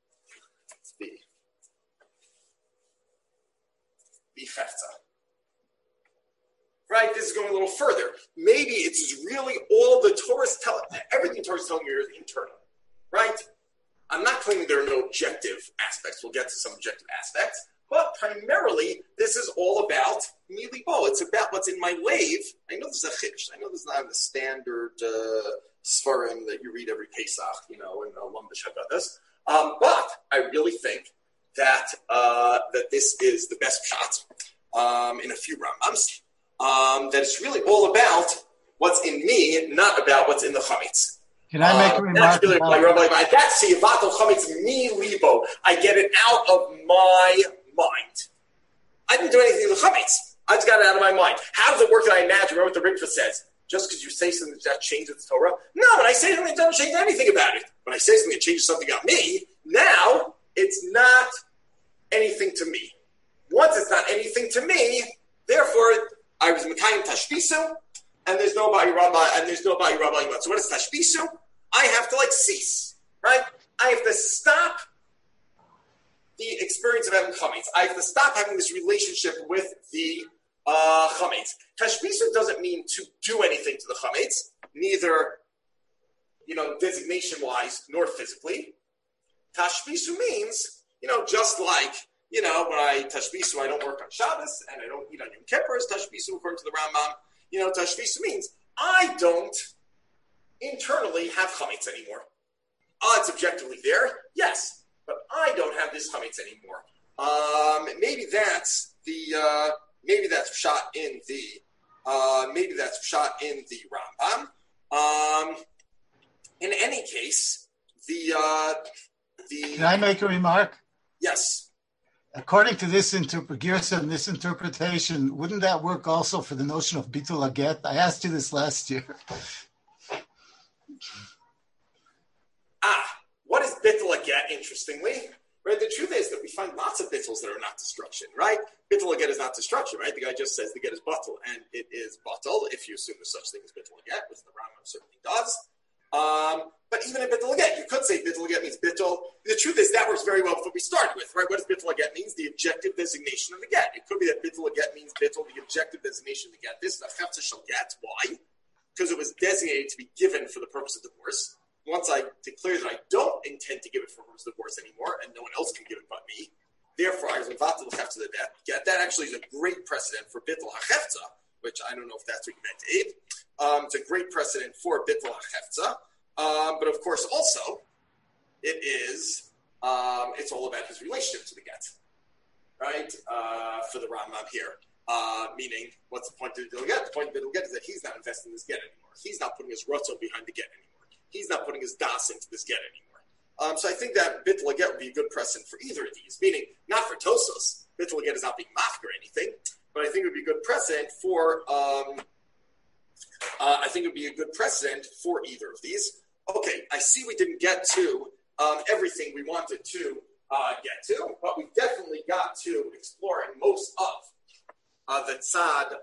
the Chefza. Right? This is going a little further. Maybe it's really all the Torah's telling, everything Torah's telling you is internal. Right? I'm not claiming there are no objective aspects. We'll get to some objective aspects. But primarily, this is all about milibo. It's about what's in my lave. I know this is a chiddush. I know this is not the standard svarim that you read every Pesach, in Lum B'Shagadas. But I really think that this is the best shot in a few Rambams. That it's really all about what's in me, not about what's in the chametz. Can I make a remark? That's really that's siavato chametz mi libo. I get it out of my mind. I didn't do anything to the chametz. I just got it out of my mind. How does it work that I imagine? Remember what the Ritva says? Just because you say something that changes the Torah? No, when I say something, it doesn't change anything about it. When I say something that changes something about me, now it's not anything to me. Once it's not anything to me, therefore I was Mekayim Tashbisu, and there's no Ba'i Rabbi, and there's no Ba'i Rabbi Yimad. So what is Tashbisu? I have to cease, right? I have to stop the experience of having chametz. I have to stop having this relationship with the chametz. Tashbisu doesn't mean to do anything to the chametz, neither, designation-wise nor physically. Tashbisu means, just like, when I tashbisu, I don't work on Shabbos and I don't eat on Yom Kippur. Tashbisu, according to the Rambam, tashbisu means I don't internally have chametz anymore. It's objectively there, yes, but I don't have this chametz anymore. Maybe that's shot in the Rambam. In any case, Can I make a remark? Yes. According to this interpretation, wouldn't that work also for the notion of bitul haget? I asked you this last year. What is bitul haget, interestingly? Right, the truth is that we find lots of bittuls that are not destruction, right? Bitul haget is not destruction, right? The guy just says the get is batal, and it is batal if you assume there's such thing as bitul haget, which the Rambam certainly does. But even in bitul haget, you could say bitul haget means bittul. The truth is that works very well with what we started with, right? What does bitul haget means? The objective designation of the get. It could be that bitul haget means bittul, the objective designation of the get. This is a chefza shel get. Why? Because it was designated to be given for the purpose of divorce. Once I declare that I don't intend to give it for the purpose of divorce anymore, and no one else can give it but me, therefore I was invited to the chefza get. That actually is a great precedent for bitul hachefza, which I don't know if that's what you meant, Abe. It's a great precedent for bitul hachefza. But of course, also, it's all about his relationship to the get, right? For the Rambam here, meaning, what's the point of the get? The point of the get is that he's not investing in this get anymore. He's not putting his ratzon behind the get anymore. He's not putting his das into this get anymore. So I think that bitul get would be a good precedent for either of these, meaning not for Tosos. Bitul get is not being mafka or anything, but I think it would be a good precedent for. I think it would be a good precedent for either of these. Okay, I see we didn't get to everything we wanted to get to, but we definitely got to exploring most of the tzad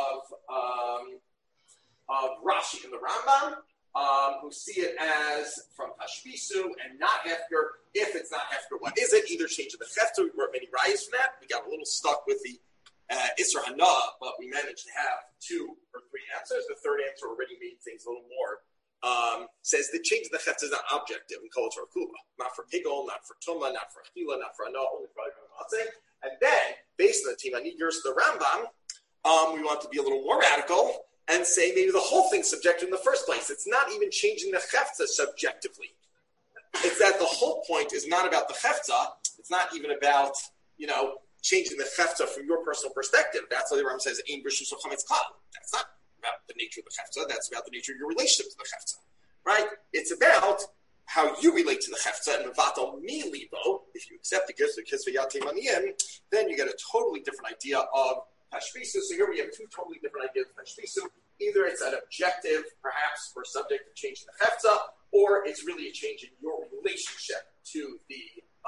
of Rashi and the Rambam, who see it as from Tashbisu and not Hefker. If it's not Hefker, what is it? Either change of the Hefker. We brought many rayas from that. We got a little stuck with the Isra Hana, but we managed to have 2 or 3 answers. The third answer already made things a little more. Says the change of the Hefker is not objective in Kol Torah Kula. Not for Pigol, not for Tuma, not for Achila, not for Hana, only for Matzeh. And then, based on the Timani Gers of the Rambam, we want to be a little more radical and say maybe the whole thing's subjective in the first place. It's not even changing the Hefza subjectively. It's that the whole point is not about the Hefza. It's not even about, changing the Hefza from your personal perspective. That's why the Rambam says, Ein B'Rishus Chametz Klal. That's not about the nature of the Hefza. That's about the nature of your relationship to the Hefza. Right? It's about how you relate to the Hefza and Mevatel Mi Libo. If you accept the gifts of Kisvei Yatim Aniyim, then you get a totally different idea of Tashbisu. So here we have 2 totally different ideas of Tashbisu. Either it's an objective, perhaps, or subject to change in the Hefza, or it's really a change in your relationship to the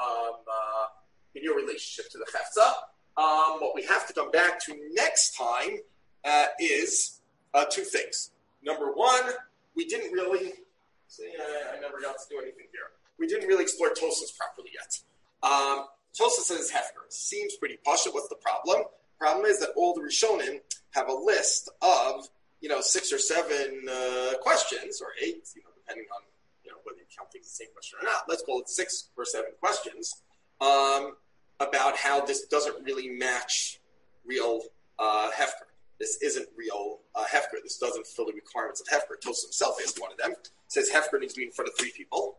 Chefza. What we have to come back to next time is two things. Number one, we didn't really I never got to do anything here. We didn't really explore Tosfos properly yet. Tosfos says Hefker. Seems pretty posh. What's the problem? Problem is that all the Rishonim have a list of 6 or 7 questions, or 8, depending on whether you count things the same question or not. Let's call it 6 or 7 questions about how this doesn't really match real Hefker. This isn't real Hefker. This doesn't fill the requirements of Hefker. Tosfos himself is one of them. Says Hefker needs to be in front of 3 people,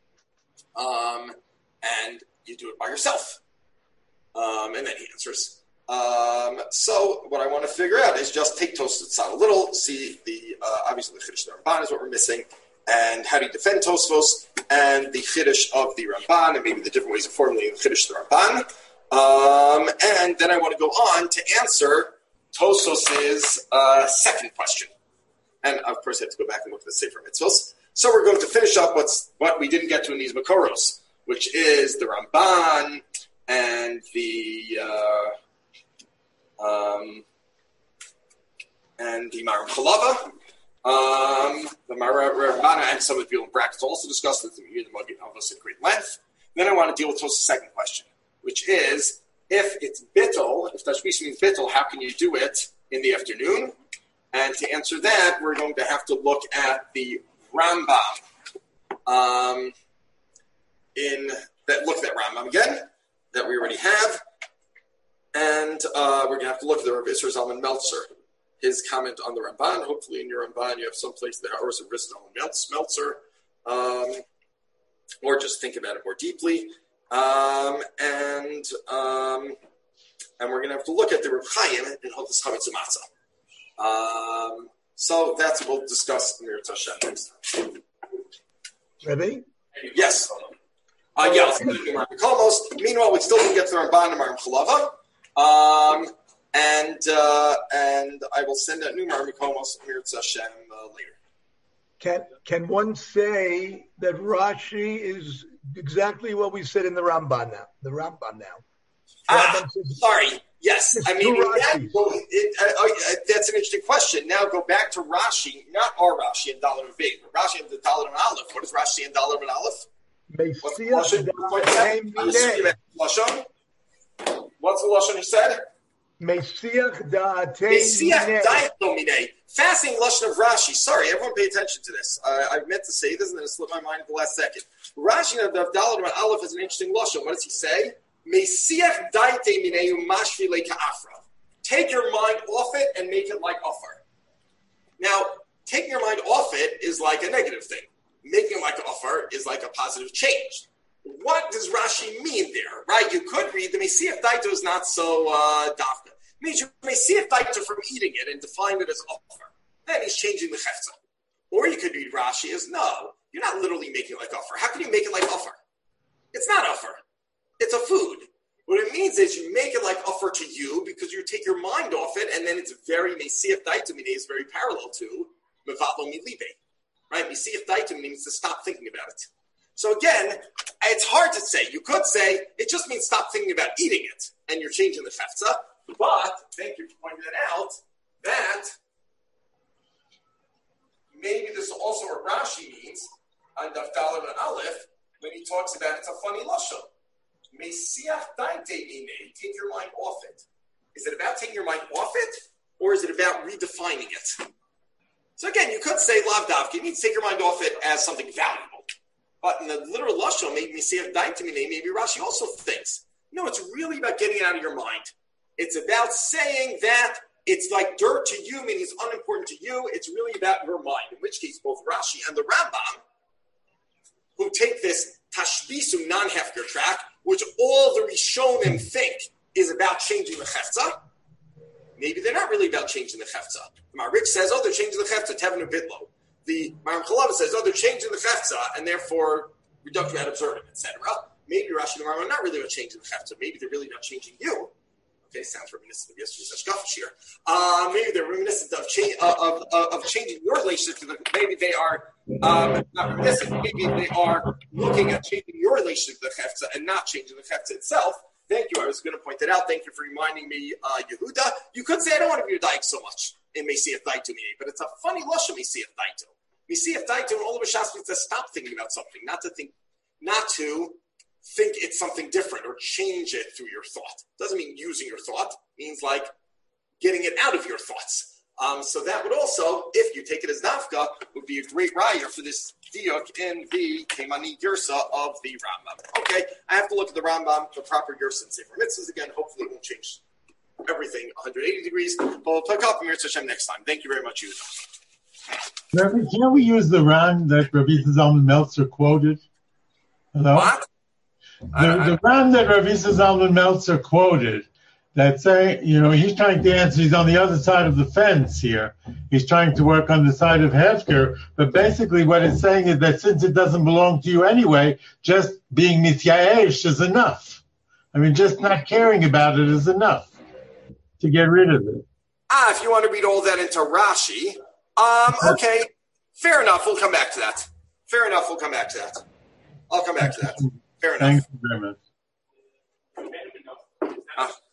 and you do it by yourself. And then he answers. So what I want to figure out is just take Tosfos out a little, see the obviously the Chiddush of the Ramban is what we're missing, and how do you defend Tosfos, and the Chiddush of the Ramban, and maybe the different ways of formulating the Chiddush of the Ramban. And then I want to go on to answer Tosfos' second question. And of course I have to go back and look at the Sefer Mitzvos. So we're going to finish up what we didn't get to in these Makoros, which is the Ramban and the Maram Chalava. The Ramban and some of the people in brackets also discussed this in the Maggid Avos at great length. Then I want to deal with Tosfos' second question, which is if it's bittul, if tashbis means bittul, how can you do it in the afternoon? And to answer that, we're going to have to look at the Rambam. Look at that Rambam again that we already have, and we're going to have to look at the Rav Isser Zalman Meltzer, his comment on the Ramban. Hopefully, in your Ramban, you have some place that also Rav Isser Zalman Meltzer, or just think about it more deeply. And we're going to have to look at the Reb Chaim and Hilchos Chametz U'Matzah. So that's what we'll discuss in Mirz Hashem next time. Ready? Yes. I'll send the Gemara Mikolmos. Meanwhile, we still didn't get to the Ramban and Maram Chalava. And I will send out new Maram Mikolmos and Mirz Hashem later. Can one say that Rashi is exactly what we said in the Ramban now? Sorry. Yes. I mean, that's an interesting question. Now go back to Rashi, not our Rashi and Dalet and Vav, but Rashi and the Dalet and Aleph. What does Rashi and Dalet and Aleph? What's the Lashon he said? Mesiach da'atei minei. Fascinating Lashon of Rashi. Sorry, everyone pay attention to this. I meant to say this and then it slipped my mind at the last second. Rashi of Dalet and Aleph is an interesting Lashon. What does he say? Mesiach da'atei minei mashvi le'ka'afra. Take your mind off it and make it like offer. Now, taking your mind off it is like a negative thing. Making it like offer is like a positive change. What does Rashi mean there, right? You could read the Mesiach Daito is not so dafka. It means you Mesiach Daito from eating it and define it as offer. Then he's changing the chefza. Or you could read Rashi as, no, you're not literally making it like offer. How can you make it like offer? It's not offer. It's a food. What it means is you make it like offer to you because you take your mind off it, and then it's very Mesiach Daito is very parallel to Mevatlo Milibe. Right? Mesiach Daito means to stop thinking about it. So again, it's hard to say. You could say it just means stop thinking about eating it, and you're changing the chefza. But thank you for pointing that out. That maybe this is also what Rashi means on Daf Dalet and Aleph when he talks about it's a funny lashon. Mesiach daitei minei, take your mind off it. Is it about taking your mind off it, or is it about redefining it? So again, you could say lav davka. You need to take your mind off it as something valuable. But in the literal lashon, maybe Mesiach daitei minei, maybe Rashi also thinks, no, it's really about getting it out of your mind. It's about saying that it's like dirt to you, meaning it's unimportant to you. It's really about your mind. In which case, both Rashi and the Rambam, who take this tashbisu non-hefker track, which all the Rishonim think is about changing the chefza, maybe they're not really about changing the chefza. The Marik says, they're changing the chefza, tevnu bitlo. The Maram Chalava says, they're changing the chefza, and therefore reduction ad absurdum, etc. Maybe Rashi and the Rambam are not really about changing the chefza. Maybe they're really about changing you. Okay, sounds reminiscent of yesterday's Ashkafish here. Maybe they're reminiscent of changing your relationship to the. Maybe they are not reminiscent. Maybe they are looking at changing your relationship to the Hefza and not changing the Hefza itself. Thank you. I was going to point that out. Thank you for reminding me, Yehuda. You could say I don't want to be your daik so much in Mesiyat Daitu meaning, but it's a funny lush of Mesiyat Daitu. Mesiyat Daitu and all of Shas means to stop thinking about something, not to think it's something different or change it through your thought. Doesn't mean using your thought. It means like getting it out of your thoughts. So that would also, if you take it as nafka, would be a great raya for this diuk in the Kemani Girsa of the Rambam. Okay, I have to look at the Rambam, the proper Girsa and Sefer Mitzvahs again. Hopefully it won't change everything 180 degrees. But we'll talk about Mir Hashem next time. Thank you very much, Yudah. Rabbi, can we use the Ran that Rabbi Zalman Meltzer quoted? Hello? What? The Ran that Rabbi Zalman Meltzer quoted, that saying, he's trying to answer, he's on the other side of the fence here. He's trying to work on the side of Hefker, but basically what it's saying is that since it doesn't belong to you anyway, just being mityayesh is enough. I mean, just not caring about it is enough to get rid of it. If you want to read all that into Rashi, okay, fair enough. We'll come back to that. I'll come back to that. Fair enough. Thank you very much.